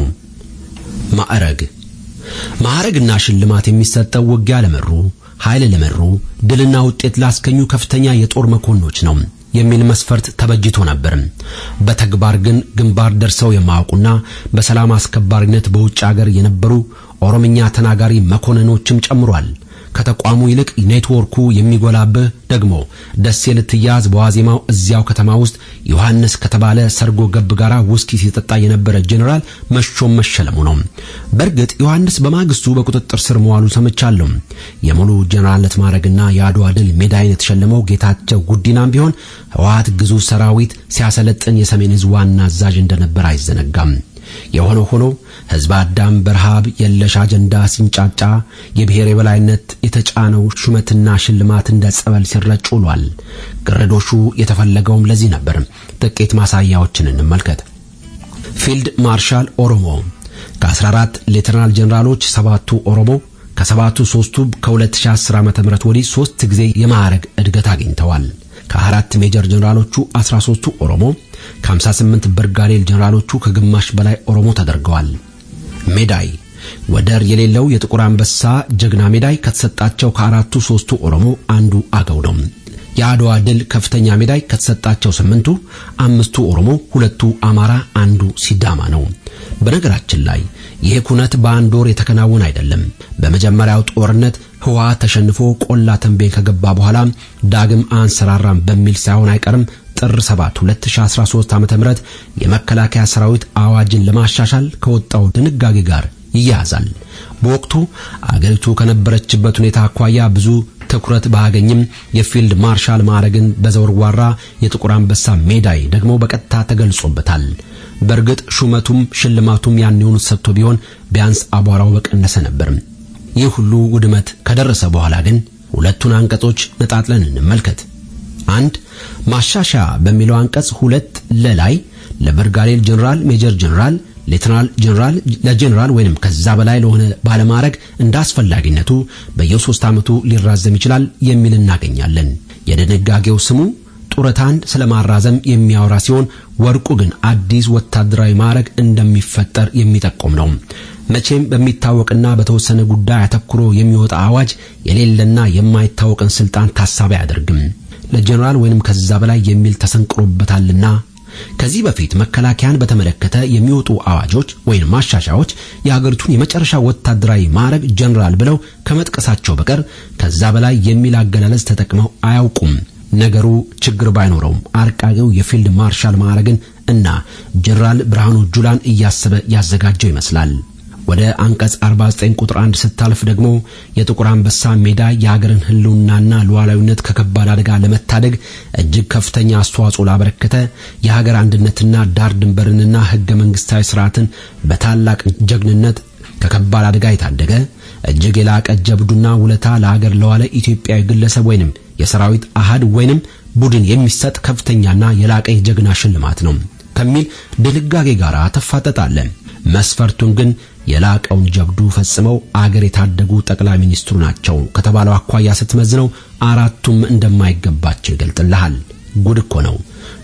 ማዕረግና ሽልማት የሚሰጠው ውጊያ ለመሩ፣ ኃይል ለመሩ፣ ድልና ውጤት ላስገኙ ከፍተኛ የጦር መኮንኖች ነው የሚል መስፈርት ተበጅቶ ነበር። በተግባር ግን ግንባር ደርሰው የማያውቁና በሰላም አስከባሪነት በውጭ ሀገር የነበሩ ኦሮምኛ ተናጋሪ መኮንኖችም ጨምሯል። ከተቋሙ ይልቅ ኔትወርኩ የሚጎላብህ ደግሞ ደሴ ልትያዝ በዋዜማው እዚያው ከተማ ውስጥ ዮሐንስ ከተባለ ሰርጎ ገብ ጋራ ውስኪ ሲጠጣ የነበረ ጄኔራል መሸለሙ ነው። በርግጥ ዮሐንስ በማግስቱ በቁጥጥር ስር መዋሉ ሰምቻለሁ። የሙሉ ጄኔራልነት ማዕረግና የአድዋ ድል ሜዳይን የተሸለመው ጌታቸው ጉዲናም ቢሆን ህወሓት ግዙፍ ሰራዊት ሲያሰለጥን የሰሜን ዕዝ ዋና አዛዥ እንደነበር አይዘነጋም። የሆነ ሆኖ ህዝብ አዳም በረሃብ የለሽ አጀንዳ ሲንጫጫ የብሔር የበላይነት የተጫነው ሹመትና ሽልማት እንደ ጸበል ሲረጭ ውሏል። ግርዶሹ የተፈለገውም ለዚህ ነበር። ጥቂት ማሳያዎችን እንመልከት። ፊልድ ማርሻል ኦሮሞ ከ14 ሌተናል ጀነራሎች 7ቱ ኦሮሞ፣ ከ7ቱ 3ቱ ከ2010 ዓ.ም ወዲህ 3 ጊዜ የማዕረግ እድገት አግኝተዋል። ከ4 ሜጀር ጀነራሎቹ 13ቱ ኦሮሞ፣ ከ58 ብርጋዴር ጀነራሎቹ ከግማሽ በላይ ኦሮሞ ተደርገዋል። ሜዳይ ወደር የሌለው የጥቁር አንበሳ ጀግና ሜዳይ ከተሰጣቸው ከአራቱ 3ቱ ኦሮሞ አንዱ አገው ነው። የአድዋ ድል ከፍተኛ ሜዳይ ከተሰጣቸው 8ቱ 5ቱ ኦሮሞ፣ 2ቱ አማራ፣ አንዱ ሲዳማ ነው። በነገራችን ላይ ይሄ ኩነት በአንድ ወር የተከናወነ አይደለም። በመጀመሪያው ጦርነት ህወሓት ተሸንፎ ቆላ ተንቤን ከገባ በኋላ ዳግም አንሰራራም በሚል ሳይሆን አይቀርም ጥር 7 2013 ዓ.ም የመከላከያ ሰራዊት አዋጅን ለማሻሻል ከወጣው ድንጋጌ ጋር ይያዛል። በወቅቱ አገሪቱ ከነበረችበት ሁኔታ አኳያ ብዙ ትኩረት ባገኝም የፊልድ ማርሻል ማዕረግን በዘወርዋራ የጥቁር አንበሳ ሜዳይ ደግሞ በቀጥታ ተገልጾበታል። በርግጥ ሹመቱም ሽልማቱም ያንኑን ሰጥቶ ቢሆን ቢያንስ አቧራው በቀነሰ ነበር። ይህ ሁሉ ውድመት ከደረሰ በኋላ ግን ሁለቱን አንቀጾች ነጣጥለን እንመልከት። 1 ማሻሻያ በሚለው አንቀጽ 2 ለላይ ለብርጋዴር ጀነራል፣ ሜጀር ጀነራል፣ ሌተናል ጀነራል ለጀነራል ወይንም ከዛ በላይ ለሆነ ባለማዕረግ እንዳስፈላጊነቱ በየ3 ዓመቱ ሊራዘም ይችላል የሚል እናገኛለን። የድንጋጌው ስሙ ጡረታን ስለማራዘም የሚያወራ ሲሆን ወርቁ ግን አዲስ ወታደራዊ ማዕረግ እንደሚፈጠር የሚጠቁም ነው። መቼም በሚታወቅና በተወሰነ ጉዳይ አተኩሮ የሚወጣ አዋጅ የሌለና የማይታወቅን ስልጣን ታሳቢ አያደርግም። ለጀነራል ወይንም ከዛ በላይ የሚል ተሰንቅሮበታልና ከዚህ በፊት መከላከያን በተመለከተ የሚወጡ አዋጆች ወይንም ማሻሻያዎች የሀገሪቱን የመጨረሻ ወታደራዊ ማዕረግ ጀነራል ብለው ከመጥቀሳቸው በቀር ከዛ በላይ የሚል አገላለጽ ተጠቅመው አያውቁም። ነገሩ ችግር ባይኖረውም አርቃቂው የፊልድ ማርሻል ማዕረግን እና ጀነራል ብርሃኑ ጁላን እያሰበ ያዘጋጀው ይመስላል። ወደ አንቀጽ 49 ቁጥር 1 ስታልፍ ደግሞ የጥቁር አንበሳ ሜዳ የሀገርን ህልውናና ሉዓላዊነት ከከባድ አደጋ ለመታደግ እጅግ ከፍተኛ አስተዋጽኦ ላበረከተ የሀገር አንድነትና ዳር ድንበርንና ህገ መንግስታዊ ስርዓትን በታላቅ ጀግንነት ከከባድ አደጋ የታደገ እጅግ የላቀ ጀብዱና ውለታ ለሀገር ለዋለ ኢትዮጵያዊ ግለሰብ ወይንም የሰራዊት አሃድ ወይንም ቡድን የሚሰጥ ከፍተኛና የላቀ ጀግና ሽልማት ነው ከሚል ድንጋጌ ጋር ተፋጠጣለ። መስፈርቱን ግን የላቀውን ጀብዱ ፈጽመው አገር የታደጉ ጠቅላይ ሚኒስትሩ ናቸው ከተባለው አኳያ ስትመዝነው አራቱም እንደማይገባቸው ይገልጥልሃል። ጉድ እኮ ነው።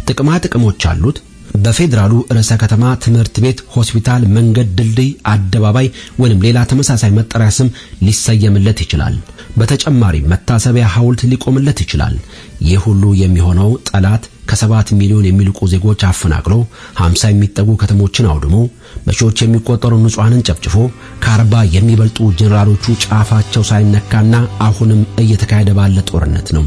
ጥቅሞች አሉት። በፌደራሉ ርዕሰ ከተማ ትምህርት ቤት፣ ሆስፒታል፣ መንገድ፣ ድልድይ፣ አደባባይ ወይንም ሌላ ተመሳሳይ መጠሪያ ስም ሊሰየምለት ይችላል። በተጨማሪ መታሰቢያ ሐውልት ሊቆምለት ይችላል። ይህ ሁሉ የሚሆነው ጠላት ከ7 ሚሊዮን የሚልቁ ዜጎች አፈናቅሎ 50 የሚጠጉ ከተሞችን አውድሞ በሺዎች የሚቆጠሩ ንጹሃንን ጨፍጭፎ ከ40 የሚበልጡ ጀነራሎቹ ጫፋቸው ሳይነካና አሁንም እየተካሄደ ባለ ጦርነት ነው።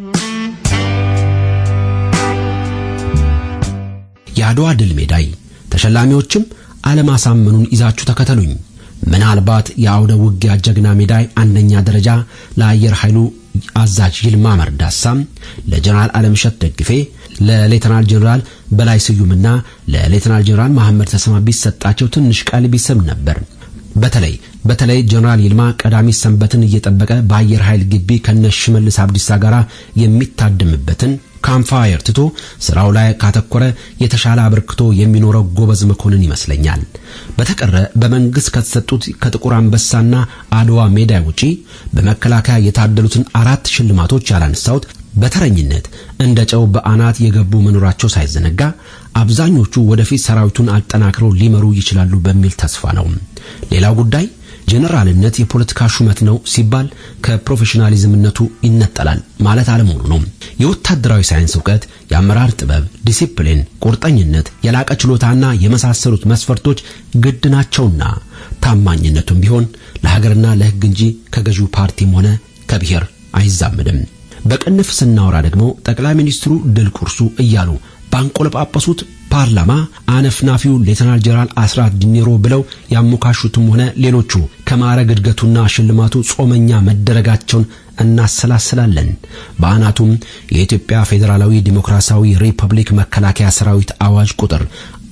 የአድዋ ድል ሜዳይ ተሸላሚዎችም አለማሳመኑን ይዛችሁ ተከተሉኝ። ምናልባት የአውደ ውጊያ ጀግና ሜዳይ አንደኛ ደረጃ ለአየር ኃይሉ አዛዥ ይልማ መርዳሳ፣ ለጀነራል አለምሸት ደግፌ፣ ለሌተናል ጀነራል በላይ ስዩምና ለሌተናል ጀነራል መሐመድ ተሰማ ቢሰጣቸው ትንሽ ቃል ቢሰም ነበር። በተለይ ጀነራል ይልማ ቀዳሚ ሰንበትን እየጠበቀ በአየር ኃይል ግቢ ከነሽመልስ አብዲሳ ጋራ የሚታደምበትን ካምፋየር ትቶ ስራው ላይ ካተኮረ የተሻለ አበርክቶ የሚኖረው ጎበዝ መኮንን ይመስለኛል። በተቀረ በመንግስት ከተሰጡት ከጥቁር አንበሳና አድዋ ሜዳ ውጪ በመከላከያ የታደሉትን 4 ሽልማቶች ያላነሳውት በተረኝነት እንደ ጨው በአናት የገቡ መኖራቸው ሳይዘነጋ አብዛኞቹ ወደፊት ሰራዊቱን አጠናክረው ሊመሩ ይችላሉ በሚል ተስፋ ነው። ሌላው ጉዳይ ጀነራልነት የፖለቲካ ሹመት ነው ሲባል ከፕሮፌሽናሊዝምነቱ ይነጠላል ማለት አለመሆኑ ነው። የወታደራዊ ሳይንስ ዕውቀት፣ የአመራር ጥበብ፣ ዲሲፕሊን፣ ቁርጠኝነት፣ የላቀ ችሎታና የመሳሰሉት መስፈርቶች ግድ ናቸውና ታማኝነቱም ቢሆን ለሀገርና ለሕግ እንጂ ከገዢው ፓርቲም ሆነ ከብሔር አይዛመድም። በቅንፍ ስናወራ ደግሞ ጠቅላይ ሚኒስትሩ ድል ቁርሱ እያሉ ባንቆለጳጳሱት ፓርላማ አነፍናፊው ሌተናል ጀነራል አስራት ዲኔሮ ብለው ያሙካሹትም ሆነ ሌሎቹ ከማዕረግ እድገቱና ሽልማቱ ጾመኛ መደረጋቸውን እናሰላስላለን። በአናቱም የኢትዮጵያ ፌዴራላዊ ዲሞክራሲያዊ ሪፐብሊክ መከላከያ ሰራዊት አዋጅ ቁጥር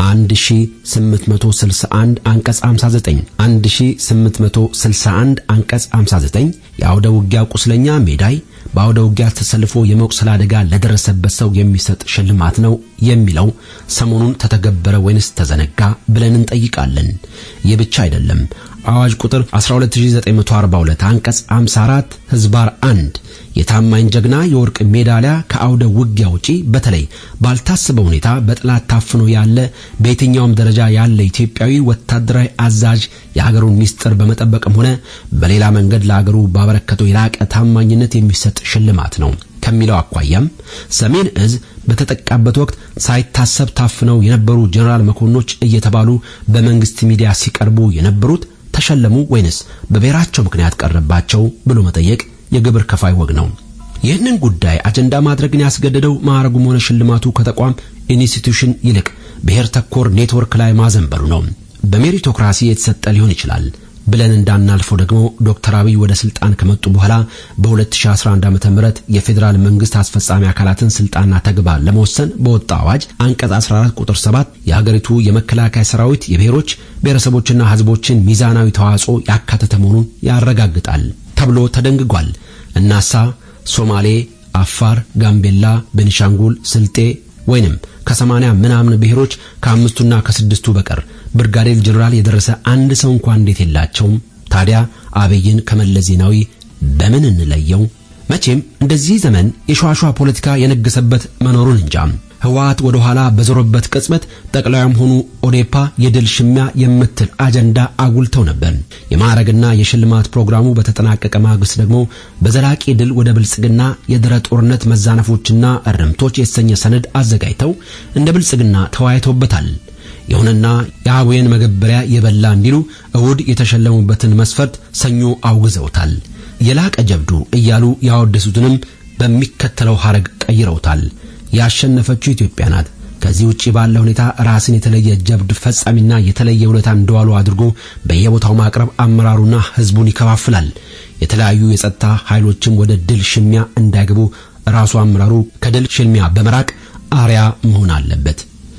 1861 አንቀጽ 1861 አንቀጽ 59 የአውደ ውጊያ ቁስለኛ ሜዳይ በአውደ ውጊያ ተሰልፎ የመቁሰል አደጋ ለደረሰበት ሰው የሚሰጥ ሽልማት ነው የሚለው ሰሞኑን ተተገበረ ወይንስ ተዘነጋ ብለን እንጠይቃለን። ይህ ብቻ አይደለም። አዋጅ ቁጥር 12942 አንቀጽ 54 ህዝባር 1 የታማኝ ጀግና የወርቅ ሜዳሊያ ከአውደ ውጊያ ውጪ በተለይ ባልታሰበ ሁኔታ በጥላት ታፍኖ ያለ በየትኛውም ደረጃ ያለ ኢትዮጵያዊ ወታደራዊ አዛዥ የሀገሩን ሚስጥር በመጠበቅም ሆነ በሌላ መንገድ ለሀገሩ ባበረከተው የላቀ ታማኝነት የሚሰጥ ሽልማት ነው ከሚለው አኳያም ሰሜን እዝ በተጠቃበት ወቅት ሳይታሰብ ታፍነው የነበሩ ጀነራል መኮንኖች እየተባሉ በመንግስት ሚዲያ ሲቀርቡ የነበሩት ተሸለሙ ወይንስ በብሔራቸው ምክንያት ቀረባቸው ብሎ መጠየቅ የግብር ከፋይ ወግ ነው። ይህንን ጉዳይ አጀንዳ ማድረግን ያስገደደው ማዕረጉም ሆነ ሽልማቱ ከተቋም ኢንስቲትዩሽን ይልቅ ብሔር ተኮር ኔትወርክ ላይ ማዘንበሉ ነው። በሜሪቶክራሲ የተሰጠ ሊሆን ይችላል ብለን እንዳናልፈው ደግሞ ዶክተር አብይ ወደ ስልጣን ከመጡ በኋላ በ2011 ዓ.ም የፌዴራል መንግስት አስፈጻሚ አካላትን ስልጣንና ተግባር ለመወሰን በወጣ አዋጅ አንቀጽ 14 ቁጥር 7 የሀገሪቱ የመከላከያ ሰራዊት የብሔሮች ብሔረሰቦችና ህዝቦችን ሚዛናዊ ተዋጽኦ ያካተተ መሆኑን ያረጋግጣል ተብሎ ተደንግጓል። እናሳ ሶማሌ፣ አፋር፣ ጋምቤላ፣ ቤኒሻንጉል፣ ስልጤ ወይንም ከ80 ምናምን ብሔሮች ከ5ቱና ከ6ቱ በቀር ብርጋዴር ጀነራል የደረሰ አንድ ሰው እንኳን እንዴት የላቸውም? ታዲያ አብይን ከመለስ ዜናዊ በምን እንለየው? መቼም እንደዚህ ዘመን የሸዋሸዋ ፖለቲካ የነገሰበት መኖሩን እንጃ። ህወሓት ወደ ኋላ በዞረበት ቅጽበት ጠቅላዩም ሆኑ ኦዴፓ የድል ሽሚያ የምትል አጀንዳ አጉልተው ነበር። የማዕረግና የሽልማት ፕሮግራሙ በተጠናቀቀ ማግስት ደግሞ በዘላቂ ድል ወደ ብልጽግና የድረ ጦርነት መዛነፎችና እርምቶች የተሰኘ ሰነድ አዘጋጅተው እንደ ብልጽግና ተወያይተውበታል። ይሁንና የአቡየን መገበሪያ የበላ እንዲሉ እሁድ የተሸለሙበትን መስፈርት ሰኞ አውግዘውታል። የላቀ ጀብዱ እያሉ ያወደሱትንም በሚከተለው ሐረግ ቀይረውታል። ያሸነፈችው ኢትዮጵያ ናት። ከዚህ ውጪ ባለ ሁኔታ ራስን የተለየ ጀብድ ፈጻሚና የተለየ ውለታ እንደዋሉ አድርጎ በየቦታው ማቅረብ አመራሩና ህዝቡን ይከፋፍላል። የተለያዩ የጸጥታ ኃይሎችም ወደ ድል ሽሚያ እንዳይገቡ ራሱ አመራሩ ከድል ሽሚያ በመራቅ አሪያ መሆን አለበት።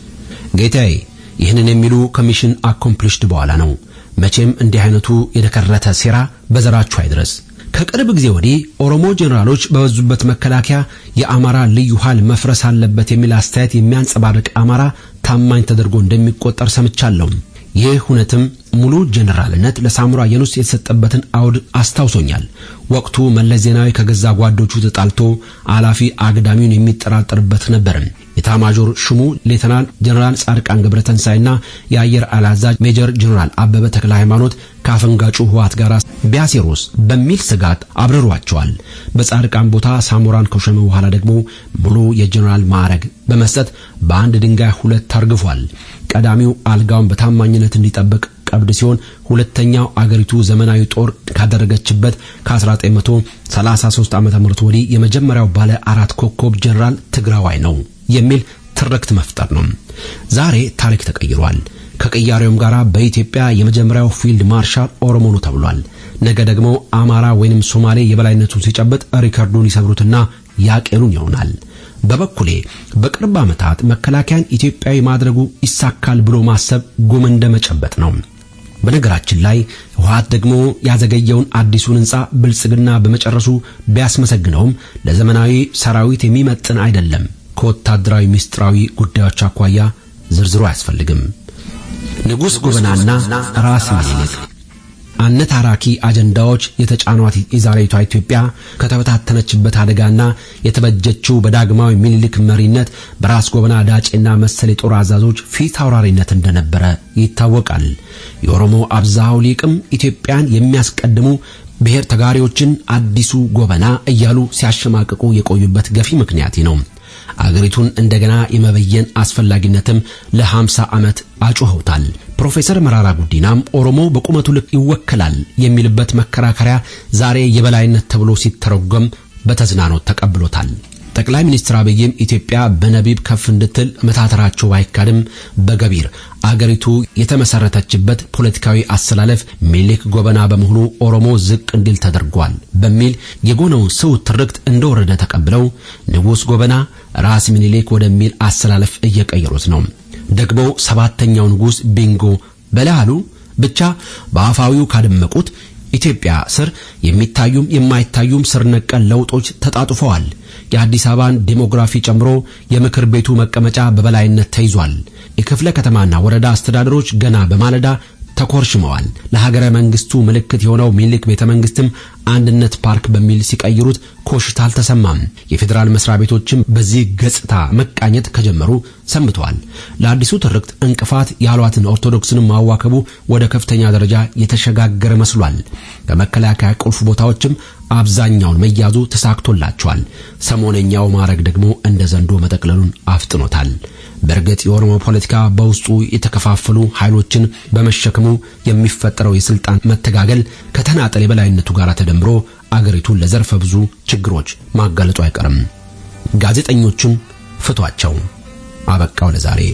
ጌታዬ ይህንን የሚሉ ኮሚሽን አኮምፕሊሽድ በኋላ ነው። መቼም እንዲህ አይነቱ የደከረተ ሴራ በዘራችሁ አይድረስ። ከቅርብ ጊዜ ወዲህ ኦሮሞ ጀነራሎች በበዙበት መከላከያ የአማራ ልዩ ኃይል መፍረስ አለበት የሚል አስተያየት የሚያንጸባርቅ አማራ ታማኝ ተደርጎ እንደሚቆጠር ሰምቻለሁ። ይህ ሁነትም ሙሉ ጀነራልነት ለሳሙራ የኑስ የተሰጠበትን አውድ አስታውሶኛል። ወቅቱ መለስ ዜናዊ ከገዛ ጓዶቹ ተጣልቶ አላፊ አግዳሚውን የሚጠራጠርበት ነበር። የታማጆር ሹሙ ሌተናል ጀነራል ጻድቃን ገብረተንሳይና የአየር አዛዥ ሜጀር ጀነራል አበበ ተክለ ሃይማኖት ካፈንጋጩ ህወሓት ጋር ቢያሴሮስ በሚል ስጋት አብረሯቸዋል። በጻድቃን ቦታ ሳሙራን ከሾመ በኋላ ደግሞ ሙሉ የጀነራል ማዕረግ በመስጠት በአንድ ድንጋይ ሁለት ታርግፏል። ቀዳሚው አልጋውን በታማኝነት እንዲጠብቅ ቀብድ ሲሆን ሁለተኛው አገሪቱ ዘመናዊ ጦር ካደረገችበት ከ1933 ዓመተ ምህረት ወዲህ የመጀመሪያው ባለ 4 ኮከብ ጀነራል ትግራዋይ ነው የሚል ትርክት መፍጠር ነው። ዛሬ ታሪክ ተቀይሯል። ከቀያሪውም ጋራ በኢትዮጵያ የመጀመሪያው ፊልድ ማርሻል ኦሮሞ ነው ተብሏል። ነገ ደግሞ አማራ ወይንም ሶማሌ የበላይነቱን ሲጨብጥ ሪከርዱን ይሰብሩትና ያቀሉን ይሆናል። በበኩሌ በቅርብ ዓመታት መከላከያን ኢትዮጵያዊ ማድረጉ ይሳካል ብሎ ማሰብ ጉም እንደመጨበጥ ነው። በነገራችን ላይ ህወሓት ደግሞ ያዘገየውን አዲሱን ህንጻ ብልጽግና በመጨረሱ ቢያስመሰግነውም ለዘመናዊ ሰራዊት የሚመጥን አይደለም ከወታደራዊ ሚስጥራዊ ጉዳዮች አኳያ ዝርዝሩ አያስፈልግም። ንጉስ ጎበናና ራስ ምኒልክ አነታራኪ አጀንዳዎች የተጫኗት የዛሬቷ ኢትዮጵያ ከተበታተነችበት አደጋና የተበጀችው በዳግማዊ ምኒልክ መሪነት በራስ ጎበና ዳጬና መሰል የጦር አዛዦች ፊት አውራሪነት እንደነበረ ይታወቃል። የኦሮሞ አብዛው ሊቅም ኢትዮጵያን የሚያስቀድሙ ብሔር ተጋሪዎችን አዲሱ ጎበና እያሉ ሲያሸማቅቁ የቆዩበት ገፊ ምክንያት ነው። አገሪቱን እንደገና የመበየን አስፈላጊነትም ለ50 ዓመት አጮኸውታል። ፕሮፌሰር መራራ ጉዲናም ኦሮሞ በቁመቱ ልክ ይወከላል የሚልበት መከራከሪያ ዛሬ የበላይነት ተብሎ ሲተረጎም በተዝናኖት ተቀብሎታል። ጠቅላይ ሚኒስትር አብይም ኢትዮጵያ በነቢብ ከፍ እንድትል መታተራቸው ባይካድም በገቢር አገሪቱ የተመሰረተችበት ፖለቲካዊ አሰላለፍ ምኒልክ ጎበና በመሆኑ ኦሮሞ ዝቅ እንዲል ተደርጓል በሚል የጎነው ሰው ትርክት እንደወረደ ተቀብለው ንጉስ ጎበና ራስ ምኒልክ ወደሚል አሰላለፍ እየቀየሩት ነው። ደግሞ ሰባተኛው ንጉስ ቢንጎ በላሉ ብቻ በአፋዊው ካደመቁት ኢትዮጵያ ስር የሚታዩም የማይታዩም ስር ነቀል ለውጦች ተጣጥፈዋል። የአዲስ አበባን ዲሞግራፊ ጨምሮ የምክር ቤቱ መቀመጫ በበላይነት ተይዟል። የክፍለ ከተማና ወረዳ አስተዳደሮች ገና በማለዳ ተኮርሽመዋል። ለሀገረ መንግስቱ ምልክት የሆነው ምኒልክ ቤተ መንግስትም አንድነት ፓርክ በሚል ሲቀይሩት ኮሽታ አልተሰማም። የፌደራል መስሪያ ቤቶችም በዚህ ገጽታ መቃኘት ከጀመሩ ሰንብተዋል። ለአዲሱ ትርክት እንቅፋት ያሏትን ኦርቶዶክስን ማዋከቡ ወደ ከፍተኛ ደረጃ የተሸጋገረ መስሏል። ከመከላከያ ቁልፍ ቦታዎችም አብዛኛውን መያዙ ተሳክቶላቸዋል። ሰሞነኛው ማረግ ደግሞ እንደ ዘንዶ መጠቅለሉን አፍጥኖታል። በርግጥ የኦሮሞ ፖለቲካ በውስጡ የተከፋፈሉ ኃይሎችን በመሸከሙ የሚፈጠረው የስልጣን መተጋገል ከተናጠል የበላይነቱ ጋር ተደምሮ አገሪቱን ለዘርፈ ብዙ ችግሮች ማጋለጡ አይቀርም። ጋዜጠኞቹን ፍቷቸው። አበቃው ለዛሬ።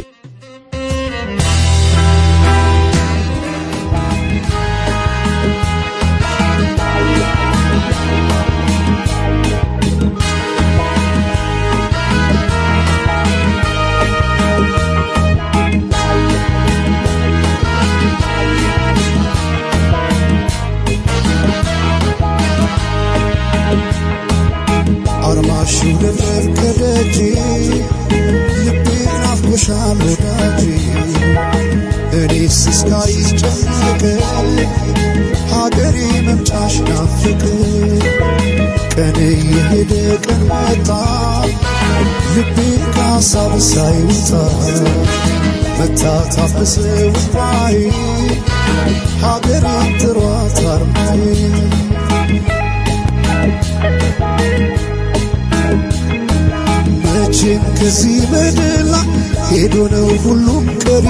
ሳይውጣ መታታፍስ ውባይ ሀገር ጥሯታር መቼም ከዚህ በደላ ሄዶ ነው ሁሉም ቀሪ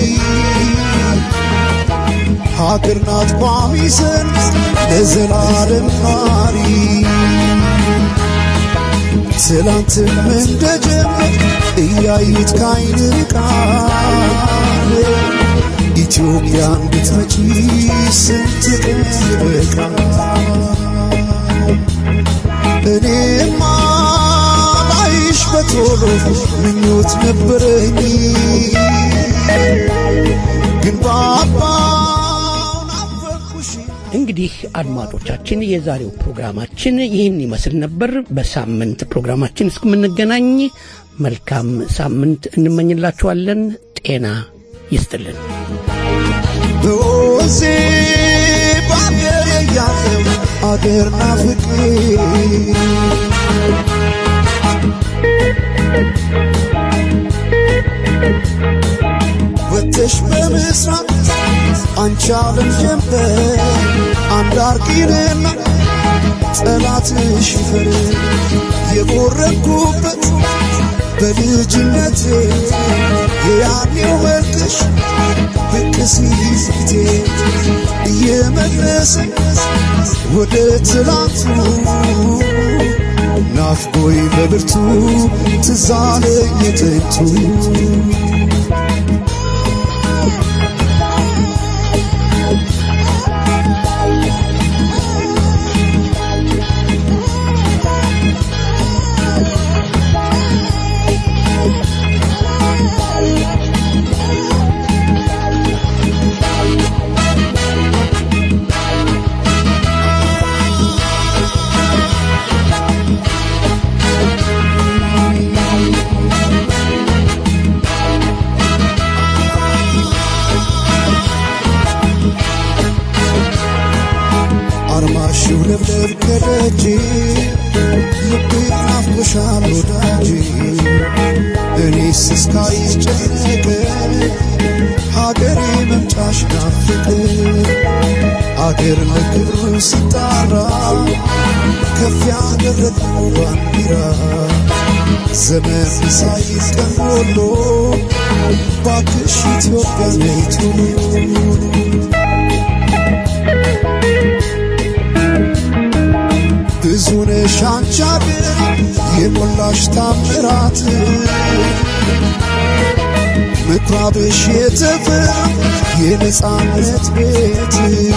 ሀገር ናት ቋሚ ሰንድ ለዘላለም ኗሪ ትላንትም እንደጀመር እያዩት ካይን ቃል ኢትዮጵያ እንድትመጪ ስንት ቀን ይበቃል። እኔማ ባይሽ በቶሎ ምኞት ነበረኝ ግን ባባ እንግዲህ አድማጮቻችን የዛሬው ፕሮግራማችን ይህን ይመስል ነበር። በሳምንት ፕሮግራማችን እስከምንገናኝ መልካም ሳምንት እንመኝላችኋለን። ጤና ይስጥልን። በወዜ ባገር ያለው አገር ናፍቄ ወተሽ በምስራቅ አንቺ ዓለም ጀንበር አንዳርቂንና ጠላትሽ ይፈር የቦረኩበት በልጅነቴ የያኔው መልክሽ ብቅ ሲፊቴ እየመለሰ ወደ ትላንቱ ናፍቆይ በብርቱ ትዝ አለኝ ጥንቱ ይውለብለብ ከደጅ ልቤ ናፍቆሻል ወዳጅ እኔስ እስካይሽ ጨነቀ ሀገሬ መምጫሽ ናፍቅ አገር ለክብሩ ሲጣራ ከፍ ያደረገው ባንዲራ ዘመን ሳይዝ ቀን ሞሎ ባክሽ ኢትዮጵያ ነይ ቶሎ ብዙ ነሽ አንቺ አገር የሞላሽ ታምራት ምኩራብሽ የተፈራ የነጻነት ቤት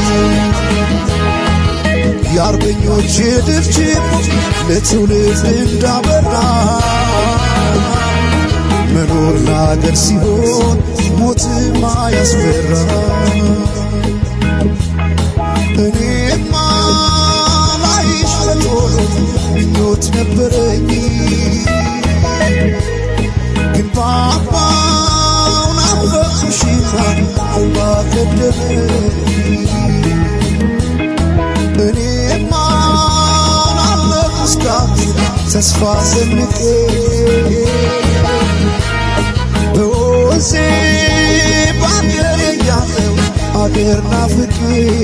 የአርበኞች ድፍጭት ለትውልድ እንዳበራ መኖር ለአገር ሲሆን ሞትማ ያስፈራ እኔማ ላይሽ በቶሎ ምኞት ነበረኝ ግን ባባው ናፈቅሽና አልባ ገደለኝ እኔማ ናለሁ እስካሁን ተስፋ ሰንቄ በወዜ ባገሬ ያለው አገር ናፍቄ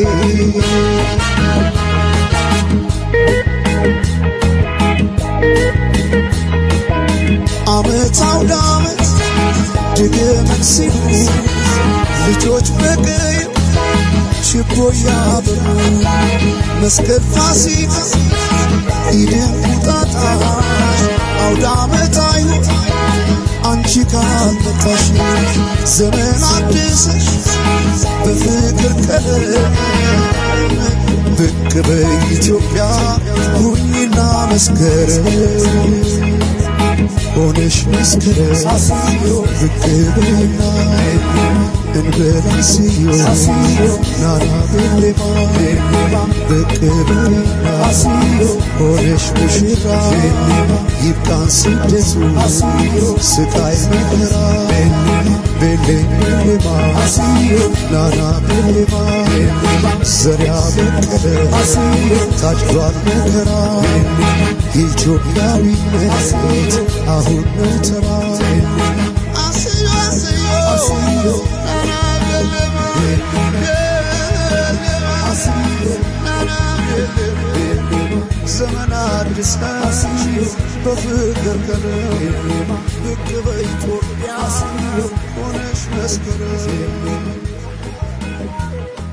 ዓመት አውደ ዓመት ድግመት ሲሉ ልጆች በቀይ ችቦ ያበሩ መስቀል ፋሲካ ኢድን ቁጣጣሽ አውደ ዓመት አይሁት አንቺ ካልመጣሽ ዘመን አድሰሽ በፍቅር ቀለም ብቅ በኢትዮጵያ ሁኚና መስከረም ሆነሽ መስከረም ብቅ በይና እንበላስዮ ናና ቤሌማ ብቅ በይና ሆነሽ ሙሽራ ይብቃን ስደቱ ስቃይ መከራ ቤሌማ ናና ቤሌማ ዘሪያ በቀለ ታጭቷል መከራ ኢትዮጵያዊነት አሁን ነው ተራ ዘመን አዲስ በፍቅር ቀለም ብቅ በኢትዮጵያ ሆነሽ መስከረም